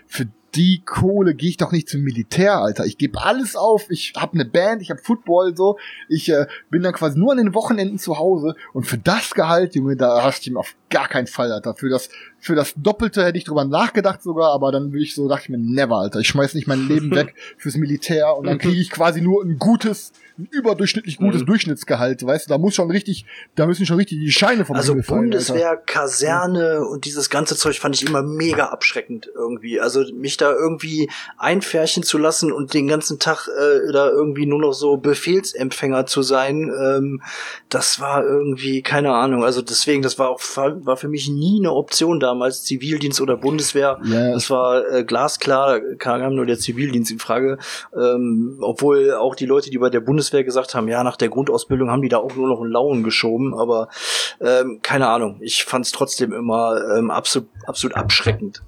[SPEAKER 5] die Kohle gehe ich doch nicht zum Militär, Alter. Ich gebe alles auf. Ich habe eine Band, ich habe Football, so. Ich äh, bin dann quasi nur an den Wochenenden zu Hause. Und für das Gehalt, Junge, da hast du ihm auf gar keinen Fall, Alter. Für das, für das Doppelte hätte ich drüber nachgedacht sogar, aber dann will ich so, dachte ich mir, never, Alter. Ich schmeiß nicht mein Leben weg fürs Militär und dann kriege ich quasi nur ein gutes, ein überdurchschnittlich gutes mhm. Durchschnittsgehalt, weißt du. Da muss schon richtig, da müssen schon richtig die Scheine vom
[SPEAKER 2] Also
[SPEAKER 5] Himmel fallen,
[SPEAKER 2] Bundeswehr,
[SPEAKER 5] Alter.
[SPEAKER 2] Kaserne und dieses ganze Zeug fand ich immer mega abschreckend irgendwie. Also mich da irgendwie einfärchen zu lassen und den ganzen Tag äh, da irgendwie nur noch so Befehlsempfänger zu sein, ähm, das war irgendwie, keine Ahnung. Also deswegen, das war auch war für mich nie eine Option damals, Zivildienst oder Bundeswehr.
[SPEAKER 5] Yeah.
[SPEAKER 2] Das war äh, glasklar, da kam nur der Zivildienst in Frage. Ähm, obwohl auch die Leute, die bei der Bundeswehr gesagt haben, ja, nach der Grundausbildung haben die da auch nur noch einen Lauen geschoben, aber ähm, keine Ahnung. Ich fand es trotzdem immer ähm, absolut, absolut abschreckend.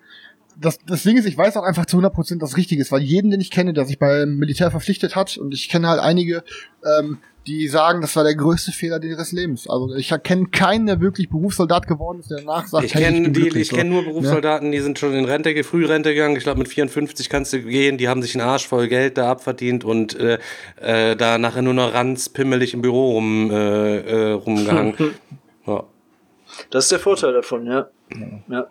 [SPEAKER 5] Das, das Ding ist, ich weiß auch einfach zu hundert Prozent, das Richtige ist, weil jeden, den ich kenne, der sich beim Militär verpflichtet hat, und ich kenne halt einige, ähm, die sagen, das war der größte Fehler ihres Lebens. Also ich kenne keinen, der wirklich Berufssoldat geworden ist, der danach sagt,
[SPEAKER 3] ich kenne die, ich
[SPEAKER 5] so.
[SPEAKER 3] kenne nur Berufssoldaten, die sind schon in Rente, Frührente gegangen. Ich glaube, mit vierundfünfzig kannst du gehen. Die haben sich einen Arsch voll Geld da abverdient und äh, äh, da nachher nur noch ranzpimmelig im Büro rum äh, äh, rumgehangen. Ja.
[SPEAKER 2] Das ist der Vorteil davon, ja. Ja.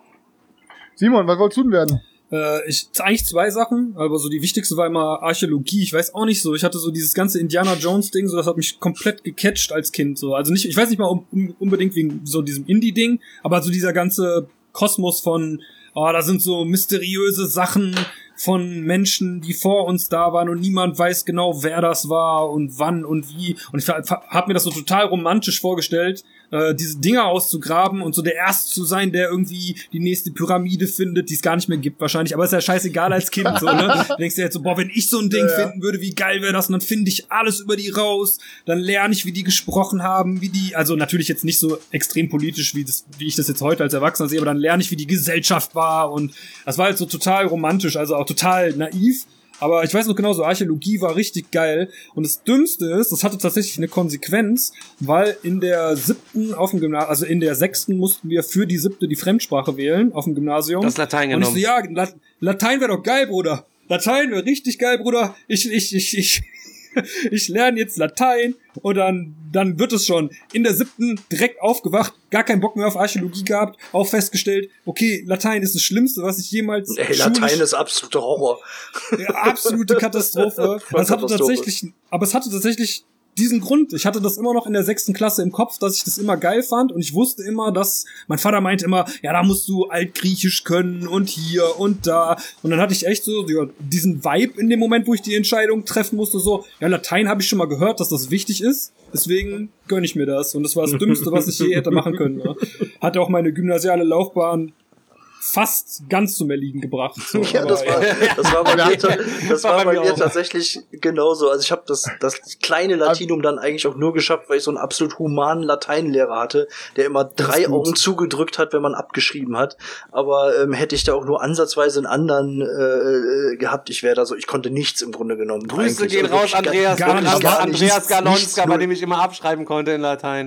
[SPEAKER 5] Simon, was wolltest du denn werden?
[SPEAKER 4] Äh, ich, eigentlich zwei Sachen, aber so die wichtigste war immer Archäologie. Ich weiß auch nicht so, ich hatte so dieses ganze Indiana Jones Ding, so das hat mich komplett gecatcht als Kind, so. Also nicht, ich weiß nicht mal um, um, unbedingt wegen so diesem Indie-Ding, aber so dieser ganze Kosmos von, oh, da sind so mysteriöse Sachen von Menschen, die vor uns da waren und niemand weiß genau, wer das war und wann und wie. Und ich habe mir das so total romantisch vorgestellt, äh, diese Dinger auszugraben und so der Erste zu sein, der irgendwie die nächste Pyramide findet, die es gar nicht mehr gibt wahrscheinlich. Aber ist ja scheißegal als Kind, so, ne? Du denkst dir jetzt so, boah, wenn ich so ein Ding ja, finden würde, wie geil wäre das? Und dann finde ich alles über die raus. Dann lerne ich, wie die gesprochen haben, wie die, also natürlich jetzt nicht so extrem politisch, wie das, wie ich das jetzt heute als Erwachsener sehe, aber dann lerne ich, wie die Gesellschaft war. Und das war halt so total romantisch, also auch total naiv. Aber ich weiß noch genau, so Archäologie war richtig geil. Und das Dümmste ist, das hatte tatsächlich eine Konsequenz, weil in der siebten auf dem Gymnasium, also in der sechsten mussten wir für die siebte die Fremdsprache wählen auf dem Gymnasium.
[SPEAKER 3] Das Latein genommen.
[SPEAKER 4] Und ich so, ja, Lat- Latein wäre doch geil, Bruder. Latein wäre richtig geil, Bruder. Ich, ich, ich, ich, ich lerne jetzt Latein und dann, dann wird es schon. In der siebten direkt aufgewacht, gar keinen Bock mehr auf Archäologie gehabt, auch festgestellt, okay, Latein ist das Schlimmste, was ich jemals...
[SPEAKER 2] Ey, Latein ist absoluter Horror.
[SPEAKER 4] Ja, absolute Katastrophe. Aber es hatte tatsächlich, aber es hatte tatsächlich diesen Grund. Ich hatte das immer noch in der sechsten Klasse im Kopf, dass ich das immer geil fand und ich wusste immer, dass mein Vater meinte immer, ja, da musst du Altgriechisch können und hier und da und dann hatte ich echt so ja, diesen Vibe in dem Moment, wo ich die Entscheidung treffen musste, so, ja, Latein habe ich schon mal gehört, dass das wichtig ist, deswegen gönn ich mir das und das war das Dümmste, was ich je hätte machen können. Ja. Hatte auch meine gymnasiale Laufbahn fast ganz zum Erliegen gebracht. So,
[SPEAKER 2] ja, das war, das war bei mir, das war bei mir tatsächlich genauso. Also ich habe das, das kleine Latinum dann eigentlich auch nur geschafft, weil ich so einen absolut humanen Lateinlehrer hatte, der immer drei Augen zugedrückt hat, wenn man abgeschrieben hat. Aber ähm, hätte ich da auch nur ansatzweise einen anderen äh, gehabt, ich wäre da so, ich konnte nichts im Grunde genommen.
[SPEAKER 3] Grüße gehen also raus, Andreas, gar, gar, gar Andreas Galonska, bei dem ich immer abschreiben konnte in Latein.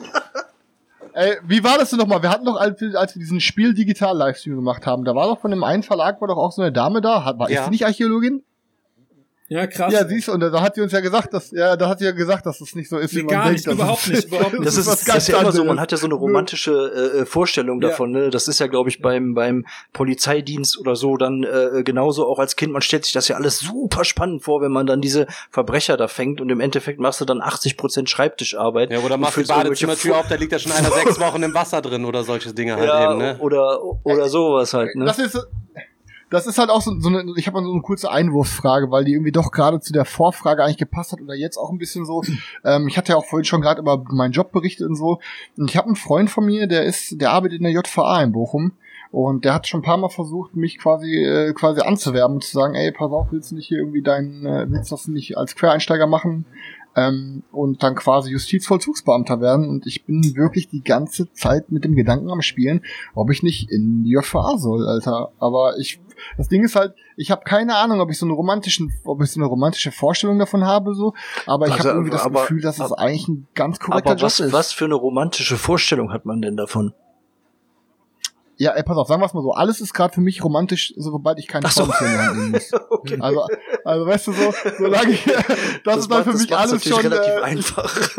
[SPEAKER 5] Ey, wie war das denn nochmal? Wir hatten doch, als wir, als wir diesen Spiel-Digital-Livestream gemacht haben, da war doch von dem einen Verlag, war doch auch so eine Dame da. Hat, war, ja. Ist sie nicht Archäologin?
[SPEAKER 4] Ja, krass.
[SPEAKER 5] Ja, siehst du, und da hat sie uns ja gesagt, dass, ja, da hat sie ja gesagt, dass das nicht so ist, wie man
[SPEAKER 4] gar
[SPEAKER 5] denkt.
[SPEAKER 4] Nicht, überhaupt nicht, überhaupt nicht.
[SPEAKER 2] Das ist, das ist ja immer so, man hat ja so eine romantische äh, Vorstellung davon, ja. ne? Das ist ja, glaube ich, beim, beim Polizeidienst oder so dann äh, genauso auch als Kind, man stellt sich das ja alles super spannend vor, wenn man dann diese Verbrecher da fängt und im Endeffekt machst du dann achtzig Prozent Schreibtischarbeit.
[SPEAKER 3] Ja, oder machst du die Badezimmertür auf, da liegt ja schon einer sechs Wochen im Wasser drin oder solche Dinge halt
[SPEAKER 2] ja,
[SPEAKER 3] eben, ne?
[SPEAKER 2] Oder, oder sowas halt, ne?
[SPEAKER 5] Das ist, Das ist halt auch so, so eine, ich habe mal so eine kurze Einwurfsfrage, weil die irgendwie doch gerade zu der Vorfrage eigentlich gepasst hat oder jetzt auch ein bisschen so. Ähm, ich hatte ja auch vorhin schon gerade über meinen Job berichtet und so. Und ich habe einen Freund von mir, der ist, der arbeitet in der J V A in Bochum und der hat schon ein paar Mal versucht, mich quasi äh, quasi anzuwerben und zu sagen, ey, pass auf, willst du nicht hier irgendwie deinen, äh, willst du das nicht als Quereinsteiger machen? Ähm, und dann quasi Justizvollzugsbeamter werden und ich bin wirklich die ganze Zeit mit dem Gedanken am Spielen, ob ich nicht in die J V A soll, Alter. Aber ich, das Ding ist halt, ich habe keine Ahnung, ob ich so einen romantischen, ob ich so eine romantische Vorstellung davon habe, so. Aber ich
[SPEAKER 2] also,
[SPEAKER 5] habe irgendwie das
[SPEAKER 2] aber,
[SPEAKER 5] Gefühl, dass es eigentlich ein ganz korrekter
[SPEAKER 2] aber was,
[SPEAKER 5] Job ist.
[SPEAKER 2] Was für eine romantische Vorstellung hat man denn davon?
[SPEAKER 5] Ja, ey, pass auf, sagen wir es mal so, alles ist gerade für mich romantisch, sobald ich keinen
[SPEAKER 2] Ach so.
[SPEAKER 5] Traum in die Hand nehmen muss.
[SPEAKER 2] Okay.
[SPEAKER 5] Also, also weißt du so, solange ich, das, das ist dann für mich alles schon
[SPEAKER 2] relativ
[SPEAKER 5] äh,
[SPEAKER 2] einfach.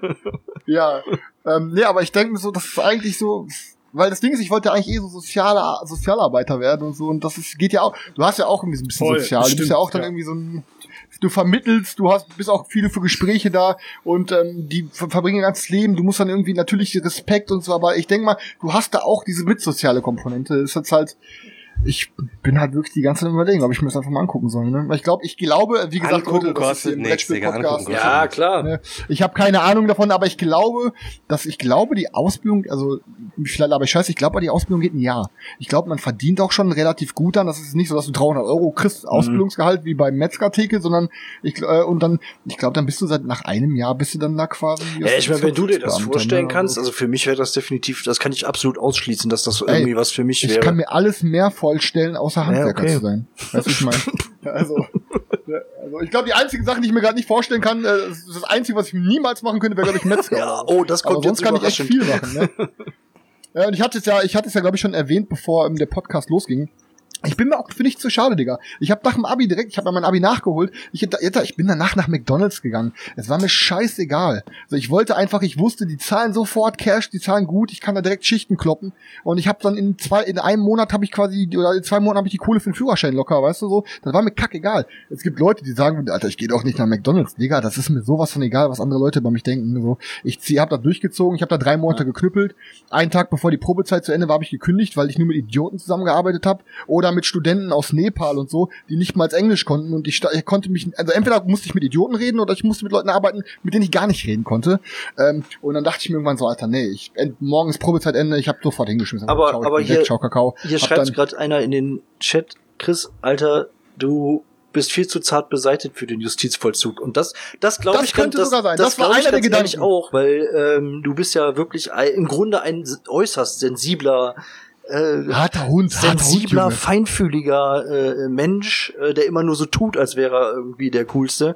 [SPEAKER 5] Ja, ähm, nee, aber ich denke so, das ist eigentlich so, weil das Ding ist, ich wollte ja eigentlich eh so soziale, Sozialarbeiter werden und so, und das ist, geht ja auch, du hast ja auch irgendwie so ein bisschen
[SPEAKER 4] Voll,
[SPEAKER 5] sozial, du
[SPEAKER 4] stimmt,
[SPEAKER 5] bist ja auch dann
[SPEAKER 4] ja.
[SPEAKER 5] irgendwie so ein, du vermittelst, du hast, bist auch viele für Gespräche da und ähm, die ver verbringen ihr ganzes Leben, du musst dann irgendwie natürlich Respekt und so, aber ich denke mal, du hast da auch diese mitsoziale Komponente, ist jetzt halt, ich bin halt wirklich die ganze Zeit am Überlegen, ob ich mir das einfach mal angucken soll, ne? Weil ich glaube, ich glaube, wie gesagt,
[SPEAKER 3] Angucken
[SPEAKER 5] Leute, das ist hier
[SPEAKER 3] kostet
[SPEAKER 5] ein
[SPEAKER 3] nichts, Digga,
[SPEAKER 5] Brettspiel-Podcast.
[SPEAKER 3] angucken kostet
[SPEAKER 2] Ja, klar.
[SPEAKER 5] Ne? Ich habe keine Ahnung davon, aber ich glaube, dass ich glaube, die Ausbildung, also vielleicht, aber ich scheiße, ich glaube, die Ausbildung geht ein Jahr. Ich glaube, man verdient auch schon relativ gut an. Das ist nicht so, dass du dreihundert Euro kriegst, Ausbildungsgehalt wie beim Metzger-Theke, sondern ich äh, und dann, ich glaube, dann bist du seit nach einem Jahr bist du dann da quasi.
[SPEAKER 2] Ja, ich meine, wenn du dir das
[SPEAKER 5] Beamter,
[SPEAKER 2] vorstellen
[SPEAKER 5] ne?
[SPEAKER 2] kannst, also für mich wäre das definitiv, das kann ich absolut ausschließen, dass das
[SPEAKER 5] Ey,
[SPEAKER 2] irgendwie was für mich
[SPEAKER 5] Ich
[SPEAKER 2] wäre.
[SPEAKER 5] kann mir alles mehr vorstellen, außer Handwerker
[SPEAKER 2] okay.
[SPEAKER 5] zu sein. Weißt du, was ich meine? Also, ja, also ich glaube, die einzige Sache, die ich mir gerade nicht vorstellen kann, äh, das, das Einzige, was ich niemals machen könnte, wäre, glaube ich, Metzger.
[SPEAKER 2] Ja, oh, das kommt
[SPEAKER 5] Aber sonst
[SPEAKER 2] jetzt
[SPEAKER 5] kann ich echt
[SPEAKER 2] überraschend.
[SPEAKER 5] viel machen, ne? Ja, und ich hatte es ja, ich hatte es ja, glaube ich, schon erwähnt, bevor ähm, der Podcast losging. Ich bin mir auch für nichts zu schade, Digga. Ich habe nach dem Abi direkt, ich habe mein Abi nachgeholt. Ich, ich bin danach nach McDonald's gegangen. Es war mir scheißegal. Also ich wollte einfach, ich wusste, die zahlen sofort Cash, die zahlen gut, ich kann da direkt Schichten kloppen. Und ich habe dann in zwei, in einem Monat habe ich quasi, oder in zwei Monaten habe ich die Kohle für den Führerschein locker, weißt du so. Das war mir kackegal. Es gibt Leute, die sagen, Alter, ich gehe doch nicht nach McDonald's, Digga. Das ist mir sowas von egal, was andere Leute über mich denken. So, ich zieh, hab da durchgezogen, ich habe da drei Monate geknüppelt. Einen Tag bevor die Probezeit zu Ende war, habe ich gekündigt, weil ich nur mit Idioten zusammengearbeitet habe oder mit Studenten aus Nepal und so, die nicht mal Englisch konnten und ich, ich konnte mich, also entweder musste ich mit Idioten reden oder ich musste mit Leuten arbeiten, mit denen ich gar nicht reden konnte. Ähm, und dann dachte ich mir irgendwann so, Alter, nee, ich, morgen ist Probezeitende, ich habe sofort hingeschmissen.
[SPEAKER 2] Aber,
[SPEAKER 5] ciao,
[SPEAKER 2] aber
[SPEAKER 5] weg,
[SPEAKER 2] hier,
[SPEAKER 5] ciao, Kakao.
[SPEAKER 2] hier
[SPEAKER 5] Hab
[SPEAKER 2] schreibt
[SPEAKER 5] dann-
[SPEAKER 2] gerade einer in den Chat, Chris, Alter, du bist viel zu zart beseitigt für den Justizvollzug. Und das, das glaube
[SPEAKER 5] Das
[SPEAKER 2] ich, kann,
[SPEAKER 5] könnte
[SPEAKER 2] das,
[SPEAKER 5] sogar sein.
[SPEAKER 2] das,
[SPEAKER 5] Das war
[SPEAKER 2] glaub ich
[SPEAKER 5] einer der
[SPEAKER 2] ganz ehrlich
[SPEAKER 5] Gedanken.
[SPEAKER 2] auch, weil ähm, du bist ja wirklich ein, im Grunde ein äußerst sensibler äh,
[SPEAKER 5] harter Hund, harter Hund,
[SPEAKER 2] sensibler,
[SPEAKER 5] Junge.
[SPEAKER 2] feinfühliger äh, Mensch, äh, der immer nur so tut, als wäre er irgendwie der Coolste.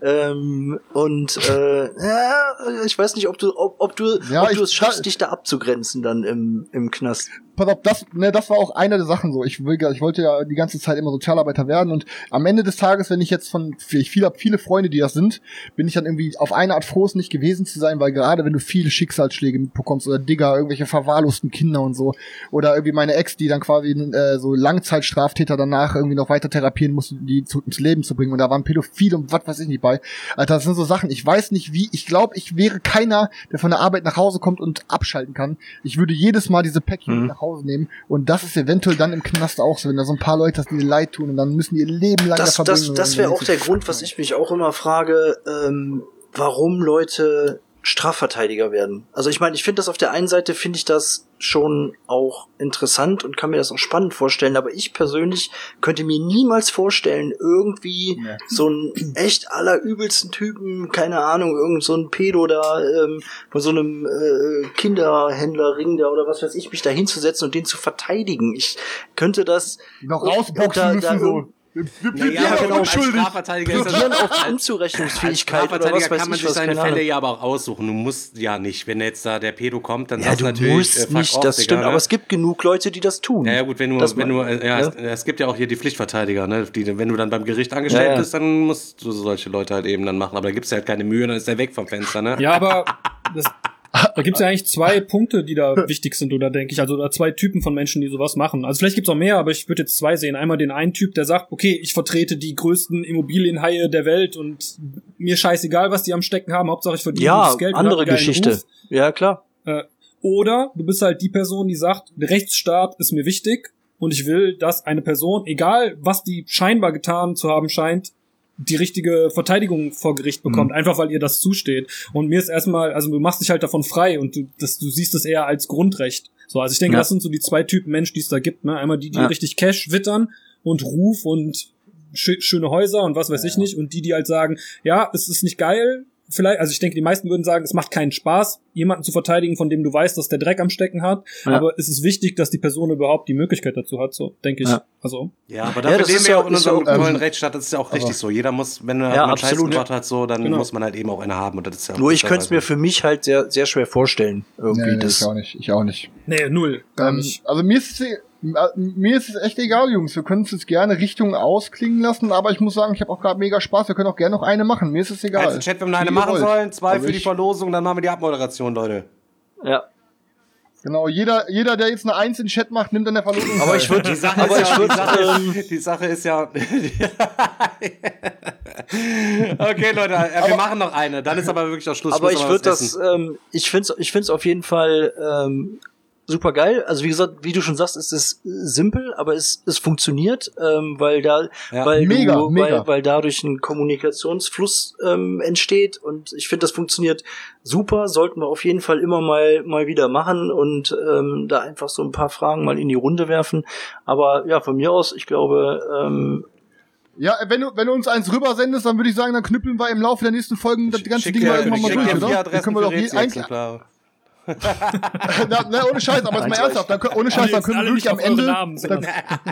[SPEAKER 2] Ähm, und äh, ja, ich weiß nicht, ob du, ob, ob du,
[SPEAKER 5] Ja,
[SPEAKER 2] ob du
[SPEAKER 5] ich-
[SPEAKER 2] es schaffst,
[SPEAKER 5] da-
[SPEAKER 2] dich da abzugrenzen dann im, im Knast.
[SPEAKER 5] Pass auf, das, ne, das war auch eine der Sachen so. Ich, will, ich wollte ja die ganze Zeit immer Sozialarbeiter werden und am Ende des Tages, wenn ich jetzt von, ich viele, viele Freunde, die das sind, bin ich dann irgendwie auf eine Art froh, es nicht gewesen zu sein, weil gerade wenn du viele Schicksalsschläge mitbekommst oder Digger, irgendwelche verwahrlosten Kinder und so, oder irgendwie meine Ex, die dann quasi äh, so Langzeitstraftäter danach irgendwie noch weiter therapieren musste, die zu, ins Leben zu bringen und da waren Pädophile und was weiß ich nicht bei. Alter, das sind so Sachen, ich weiß nicht wie, ich glaube, ich wäre keiner, der von der Arbeit nach Hause kommt und abschalten kann. Ich würde jedes Mal diese Päckchen
[SPEAKER 2] Mhm.
[SPEAKER 5] nach Hause nehmen und das ist eventuell dann im Knast auch so, wenn da so ein paar Leute das dir leid tun und dann müssen die ihr Leben lang
[SPEAKER 2] Das,
[SPEAKER 5] da
[SPEAKER 2] das,
[SPEAKER 5] verbringen.
[SPEAKER 2] das
[SPEAKER 5] und
[SPEAKER 2] wäre
[SPEAKER 5] dann
[SPEAKER 2] auch der
[SPEAKER 5] denkst du,
[SPEAKER 2] Grund, was ich mich auch immer frage, ähm, warum Leute Strafverteidiger werden. Also ich meine, ich finde das auf der einen Seite, finde ich das schon auch interessant und kann mir das auch spannend vorstellen, aber ich persönlich könnte mir niemals vorstellen, irgendwie
[SPEAKER 5] Nee.
[SPEAKER 2] so einen echt allerübelsten Typen, keine Ahnung, irgend so ein Pedo da, ähm, von so einem äh, Kinderhändlerring da oder was weiß ich, mich da hinzusetzen und den zu verteidigen. Ich könnte das
[SPEAKER 5] noch rausboxen
[SPEAKER 2] da-
[SPEAKER 5] müssen
[SPEAKER 2] da
[SPEAKER 5] so. Wir, wir
[SPEAKER 3] Naja,
[SPEAKER 5] plädieren
[SPEAKER 3] aber
[SPEAKER 5] auf
[SPEAKER 3] genau, als
[SPEAKER 5] unschuldig.
[SPEAKER 3] Strafverteidiger ist
[SPEAKER 2] plädieren
[SPEAKER 3] das
[SPEAKER 2] auf
[SPEAKER 3] als
[SPEAKER 2] Unzurechnungsfähigkeit oder
[SPEAKER 3] Strafverteidiger
[SPEAKER 2] was weiß
[SPEAKER 3] kann man
[SPEAKER 2] ich
[SPEAKER 3] sich
[SPEAKER 2] was,
[SPEAKER 3] seine
[SPEAKER 2] keine
[SPEAKER 3] Fälle
[SPEAKER 2] Ahnung.
[SPEAKER 3] ja aber auch aussuchen. Du musst ja nicht, wenn jetzt da der Pedo kommt, dann
[SPEAKER 2] Ja,
[SPEAKER 3] sagst
[SPEAKER 2] du
[SPEAKER 3] du natürlich,
[SPEAKER 2] musst
[SPEAKER 3] äh, fuck
[SPEAKER 2] nicht,
[SPEAKER 3] off,
[SPEAKER 2] das
[SPEAKER 3] Digga,
[SPEAKER 2] stimmt,
[SPEAKER 3] ne?
[SPEAKER 2] aber es gibt genug Leute, die das tun.
[SPEAKER 3] Ja, ja, gut, wenn du,
[SPEAKER 2] Das
[SPEAKER 3] wenn du,
[SPEAKER 2] meine ich,
[SPEAKER 3] äh, ja,
[SPEAKER 2] ne?
[SPEAKER 3] es, es gibt ja auch hier die Pflichtverteidiger, ne? Die, wenn du dann beim Gericht angestellt
[SPEAKER 2] Ja, ja.
[SPEAKER 3] bist, dann musst du solche Leute halt eben dann machen. Aber da gibt's ja halt keine Mühe, dann ist der weg vom Fenster, ne?
[SPEAKER 4] Ja, aber das, da gibt's ja eigentlich zwei Punkte, die da wichtig sind, oder denke ich. Also oder zwei Typen von Menschen, die sowas machen. Also vielleicht gibt's auch mehr, aber ich würde jetzt zwei sehen. Einmal den einen Typ, der sagt, okay, ich vertrete die größten Immobilienhaie der Welt und mir scheißegal, was die am Stecken haben. Hauptsache ich verdiene
[SPEAKER 2] Ja,
[SPEAKER 4] gutes Geld. und hab
[SPEAKER 2] andere
[SPEAKER 4] einen geilen
[SPEAKER 2] Geschichte.
[SPEAKER 4] Ruf.
[SPEAKER 2] Ja, klar.
[SPEAKER 4] Äh, oder du bist halt die Person, die sagt, der Rechtsstaat ist mir wichtig und ich will, dass eine Person, egal was die scheinbar getan zu haben scheint, die richtige Verteidigung vor Gericht bekommt,
[SPEAKER 2] Mhm.
[SPEAKER 4] einfach weil ihr das zusteht. Und mir ist erstmal, also du machst dich halt davon frei und du, das, du siehst es eher als Grundrecht. So, also ich denke,
[SPEAKER 2] Ja.
[SPEAKER 4] das sind so die zwei Typen Mensch, die es da gibt, ne? Einmal die, die
[SPEAKER 2] Ja.
[SPEAKER 4] richtig Cash wittern und Ruf und schö- schöne Häuser und was weiß ich nicht, und die, die halt sagen, ja, es ist nicht geil, vielleicht, also ich denke, die meisten würden sagen, es macht keinen Spaß, jemanden zu verteidigen, von dem du weißt, dass der Dreck am Stecken hat. Ja. Aber es ist wichtig, dass die Person überhaupt die Möglichkeit dazu hat, so, denke ich.
[SPEAKER 2] Ja.
[SPEAKER 4] Also.
[SPEAKER 3] Ja, aber dafür
[SPEAKER 2] ja,
[SPEAKER 3] leben wir ja auch in unserem
[SPEAKER 2] so,
[SPEAKER 3] neuen
[SPEAKER 2] ähm,
[SPEAKER 3] Rechtsstaat, das ist ja auch richtig so. Jeder muss, wenn er
[SPEAKER 2] ja,
[SPEAKER 3] einen Scheiß
[SPEAKER 2] absolut.
[SPEAKER 3] gemacht hat, so, dann
[SPEAKER 4] genau.
[SPEAKER 3] muss man halt eben auch eine haben. Und das ist ja
[SPEAKER 2] Nur ich könnte es mir für mich halt sehr, sehr schwer vorstellen. Irgendwie
[SPEAKER 5] Nee, nee,
[SPEAKER 2] das.
[SPEAKER 5] ich auch nicht. Ich auch nicht.
[SPEAKER 4] Nee, null. Gar
[SPEAKER 5] Ähm,
[SPEAKER 4] nicht.
[SPEAKER 5] also mir ist es, äh, mir ist es echt egal, Jungs. Wir können es jetzt gerne Richtung ausklingen lassen, aber ich muss sagen, ich habe auch gerade mega Spaß. Wir können auch gerne noch eine machen. Mir ist es egal.
[SPEAKER 3] Also Chat, wenn wir eine
[SPEAKER 5] Wie ihr
[SPEAKER 3] machen
[SPEAKER 5] wollt.
[SPEAKER 3] sollen, zwei
[SPEAKER 5] Also
[SPEAKER 3] für die
[SPEAKER 5] ich-
[SPEAKER 3] Verlosung, dann machen wir die Abmoderation, Leute.
[SPEAKER 2] Ja.
[SPEAKER 5] Genau, jeder, jeder, der jetzt eine Eins in den Chat macht, nimmt an der Verlosung
[SPEAKER 2] Aber
[SPEAKER 5] teil.
[SPEAKER 2] ich würde,
[SPEAKER 3] Die Sache
[SPEAKER 2] aber
[SPEAKER 3] ist
[SPEAKER 2] ich
[SPEAKER 3] ja,
[SPEAKER 2] würde,
[SPEAKER 3] die, Sache
[SPEAKER 2] ähm,
[SPEAKER 3] ist, die Sache ist ja. Okay, Leute, äh, wir machen noch eine. Dann ist aber wirklich auch Schluss.
[SPEAKER 2] aber
[SPEAKER 3] muss
[SPEAKER 2] ich
[SPEAKER 3] noch
[SPEAKER 2] würde
[SPEAKER 3] was
[SPEAKER 2] das,
[SPEAKER 3] essen.
[SPEAKER 2] ähm, ich find's, ich find's auf jeden Fall ähm, super geil. Also wie gesagt, wie du schon sagst, es ist simpel, aber es, es funktioniert, ähm, weil da,
[SPEAKER 3] Ja.
[SPEAKER 2] weil
[SPEAKER 5] Mega,
[SPEAKER 2] du,
[SPEAKER 5] mega.
[SPEAKER 2] Weil, weil dadurch ein Kommunikationsfluss ähm, entsteht und ich finde, das funktioniert super. Sollten wir auf jeden Fall immer mal mal wieder machen und ähm, da einfach so ein paar Fragen mal in die Runde werfen. Aber ja, von mir aus, ich glaube, ähm,
[SPEAKER 5] Ja, wenn du, wenn du uns eins rübersendest, dann würde ich sagen, dann knüppeln wir im Laufe der nächsten Folgen das ganze
[SPEAKER 3] Schick
[SPEAKER 5] Ding
[SPEAKER 3] dir-
[SPEAKER 5] mal irgendwann mal
[SPEAKER 3] schick
[SPEAKER 5] durch,
[SPEAKER 3] dir
[SPEAKER 5] oder?
[SPEAKER 3] vier
[SPEAKER 5] Dann
[SPEAKER 3] Adressen
[SPEAKER 5] können wir
[SPEAKER 3] für
[SPEAKER 5] doch je, eigentlich,
[SPEAKER 3] Rätselexemplare.
[SPEAKER 5] na, na, ohne Scheiß, aber jetzt mal ernsthaft, dann, können- ohne Scheiß, dann können wir wirklich am Ende, dann,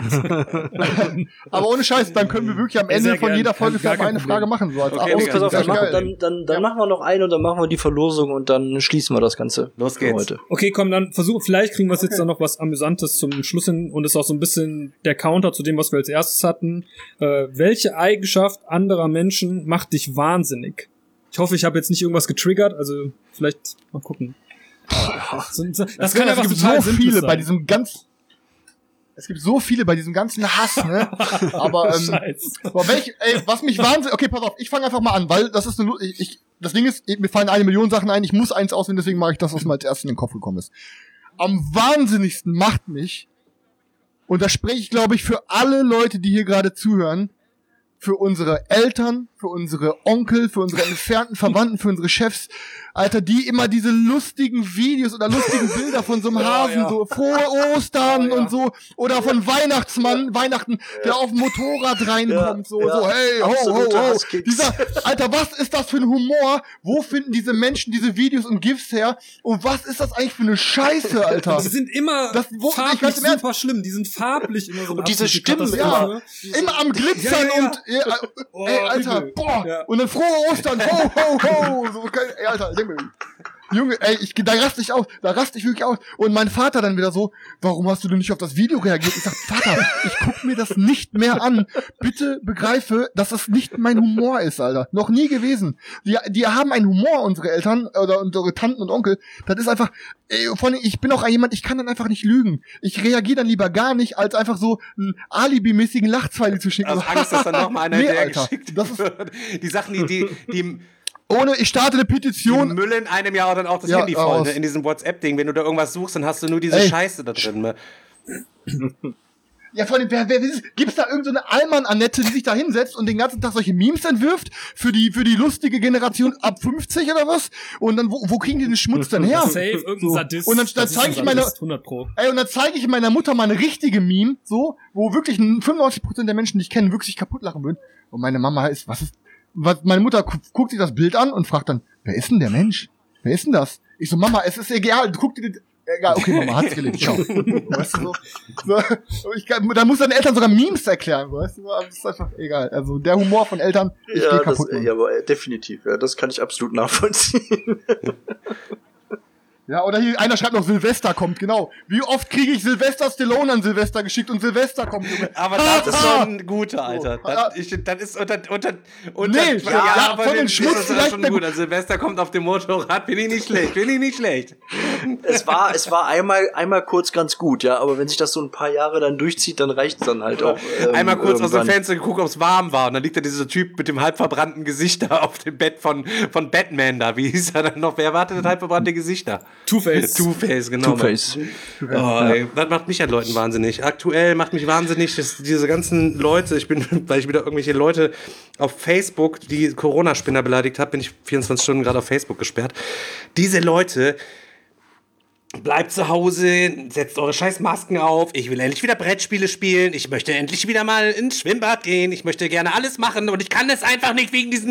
[SPEAKER 5] aber ohne Scheiß, dann können wir wirklich am
[SPEAKER 4] Ja,
[SPEAKER 5] Ende
[SPEAKER 4] sehr
[SPEAKER 5] von
[SPEAKER 4] gern.
[SPEAKER 5] jeder Folge
[SPEAKER 4] Gar
[SPEAKER 5] vielleicht mal
[SPEAKER 4] kein
[SPEAKER 5] eine
[SPEAKER 4] Problem.
[SPEAKER 5] Frage machen, so als
[SPEAKER 3] Okay,
[SPEAKER 5] Abschluss.
[SPEAKER 3] Digga,
[SPEAKER 2] pass auf,
[SPEAKER 5] Das
[SPEAKER 2] dann,
[SPEAKER 5] ist
[SPEAKER 2] machen,
[SPEAKER 5] geil.
[SPEAKER 2] dann, dann, dann machen wir noch eine und dann machen wir die Verlosung und dann schließen wir das Ganze.
[SPEAKER 3] Los
[SPEAKER 2] für
[SPEAKER 3] geht's.
[SPEAKER 2] heute.
[SPEAKER 4] Okay, komm, dann versuch, vielleicht kriegen wir es jetzt dann noch was Amüsantes zum Schluss hin und ist auch so ein bisschen der Counter zu dem, was wir als erstes hatten. Äh, welche Eigenschaft anderer Menschen macht dich wahnsinnig? Ich hoffe, ich habe jetzt nicht irgendwas getriggert, also vielleicht mal gucken. Das, das, das
[SPEAKER 5] Das
[SPEAKER 4] kann
[SPEAKER 5] es
[SPEAKER 4] einfach
[SPEAKER 5] gibt
[SPEAKER 4] total
[SPEAKER 5] so
[SPEAKER 4] simples
[SPEAKER 5] viele
[SPEAKER 4] sein.
[SPEAKER 5] bei diesem ganz, es gibt so viele bei diesem ganzen Hass, ne? Aber, ähm,
[SPEAKER 4] Scheiß.
[SPEAKER 5] boah, welch, ey, was mich wahnsinnig, okay, pass auf, ich fange einfach mal an, weil das ist eine, Lu- ich, ich, das Ding ist, mir fallen eine Million Sachen ein, ich muss eins auswählen, deswegen mache ich das, was mir als erstes in den Kopf gekommen ist. Am wahnsinnigsten macht mich, und da spreche ich, glaube ich, für alle Leute, die hier gerade zuhören, für unsere Eltern, für unsere Onkel, für unsere entfernten Verwandten, für unsere Chefs, Alter, die immer diese lustigen Videos oder lustigen Bilder von so einem Hasen,
[SPEAKER 4] ja.
[SPEAKER 5] so frohe Ostern
[SPEAKER 2] Oh, ja.
[SPEAKER 5] und so, oder von Weihnachtsmann, Weihnachten, der auf dem Motorrad reinkommt, so,
[SPEAKER 2] ja.
[SPEAKER 5] so, hey, ho, ho,
[SPEAKER 2] Absolute
[SPEAKER 5] ho.
[SPEAKER 2] Hasskicks.
[SPEAKER 5] Dieser, Alter, was ist das für ein Humor? Wo finden diese Menschen diese Videos und GIFs her? Und was ist das eigentlich für eine Scheiße, Alter?
[SPEAKER 4] Die sind immer
[SPEAKER 5] Das- wo- ich
[SPEAKER 4] farblich
[SPEAKER 5] ganz im Ernst-
[SPEAKER 4] super schlimm. Die sind farblich immer so. eine
[SPEAKER 2] Und diese
[SPEAKER 4] absolute
[SPEAKER 2] Stimmen,
[SPEAKER 4] Katastrophe.
[SPEAKER 5] Immer am Glitzern
[SPEAKER 4] Ja, ja, ja.
[SPEAKER 5] und, ey, äh,
[SPEAKER 4] Oh,
[SPEAKER 5] ey, Alter,
[SPEAKER 4] übel.
[SPEAKER 5] boah,
[SPEAKER 4] Ja.
[SPEAKER 5] und dann frohe Ostern, ho, ho, ho, so, kein- ey, Alter, Junge, Junge, ey, ich, da raste ich aus, da raste ich wirklich aus. Und mein Vater dann wieder so, warum hast du denn nicht auf das Video reagiert? Ich sag, Vater, ich guck mir das nicht mehr an. Bitte begreife, dass das nicht mein Humor ist, Alter. Noch nie gewesen. Die, die haben einen Humor, unsere Eltern, oder unsere Tanten und Onkel. Das ist einfach, ey, vor allem, ich bin auch jemand, ich kann dann einfach nicht lügen. Ich reagiere dann lieber gar nicht, als einfach so einen alibimäßigen Lachzweile zu schicken.
[SPEAKER 3] Aus Angst, dass dann noch mal einer
[SPEAKER 5] Nee,
[SPEAKER 3] hinterher
[SPEAKER 5] Alter,
[SPEAKER 3] geschickt
[SPEAKER 5] das ist-
[SPEAKER 3] wird. Die Sachen, die, die, die,
[SPEAKER 5] Ohne, ich starte eine
[SPEAKER 3] die
[SPEAKER 5] Petition.
[SPEAKER 3] Müll in einem Jahr dann auch das
[SPEAKER 5] Ja,
[SPEAKER 3] Handy voll,
[SPEAKER 5] aus.
[SPEAKER 3] ne? In diesem WhatsApp-Ding. Wenn du da irgendwas suchst, dann hast du nur diese
[SPEAKER 5] Ey.
[SPEAKER 3] Scheiße da drin. Ne?
[SPEAKER 5] Ja, vor allem, wer, wer, wer gibt's da irgendeine so Allmann-Annette, die sich da hinsetzt und den ganzen Tag solche Memes entwirft für die, für die lustige Generation ab fünfzig oder was? Und dann, wo, wo kriegen die den Schmutz denn her?
[SPEAKER 4] Safe, irgendein
[SPEAKER 5] So.
[SPEAKER 4] Sadist.
[SPEAKER 5] Und dann, dann
[SPEAKER 4] Das ist
[SPEAKER 5] zeige
[SPEAKER 4] ein
[SPEAKER 5] ich meine,
[SPEAKER 4] Sadist, hundert Pro.
[SPEAKER 5] ey, und dann zeige ich meiner Mutter mal eine richtige Meme, so, wo wirklich fünfundneunzig Prozent der Menschen, die ich kenne, wirklich sich kaputt lachen würden. Und meine Mama ist, was ist, was, meine Mutter gu guckt sich das Bild an und fragt dann, wer ist denn der Mensch? Wer ist denn das? Ich so, Mama, es ist egal, guck dir den, egal, okay, Mama, hat's gelegt, ciao. Weißt du, so, so ich kann, da muss deine Eltern sogar Memes erklären, weißt du, aber das ist einfach egal. Also, der Humor von Eltern, ich
[SPEAKER 2] ja,
[SPEAKER 5] geh
[SPEAKER 2] das,
[SPEAKER 5] kaputt. Mann.
[SPEAKER 2] ja, aber äh, definitiv, ja, das kann ich absolut nachvollziehen.
[SPEAKER 5] Ja, oder hier, einer schreibt noch, Silvester kommt, genau. Wie oft kriege ich Silvester Stallone an Silvester geschickt und Silvester kommt, Junge.
[SPEAKER 3] Aber das ist schon ein guter, Alter.
[SPEAKER 5] So.
[SPEAKER 3] Das, ich, das ist unter, unter, unter
[SPEAKER 5] Nee,
[SPEAKER 3] ja,
[SPEAKER 5] ja,
[SPEAKER 3] aber
[SPEAKER 5] von
[SPEAKER 3] den
[SPEAKER 5] den Schmutz
[SPEAKER 3] ist das
[SPEAKER 5] vielleicht
[SPEAKER 3] schon
[SPEAKER 5] der-
[SPEAKER 3] gut. Also Silvester kommt auf dem Motorrad, bin ich nicht schlecht, bin ich nicht schlecht.
[SPEAKER 2] es war, es war einmal, einmal kurz ganz gut, ja, aber wenn sich das so ein paar Jahre dann durchzieht, dann reicht's dann halt auch. Ähm,
[SPEAKER 3] Einmal kurz aus dem
[SPEAKER 2] irgendwann.
[SPEAKER 3] Fenster geguckt, ob es warm war. Und dann liegt da dieser Typ mit dem halb verbrannten Gesicht da auf dem Bett von, von Batman da. Wie hieß er dann noch? Wer wartet das halb verbrannte Gesicht da?
[SPEAKER 4] Two-Face.
[SPEAKER 3] Two-Face, genau.
[SPEAKER 2] Two-Face.
[SPEAKER 3] Oh, ey, das macht mich an Leuten wahnsinnig. Aktuell macht mich wahnsinnig, dass diese ganzen Leute, ich bin, weil ich wieder irgendwelche Leute auf Facebook, die Corona-Spinner beleidigt habe, bin ich vierundzwanzig Stunden gerade auf Facebook gesperrt. Diese Leute, bleibt zu Hause, setzt eure scheiß Masken auf, ich will endlich wieder Brettspiele spielen, ich möchte endlich wieder mal ins Schwimmbad gehen, ich möchte gerne alles machen und ich kann es einfach nicht wegen diesen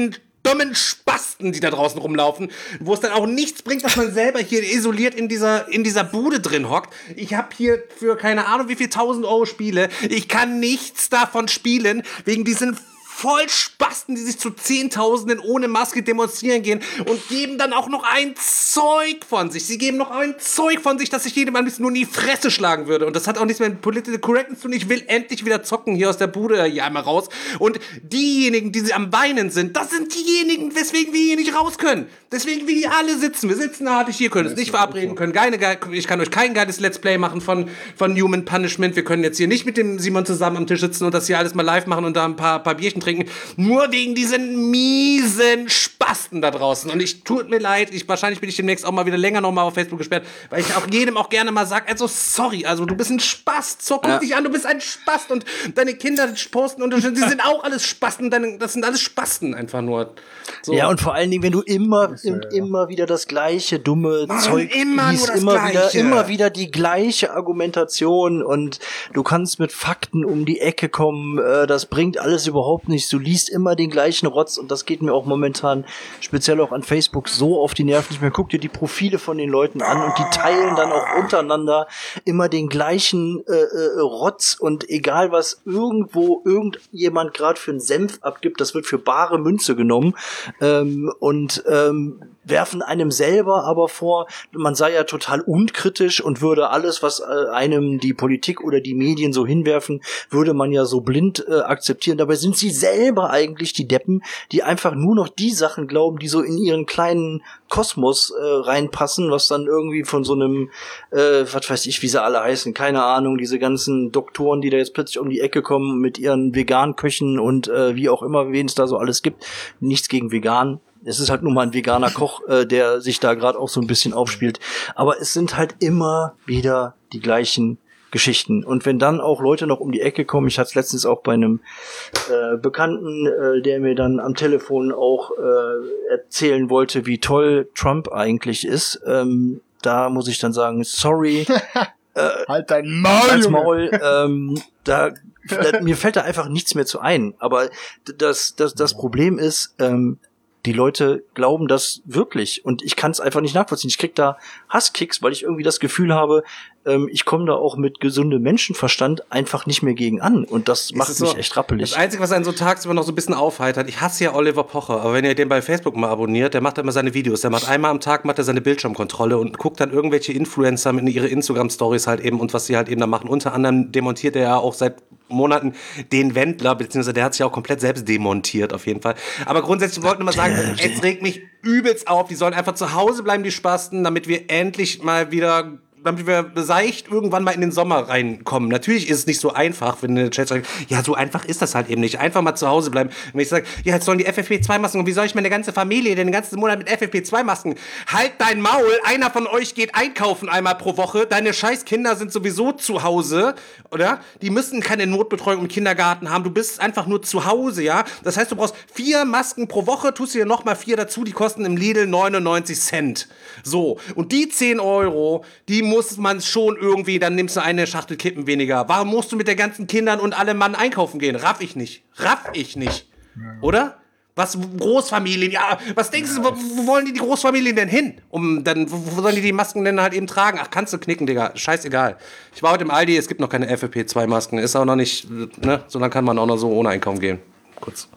[SPEAKER 3] dummen Spasten, die da draußen rumlaufen, wo es dann auch nichts bringt, dass man selber hier isoliert in dieser, in dieser Bude drin hockt. Ich habe hier für keine Ahnung wie viel tausend Euro Spiele. Ich kann nichts davon spielen, wegen diesen Vollspasten, die sich zu Zehntausenden ohne Maske demonstrieren gehen und geben dann auch noch ein Zeug von sich. Sie geben noch ein Zeug von sich, dass ich jedem am liebsten nur in die Fresse schlagen würde. Und das hat auch nichts mehr mit Political Correctness zu tun. Ich will endlich wieder zocken hier aus der Bude hier einmal raus. Und diejenigen, die sie am Weinen sind, das sind diejenigen, weswegen wir hier nicht raus können. Deswegen wir hier alle sitzen. Wir sitzen da, ich hier können es nicht verabreden, können keine, ich kann euch kein geiles Let's Play machen von, von Human Punishment. Wir können jetzt hier nicht mit dem Simon zusammen am Tisch sitzen und das hier alles mal live machen und da ein paar, paar Bierchen trinken. Nur wegen diesen miesen Spasten da draußen. Und ich tut mir leid, ich, wahrscheinlich bin ich demnächst auch mal wieder länger noch mal auf Facebook gesperrt, weil ich auch jedem auch gerne mal sage, also sorry, also du bist ein Spast, so guck ja. dich an, du bist ein Spast und deine Kinder posten und die sind auch alles Spasten, deine, das sind alles Spasten einfach nur. So.
[SPEAKER 2] Ja, und vor allen Dingen, wenn du immer und ja, ja. immer wieder das gleiche dumme Mann, Zeug
[SPEAKER 3] immer,
[SPEAKER 2] liest, immer wieder, immer wieder die gleiche Argumentation und du kannst mit Fakten um die Ecke kommen, äh, das bringt alles überhaupt nichts, du liest immer den gleichen Rotz und das geht mir auch momentan, speziell auch an Facebook, so auf die Nerven. Ich mir guck dir die Profile von den Leuten an und die teilen dann auch untereinander immer den gleichen äh, äh, Rotz und egal was irgendwo irgendjemand gerade für einen Senf abgibt, das wird für bare Münze genommen ähm, und ähm, werfen einem selber aber vor, man sei ja total unkritisch und würde alles, was äh, einem die Politik oder die Medien so hinwerfen, würde man ja so blind äh, akzeptieren. Dabei sind sie selber eigentlich die Deppen, die einfach nur noch die Sachen glauben, die so in ihren kleinen Kosmos äh, reinpassen, was dann irgendwie von so einem, äh, was weiß ich, wie sie alle heißen, keine Ahnung, diese ganzen Doktoren, die da jetzt plötzlich um die Ecke kommen mit ihren veganen Köchen und äh, wie auch immer, wen es da so alles gibt. Nichts gegen vegan. Es ist halt nur mal ein veganer Koch, äh, der sich da gerade auch so ein bisschen aufspielt. Aber es sind halt immer wieder die gleichen Geschichten. Und wenn dann auch Leute noch um die Ecke kommen, ich hatte es letztens auch bei einem äh, Bekannten, äh, der mir dann am Telefon auch äh, erzählen wollte, wie toll Trump eigentlich ist, ähm, da muss ich dann sagen, sorry. äh,
[SPEAKER 5] halt dein Maul,
[SPEAKER 2] als Maul, ähm, da, da mir fällt da einfach nichts mehr zu ein. Aber das, das, das Problem ist, ähm, die Leute glauben das wirklich und ich kann es einfach nicht nachvollziehen. Ich krieg da Hasskicks, weil ich irgendwie das Gefühl habe, ähm, ich komme da auch mit gesundem Menschenverstand einfach nicht mehr gegen an und das macht mich so, echt rappelig.
[SPEAKER 3] Das Einzige, was einen so tagsüber noch so ein bisschen aufheitert, ich hasse ja Oliver Pocher, aber wenn ihr den bei Facebook mal abonniert, der macht immer seine Videos, der macht einmal am Tag macht er seine Bildschirmkontrolle und guckt dann irgendwelche Influencer mit ihre Instagram-Stories halt eben und was sie halt eben da machen. Unter anderem demontiert er ja auch seit Monaten den Wendler, beziehungsweise der hat sich ja auch komplett selbst demontiert auf jeden Fall. Aber grundsätzlich wollten wir mal sagen, es regt mich übelst auf, die sollen einfach zu Hause bleiben, die Spasten, damit wir endlich mal wieder, damit wir seicht irgendwann mal in den Sommer reinkommen. Natürlich ist es nicht so einfach, wenn der Chat sagt, ja, so einfach ist das halt eben nicht. Einfach mal zu Hause bleiben. Wenn ich sage, ja, jetzt sollen die F F P zwei Masken und wie soll ich meine ganze Familie den ganzen Monat mit F F P zwei Masken? Halt dein Maul, einer von euch geht einkaufen einmal pro Woche, deine scheiß Kinder sind sowieso zu Hause, oder? Die müssen keine Notbetreuung im Kindergarten haben, du bist einfach nur zu Hause, ja? Das heißt, du brauchst vier Masken pro Woche, tust dir noch mal vier dazu, die kosten im Lidl neunundneunzig Cent. So, und die zehn Euro, die muss man schon irgendwie, dann nimmst du eine Schachtel Kippen weniger. Warum musst du mit der ganzen Kindern und allem Mann einkaufen gehen? Raff ich nicht. Raff ich nicht. Oder? Was, Großfamilien, ja, was denkst du, wo, wo wollen die die Großfamilien denn hin? Um dann, wo, wo sollen die die Masken denn halt eben tragen? Ach, kannst du knicken, Digga, scheißegal. Ich war heute im Aldi, es gibt noch keine F F P zwei Masken, ist auch noch nicht, ne, so dann kann man auch noch so ohne einkaufen gehen. Kurz.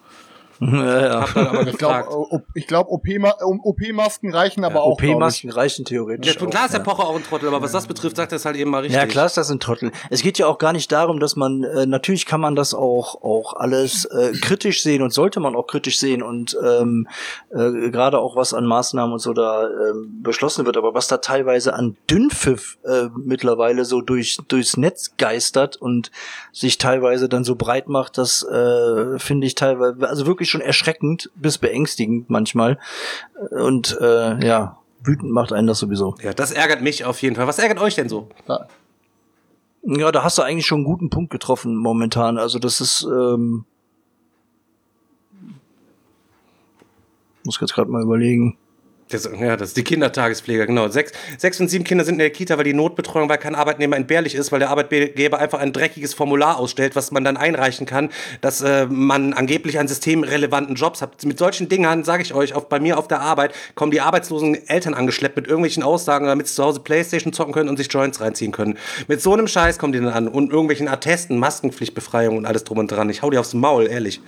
[SPEAKER 2] Ja, ja.
[SPEAKER 3] Hab dann aber
[SPEAKER 5] ich glaube, ich glaub, O P-Masken reichen aber
[SPEAKER 2] ja,
[SPEAKER 5] auch.
[SPEAKER 2] O P-Masken reichen theoretisch.
[SPEAKER 3] Ja, klar ist der Pocher auch ein Trottel, aber was das betrifft, sagt er es halt eben mal richtig.
[SPEAKER 2] Ja, klar ist das ein Trottel. Es geht ja auch gar nicht darum, dass man, äh, natürlich kann man das auch auch alles äh, kritisch sehen und sollte man auch kritisch sehen und ähm, äh, gerade auch was an Maßnahmen und so da äh, beschlossen wird, aber was da teilweise an Dünnpfiff äh, mittlerweile so durch durchs Netz geistert und sich teilweise dann so breit macht, das äh, finde ich teilweise, also wirklich schon erschreckend bis beängstigend manchmal. Und äh, ja, wütend macht einen das sowieso.
[SPEAKER 3] Ja, das ärgert mich auf jeden Fall. Was ärgert euch denn so?
[SPEAKER 5] Ja,
[SPEAKER 2] ja da hast du eigentlich schon einen guten Punkt getroffen momentan. Also das ist, ähm, muss jetzt gerade mal überlegen.
[SPEAKER 3] Das, ja, das ist die Kindertagespfleger, genau. Sechs, sechs und sieben Kinder sind in der Kita, weil die Notbetreuung bei kein Arbeitnehmer entbehrlich ist, weil der Arbeitgeber einfach ein dreckiges Formular ausstellt, was man dann einreichen kann, dass äh, man angeblich einen systemrelevanten Jobs hat. Mit solchen Dingern, sage ich euch, auf, bei mir auf der Arbeit kommen die arbeitslosen Eltern angeschleppt mit irgendwelchen Aussagen, damit sie zu Hause Playstation zocken können und sich Joints reinziehen können. Mit so einem Scheiß kommen die dann an und irgendwelchen Attesten, Maskenpflichtbefreiung und alles drum und dran. Ich hau dir aufs Maul, ehrlich.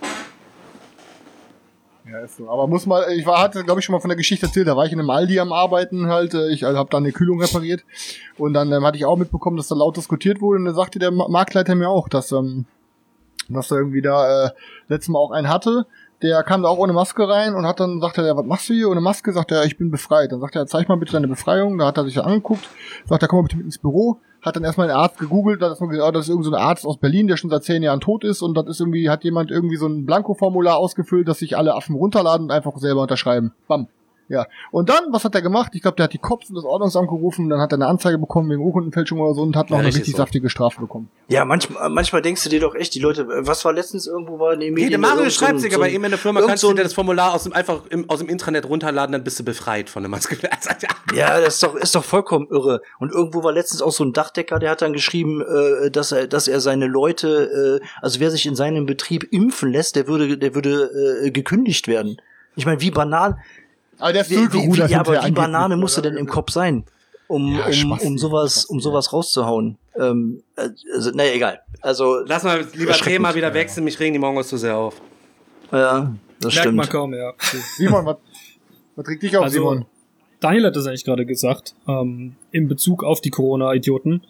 [SPEAKER 5] Ja, ist so. Aber muss mal, ich war, hatte, glaube ich, schon mal von der Geschichte erzählt, da war ich in einem Aldi am Arbeiten halt, ich also, habe da eine Kühlung repariert und dann ähm, hatte ich auch mitbekommen, dass da laut diskutiert wurde und dann sagte der Marktleiter mir auch, dass, ähm, dass er irgendwie da äh, letztes Mal auch einen hatte, der kam da auch ohne Maske rein und hat dann, sagte er, was machst du hier ohne Maske? Sagt er, ich bin befreit. Dann sagt er, zeig mal bitte deine Befreiung, da hat er sich da angeguckt, sagt er, komm mal bitte mit ins Büro, hat dann erstmal einen Arzt gegoogelt, da ist gesagt, oh, das ist irgend so ein Arzt aus Berlin, der schon seit zehn Jahren tot ist und das ist irgendwie, hat jemand irgendwie so ein Blanko-Formular ausgefüllt, dass sich alle Affen runterladen und einfach selber unterschreiben. Bam. Ja. Und dann, was hat er gemacht? Ich glaube, der hat die Cops und das Ordnungsamt gerufen, dann hat er eine Anzeige bekommen wegen Urkundenfälschung oder so und hat noch
[SPEAKER 3] ja,
[SPEAKER 5] eine richtig
[SPEAKER 3] so.
[SPEAKER 5] saftige Strafe bekommen.
[SPEAKER 2] Ja, manchmal, manchmal denkst du dir doch echt, die Leute, was war letztens irgendwo bei den Medien?
[SPEAKER 3] Nee, der Mario schreibt
[SPEAKER 2] so,
[SPEAKER 3] sich,
[SPEAKER 2] so,
[SPEAKER 3] aber eben in der Firma kannst
[SPEAKER 2] so
[SPEAKER 3] du dir das Formular aus dem, einfach im, aus dem Intranet runterladen, dann bist du befreit von der Maske.
[SPEAKER 2] Ja, das ist doch, ist doch vollkommen irre. Und irgendwo war letztens auch so ein Dachdecker, der hat dann geschrieben, äh, dass er, dass er seine Leute, äh, also wer sich in seinem Betrieb impfen lässt, der würde, der würde äh, gekündigt werden. Ich meine, wie banal.
[SPEAKER 5] Aber der ist
[SPEAKER 2] wie, wie, wie, ja, aber wie Banane musst du denn im Kopf sein, um,
[SPEAKER 5] ja,
[SPEAKER 2] um,
[SPEAKER 5] Spaß,
[SPEAKER 2] um sowas, um sowas rauszuhauen? Ähm, also, naja, egal. Also,
[SPEAKER 3] lass mal lieber Thema wieder wechseln, mich regen die Mongos zu sehr auf.
[SPEAKER 2] Ja, das
[SPEAKER 4] Merkt
[SPEAKER 2] stimmt.
[SPEAKER 4] man kaum, ja.
[SPEAKER 5] Simon, was, was regt dich auf,
[SPEAKER 4] Also,
[SPEAKER 5] Simon?
[SPEAKER 4] Daniel hat das eigentlich gerade gesagt, ähm, in Bezug auf die Corona-Idioten.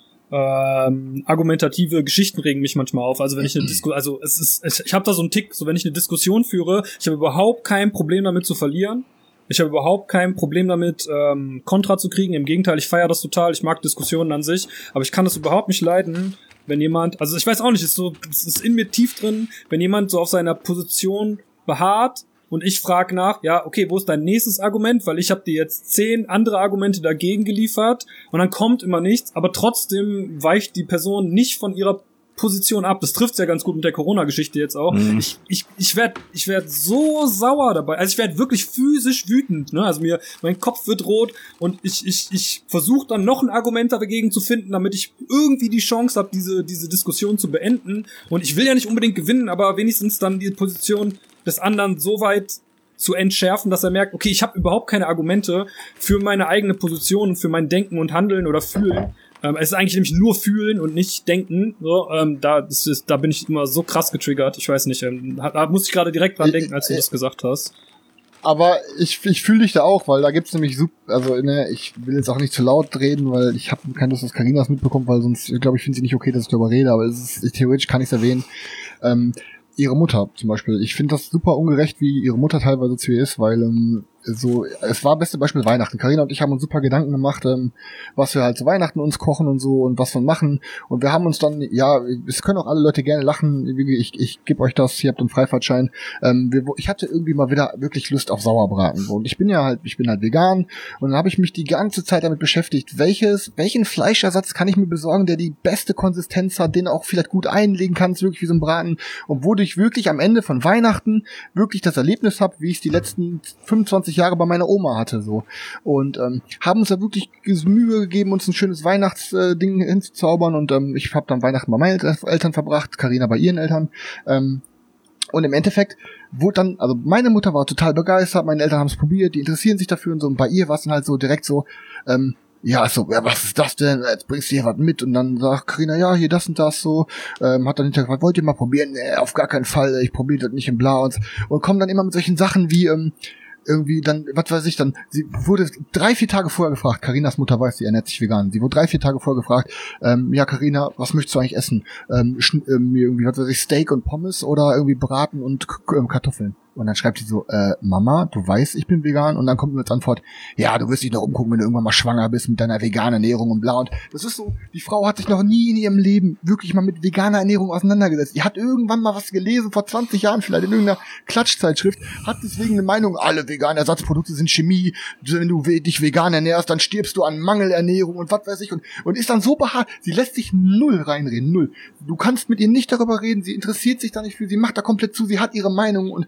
[SPEAKER 4] Ähm, argumentative Geschichten regen mich manchmal auf. Also wenn ich eine Diskussion, also es ist, es, ich habe da so einen Tick, so wenn ich eine Diskussion führe, ich habe überhaupt kein Problem damit zu verlieren. Ich habe überhaupt kein Problem damit, ähm, Kontra zu kriegen. Im Gegenteil, ich feiere das total. Ich mag Diskussionen an sich. Aber ich kann das überhaupt nicht leiden, wenn jemand, also ich weiß auch nicht, es ist so, es ist in mir tief drin, wenn jemand so auf seiner Position beharrt und ich frage nach, ja, okay, wo ist dein nächstes Argument? Weil ich habe dir jetzt zehn andere Argumente dagegen geliefert und dann kommt immer nichts, aber trotzdem weicht die Person nicht von ihrer Position ab. Das trifft's ja ganz gut mit der Corona-Geschichte jetzt auch. Mhm. Ich ich ich werd ich werd so sauer dabei. Also ich werd wirklich physisch wütend, ne? Also mir mein Kopf wird rot und ich ich ich versuche dann noch ein Argument dagegen zu finden, damit ich irgendwie die Chance habe, diese diese Diskussion zu beenden. Und ich will ja nicht unbedingt gewinnen, aber wenigstens dann die Position des anderen so weit zu entschärfen, dass er merkt, okay, ich habe überhaupt keine Argumente für meine eigene Position, für mein Denken und Handeln oder Fühlen. Ähm, es ist eigentlich nämlich nur fühlen und nicht denken. So, ähm, da, das ist, da bin ich immer so krass getriggert. Ich weiß nicht, ähm, da, da musste ich gerade direkt dran denken, als du das gesagt hast.
[SPEAKER 5] Aber ich, ich fühle dich da auch, weil da gibt's nämlich super, also ne, ich will jetzt auch nicht zu laut reden, weil ich habe keine Lust, dass Carina das mitbekommt, weil sonst, ich glaube, ich finde sie nicht okay, dass ich darüber rede, aber es ist, theoretisch kann ich es erwähnen. Ähm, ihre Mutter zum Beispiel. Ich finde das super ungerecht, wie ihre Mutter teilweise zu ihr ist, weil ähm, so, es war beste Beispiel Weihnachten. Carina und ich haben uns super Gedanken gemacht, ähm, was wir halt zu Weihnachten uns kochen und so und was wir machen. Und wir haben uns dann, ja, es können auch alle Leute gerne lachen, ich, ich gebe euch das, ihr habt einen Freifahrtschein. Ähm, wir, ich hatte irgendwie mal wieder wirklich Lust auf Sauerbraten. Und ich bin ja halt, ich bin halt vegan und dann habe ich mich die ganze Zeit damit beschäftigt, welches, welchen Fleischersatz kann ich mir besorgen, der die beste Konsistenz hat, den auch vielleicht gut einlegen kannst, wirklich wie so ein Braten. Und wo ich wirklich am Ende von Weihnachten wirklich das Erlebnis habe, wie ich es die letzten fünfundzwanzig Jahre bei meiner Oma hatte, so. Und ähm, haben uns da wirklich Mühe gegeben, uns ein schönes Weihnachtsding äh, hinzuzaubern und ähm, ich habe dann Weihnachten bei meinen Eltern verbracht, Carina bei ihren Eltern. Ähm, und im Endeffekt wurde dann, also meine Mutter war total begeistert, meine Eltern haben es probiert, die interessieren sich dafür und so. Und bei ihr war es dann halt so direkt so, ähm, ja, so, ja, was ist das denn? Jetzt bringst du hier was mit. Und dann sagt Carina, ja, hier das und das so. Ähm, hat dann hinterher gefragt, wollt ihr mal probieren? Nee, auf gar keinen Fall, ich probiere das nicht im Bla und, und kommen dann immer mit solchen Sachen wie, ähm, irgendwie dann, was weiß ich, dann, sie wurde drei, vier Tage vorher gefragt, Carinas Mutter weiß, sie ernährt sich vegan, sie wurde drei, vier Tage vorher gefragt, ähm, ja, Carina, was möchtest du eigentlich essen? Ähm, schn- ähm, irgendwie, was weiß ich, Steak und Pommes oder irgendwie Braten und K- ähm, Kartoffeln? Und dann schreibt sie so, äh, Mama, du weißt, ich bin vegan. Und dann kommt mir als Antwort, ja, du wirst dich noch umgucken, wenn du irgendwann mal schwanger bist mit deiner veganen Ernährung und bla. Und das ist so, die Frau hat sich noch nie in ihrem Leben wirklich mal mit veganer Ernährung auseinandergesetzt. Die hat irgendwann mal was gelesen, vor zwanzig Jahren vielleicht in irgendeiner Klatschzeitschrift, hat deswegen eine Meinung, alle veganen Ersatzprodukte sind Chemie, wenn du dich vegan ernährst, dann stirbst du an Mangelernährung und was weiß ich. Und, und ist dann so beharrt, sie lässt sich null reinreden, null. Du kannst mit ihr nicht darüber reden, sie interessiert sich da nicht für, sie macht da komplett zu, sie hat ihre Meinung und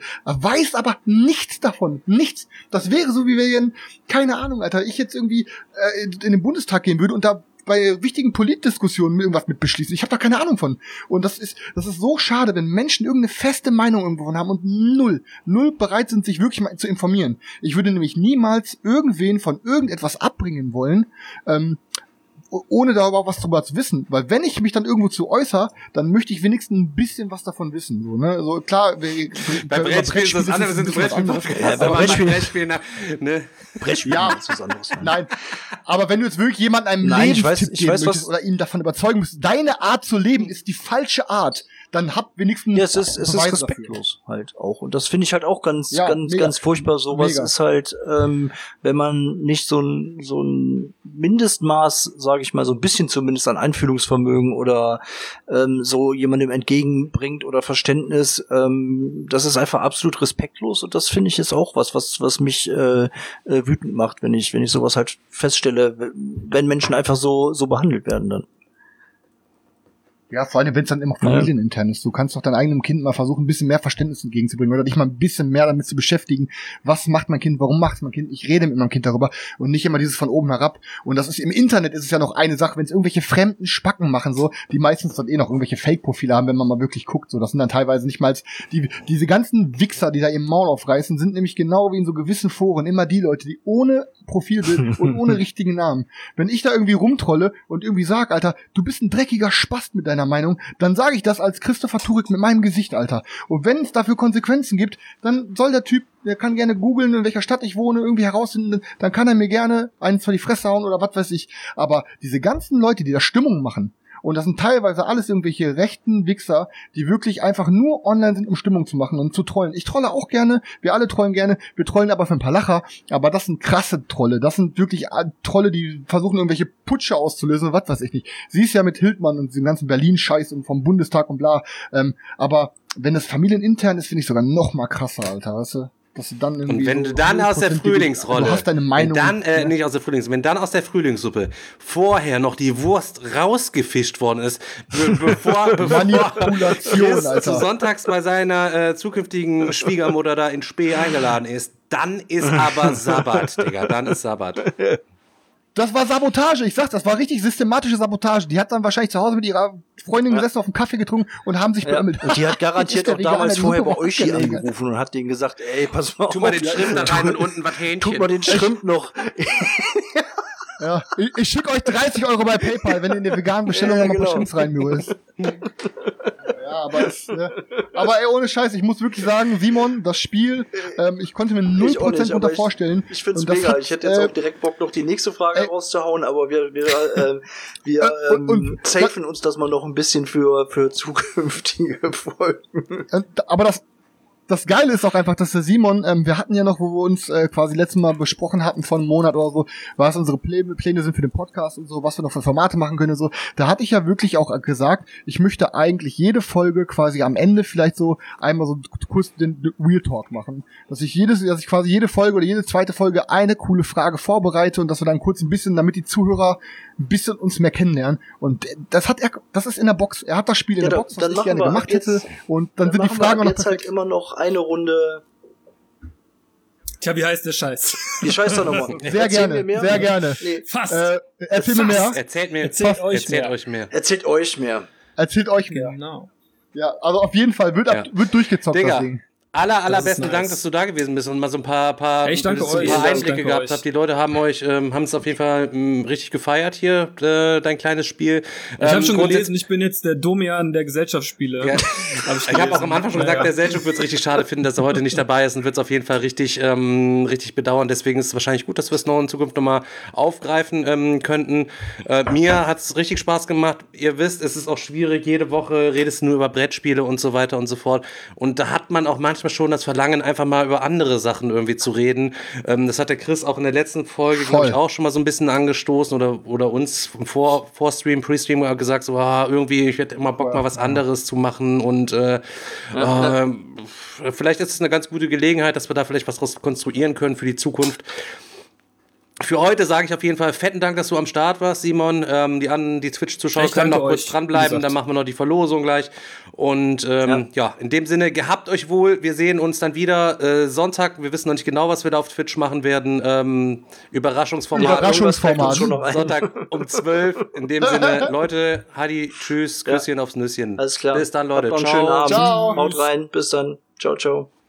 [SPEAKER 5] weiß aber nichts davon. Nichts. Das wäre so, wie wenn, keine Ahnung, Alter, ich jetzt irgendwie äh, in den Bundestag gehen würde und da bei wichtigen Politdiskussionen irgendwas mit beschließen. Ich habe da keine Ahnung von. Und das ist das ist so schade, wenn Menschen irgendeine feste Meinung irgendwo von haben und null, null bereit sind, sich wirklich mal zu informieren. Ich würde nämlich niemals irgendwen von irgendetwas abbringen wollen, ähm, ohne darüber was drüber zu wissen. Weil wenn ich mich dann irgendwo zu äußere, dann möchte ich wenigstens ein bisschen was davon wissen. So, ne? So, klar, wir,
[SPEAKER 3] bei Brettspielen ist das andere, wir sind Brettspiel-Podcast.
[SPEAKER 2] Ja, bei Brettspielen,
[SPEAKER 3] Brettspielen, ne?
[SPEAKER 2] Brettspielen
[SPEAKER 5] ja,
[SPEAKER 2] ist was anderes.
[SPEAKER 5] Nein, aber wenn du jetzt wirklich jemandem einen
[SPEAKER 2] Nein, ich
[SPEAKER 5] Lebenstipp
[SPEAKER 2] weiß- ich
[SPEAKER 5] geben
[SPEAKER 2] weiß,
[SPEAKER 5] möchtest
[SPEAKER 2] was-
[SPEAKER 5] oder ihn davon überzeugen musst, deine Art zu leben ist die falsche Art, dann hab wenigstens
[SPEAKER 2] Ja, es ist, es ist
[SPEAKER 5] Beweise
[SPEAKER 2] respektlos halt auch. Und das finde ich halt auch ganz,
[SPEAKER 5] Ja,
[SPEAKER 2] ganz,
[SPEAKER 5] mega.
[SPEAKER 2] ganz furchtbar. Sowas
[SPEAKER 5] Mega.
[SPEAKER 2] ist halt, ähm, wenn man nicht so ein, so ein Mindestmaß, sage ich mal, so ein bisschen zumindest an Einfühlungsvermögen oder ähm, so jemandem entgegenbringt oder Verständnis, ähm, das ist einfach absolut respektlos. Und das finde ich ist auch was, was, was mich äh, äh, wütend macht, wenn ich, wenn ich sowas halt feststelle, wenn Menschen einfach so, so behandelt werden dann.
[SPEAKER 5] Ja, vor allem, wenn es dann immer familienintern ist. Du kannst doch deinem eigenen Kind mal versuchen, ein bisschen mehr Verständnis entgegenzubringen oder dich mal ein bisschen mehr damit zu beschäftigen. Was macht mein Kind? Warum macht mein Kind? Ich rede mit meinem Kind darüber und nicht immer dieses von oben herab. Und das ist im Internet ist es ja noch eine Sache, wenn es irgendwelche fremden Spacken machen, so, die meistens dann eh noch irgendwelche Fake-Profile haben, wenn man mal wirklich guckt. So, das sind dann teilweise nicht mal die, diese ganzen Wichser, die da ihr Maul aufreißen, sind nämlich genau wie in so gewissen Foren immer die Leute, die ohne Profilbild und ohne richtigen Namen. Wenn ich da irgendwie rumtrolle und irgendwie sag, Alter, du bist ein dreckiger Spast mit deiner Meinung, dann sage ich das als Christopher Turek mit meinem Gesicht, Alter. Und wenn es dafür Konsequenzen gibt, dann soll der Typ, der kann gerne googeln, in welcher Stadt ich wohne, irgendwie herausfinden, dann kann er mir gerne einen vor die Fresse hauen oder was weiß ich. Aber diese ganzen Leute, die da Stimmung machen, und das sind teilweise alles irgendwelche rechten Wichser, die wirklich einfach nur online sind, um Stimmung zu machen und zu trollen. Ich trolle auch gerne, wir alle trollen gerne, wir trollen aber für ein paar Lacher, aber das sind krasse Trolle, das sind wirklich Trolle, die versuchen irgendwelche Putsche auszulösen und was weiß ich nicht. Sie ist ja mit Hildmann und dem ganzen Berlin-Scheiß und vom Bundestag und bla, ähm, aber wenn das familienintern ist, finde ich sogar noch mal krasser, Alter, weißt du? Dass du dann irgendwie
[SPEAKER 3] Und wenn
[SPEAKER 5] so
[SPEAKER 3] du dann aus der Frühlingsrolle,
[SPEAKER 5] du hast deine Meinung,
[SPEAKER 3] wenn dann, äh,
[SPEAKER 5] ja.
[SPEAKER 3] nicht aus der Frühlings, wenn dann aus der Frühlingssuppe vorher noch die Wurst rausgefischt worden ist, be bevor, bevor
[SPEAKER 5] Manipulation,
[SPEAKER 3] Chris
[SPEAKER 5] Alter.
[SPEAKER 3] zu sonntags bei seiner äh, zukünftigen Schwiegermutter da in Spee eingeladen ist, dann ist aber Sabbat, Digga, dann ist Sabbat.
[SPEAKER 5] Das war Sabotage, ich sag, das war richtig systematische Sabotage. Die hat dann wahrscheinlich zu Hause mit ihrer Freundin gesessen, auf einen Kaffee getrunken und haben sich
[SPEAKER 2] Ja.
[SPEAKER 5] beömmelt.
[SPEAKER 2] Und die hat garantiert
[SPEAKER 5] Ist
[SPEAKER 2] auch
[SPEAKER 5] der
[SPEAKER 2] damals
[SPEAKER 5] Veganer,
[SPEAKER 2] vorher
[SPEAKER 5] die
[SPEAKER 2] bei
[SPEAKER 5] Suppe
[SPEAKER 2] euch hier
[SPEAKER 5] abgelegen.
[SPEAKER 2] angerufen und hat denen gesagt, ey, pass mal
[SPEAKER 3] Tu mal
[SPEAKER 2] auf,
[SPEAKER 3] den Schrimp da rein und unten was Hähnchen.
[SPEAKER 2] tut mal den Schrimp noch.
[SPEAKER 5] Ja, ich, ich schicke euch dreißig Euro bei PayPal, wenn ihr in der veganen Bestellung
[SPEAKER 2] Ja,
[SPEAKER 5] noch mal ein paar
[SPEAKER 2] genau.
[SPEAKER 5] Shrimps reinmühlt. Ja, aber es, ne? Aber ey, ohne Scheiß, ich muss wirklich sagen, Simon, das Spiel, ähm, ich konnte mir null
[SPEAKER 2] Ich auch nicht,
[SPEAKER 5] Prozent
[SPEAKER 2] aber
[SPEAKER 5] unter
[SPEAKER 2] ich-
[SPEAKER 5] vorstellen.
[SPEAKER 2] Ich find's
[SPEAKER 5] Und das
[SPEAKER 2] mega.
[SPEAKER 5] hat,
[SPEAKER 2] Ich hätte jetzt
[SPEAKER 5] äh,
[SPEAKER 2] auch direkt Bock, noch die nächste Frage
[SPEAKER 5] ey.
[SPEAKER 2] rauszuhauen, aber wir, wir, äh, wir
[SPEAKER 5] Äh,
[SPEAKER 2] ähm,
[SPEAKER 5] und- und-
[SPEAKER 2] safen uns das mal noch ein bisschen für, für zukünftige Folgen.
[SPEAKER 5] äh, aber das, das Geile ist auch einfach, dass der Simon, ähm, wir hatten ja noch, wo wir uns äh, quasi letztes Mal besprochen hatten, vor einem Monat oder so, was unsere Pläne, Pläne sind für den Podcast und so, was wir noch für Formate machen können und so. Da hatte ich ja wirklich auch gesagt, ich möchte eigentlich jede Folge quasi am Ende vielleicht so einmal so kurz den, den Real Talk machen. Dass ich jedes, dass ich quasi jede Folge oder jede zweite Folge eine coole Frage vorbereite und dass wir dann kurz ein bisschen, damit die Zuhörer ein bisschen uns mehr kennenlernen. Und das hat er, das ist in der Box. Er hat das Spiel in
[SPEAKER 2] Ja,
[SPEAKER 5] der
[SPEAKER 2] dann-
[SPEAKER 5] Box, was
[SPEAKER 2] dann
[SPEAKER 5] ich
[SPEAKER 2] machen
[SPEAKER 5] gerne
[SPEAKER 2] wir
[SPEAKER 5] gemacht
[SPEAKER 2] jetzt-
[SPEAKER 5] hätte. Und dann,
[SPEAKER 2] Dann
[SPEAKER 5] sind die
[SPEAKER 2] machen wir
[SPEAKER 5] Fragen auch
[SPEAKER 2] ab
[SPEAKER 5] noch
[SPEAKER 2] jetzt
[SPEAKER 5] perfekt.
[SPEAKER 2] halt immer noch eine Runde.
[SPEAKER 4] Tja, wie heißt der Scheiß?
[SPEAKER 2] Die Scheiß doch nochmal.
[SPEAKER 5] Sehr gerne, sehr gerne.
[SPEAKER 2] Nee,
[SPEAKER 4] Fast.
[SPEAKER 5] Äh, erzähl mir mehr.
[SPEAKER 3] Erzählt mir,
[SPEAKER 4] Erzählt euch
[SPEAKER 3] erzählt
[SPEAKER 4] mehr.
[SPEAKER 3] euch mehr.
[SPEAKER 2] erzählt euch mehr.
[SPEAKER 5] Erzählt euch mehr.
[SPEAKER 4] Genau.
[SPEAKER 5] Ja, also auf jeden Fall wird, ab,
[SPEAKER 3] Ja.
[SPEAKER 5] wird durchgezockt,
[SPEAKER 3] Digga.
[SPEAKER 5] das Ding.
[SPEAKER 3] Aller, allerbesten
[SPEAKER 4] nice.
[SPEAKER 3] Dank, dass du da gewesen bist und mal so ein paar, paar,
[SPEAKER 4] Hey, ich danke
[SPEAKER 3] so ein
[SPEAKER 4] euch.
[SPEAKER 3] paar
[SPEAKER 4] Ja, ich
[SPEAKER 3] Einblicke
[SPEAKER 4] danke
[SPEAKER 3] gehabt
[SPEAKER 4] euch.
[SPEAKER 3] habt. Die Leute haben euch, ähm, haben es auf jeden Fall ähm, richtig gefeiert hier, äh, dein kleines Spiel.
[SPEAKER 4] Ich habe
[SPEAKER 3] Ähm,
[SPEAKER 4] schon
[SPEAKER 3] grundsätzlich-
[SPEAKER 4] gelesen, ich bin jetzt der Domian der Gesellschaftsspiele.
[SPEAKER 3] Ja.
[SPEAKER 4] Hab
[SPEAKER 3] Ich habe auch am Anfang schon gesagt,
[SPEAKER 4] Naja.
[SPEAKER 3] der Selchuk wird es richtig schade finden, dass er heute nicht dabei ist und wird es auf jeden Fall richtig, ähm, richtig bedauern. Deswegen ist es wahrscheinlich gut, dass wir es noch in Zukunft nochmal aufgreifen ähm, könnten. Äh, mir hat es richtig Spaß gemacht. Ihr wisst, es ist auch schwierig. Jede Woche redest du nur über Brettspiele und so weiter und so fort. Und da hat man auch manchmal schon das Verlangen, einfach mal über andere Sachen irgendwie zu reden. Ähm, das hat der Chris auch in der letzten Folge, glaube ich,
[SPEAKER 5] Voll.
[SPEAKER 3] auch schon mal so ein bisschen angestoßen oder, oder uns im Vor Vorstream, Pre-Stream gesagt, so ah, irgendwie, ich hätte immer Bock, mal was anderes zu machen und äh, äh, vielleicht ist es eine ganz gute Gelegenheit, dass wir da vielleicht was draus konstruieren können für die Zukunft. für heute sage ich auf jeden Fall fetten Dank, dass du am Start warst, Simon. Ähm, die anderen, die Twitch-Zuschauer
[SPEAKER 4] Ich
[SPEAKER 3] können noch
[SPEAKER 4] danke
[SPEAKER 3] kurz
[SPEAKER 4] euch,
[SPEAKER 3] dranbleiben,
[SPEAKER 4] wie
[SPEAKER 3] dann
[SPEAKER 4] gesagt.
[SPEAKER 3] machen wir noch die Verlosung gleich. Und ähm, ja. ja, in dem Sinne, gehabt euch wohl. Wir sehen uns dann wieder äh, Sonntag. Wir wissen noch nicht genau, was wir da auf Twitch machen werden. Ähm, Überraschungsformat.
[SPEAKER 5] Überraschungsformat.
[SPEAKER 2] Schon noch ein.
[SPEAKER 3] Sonntag um zwölf. In dem Sinne, Leute, Hadi, tschüss, Küsschen aufs Nüsschen.
[SPEAKER 2] Alles klar.
[SPEAKER 3] Bis dann, Leute.
[SPEAKER 2] Habt noch einen
[SPEAKER 3] Ciao.
[SPEAKER 2] schönen Abend.
[SPEAKER 5] Ciao.
[SPEAKER 2] Haut rein. Bis dann. Ciao, ciao.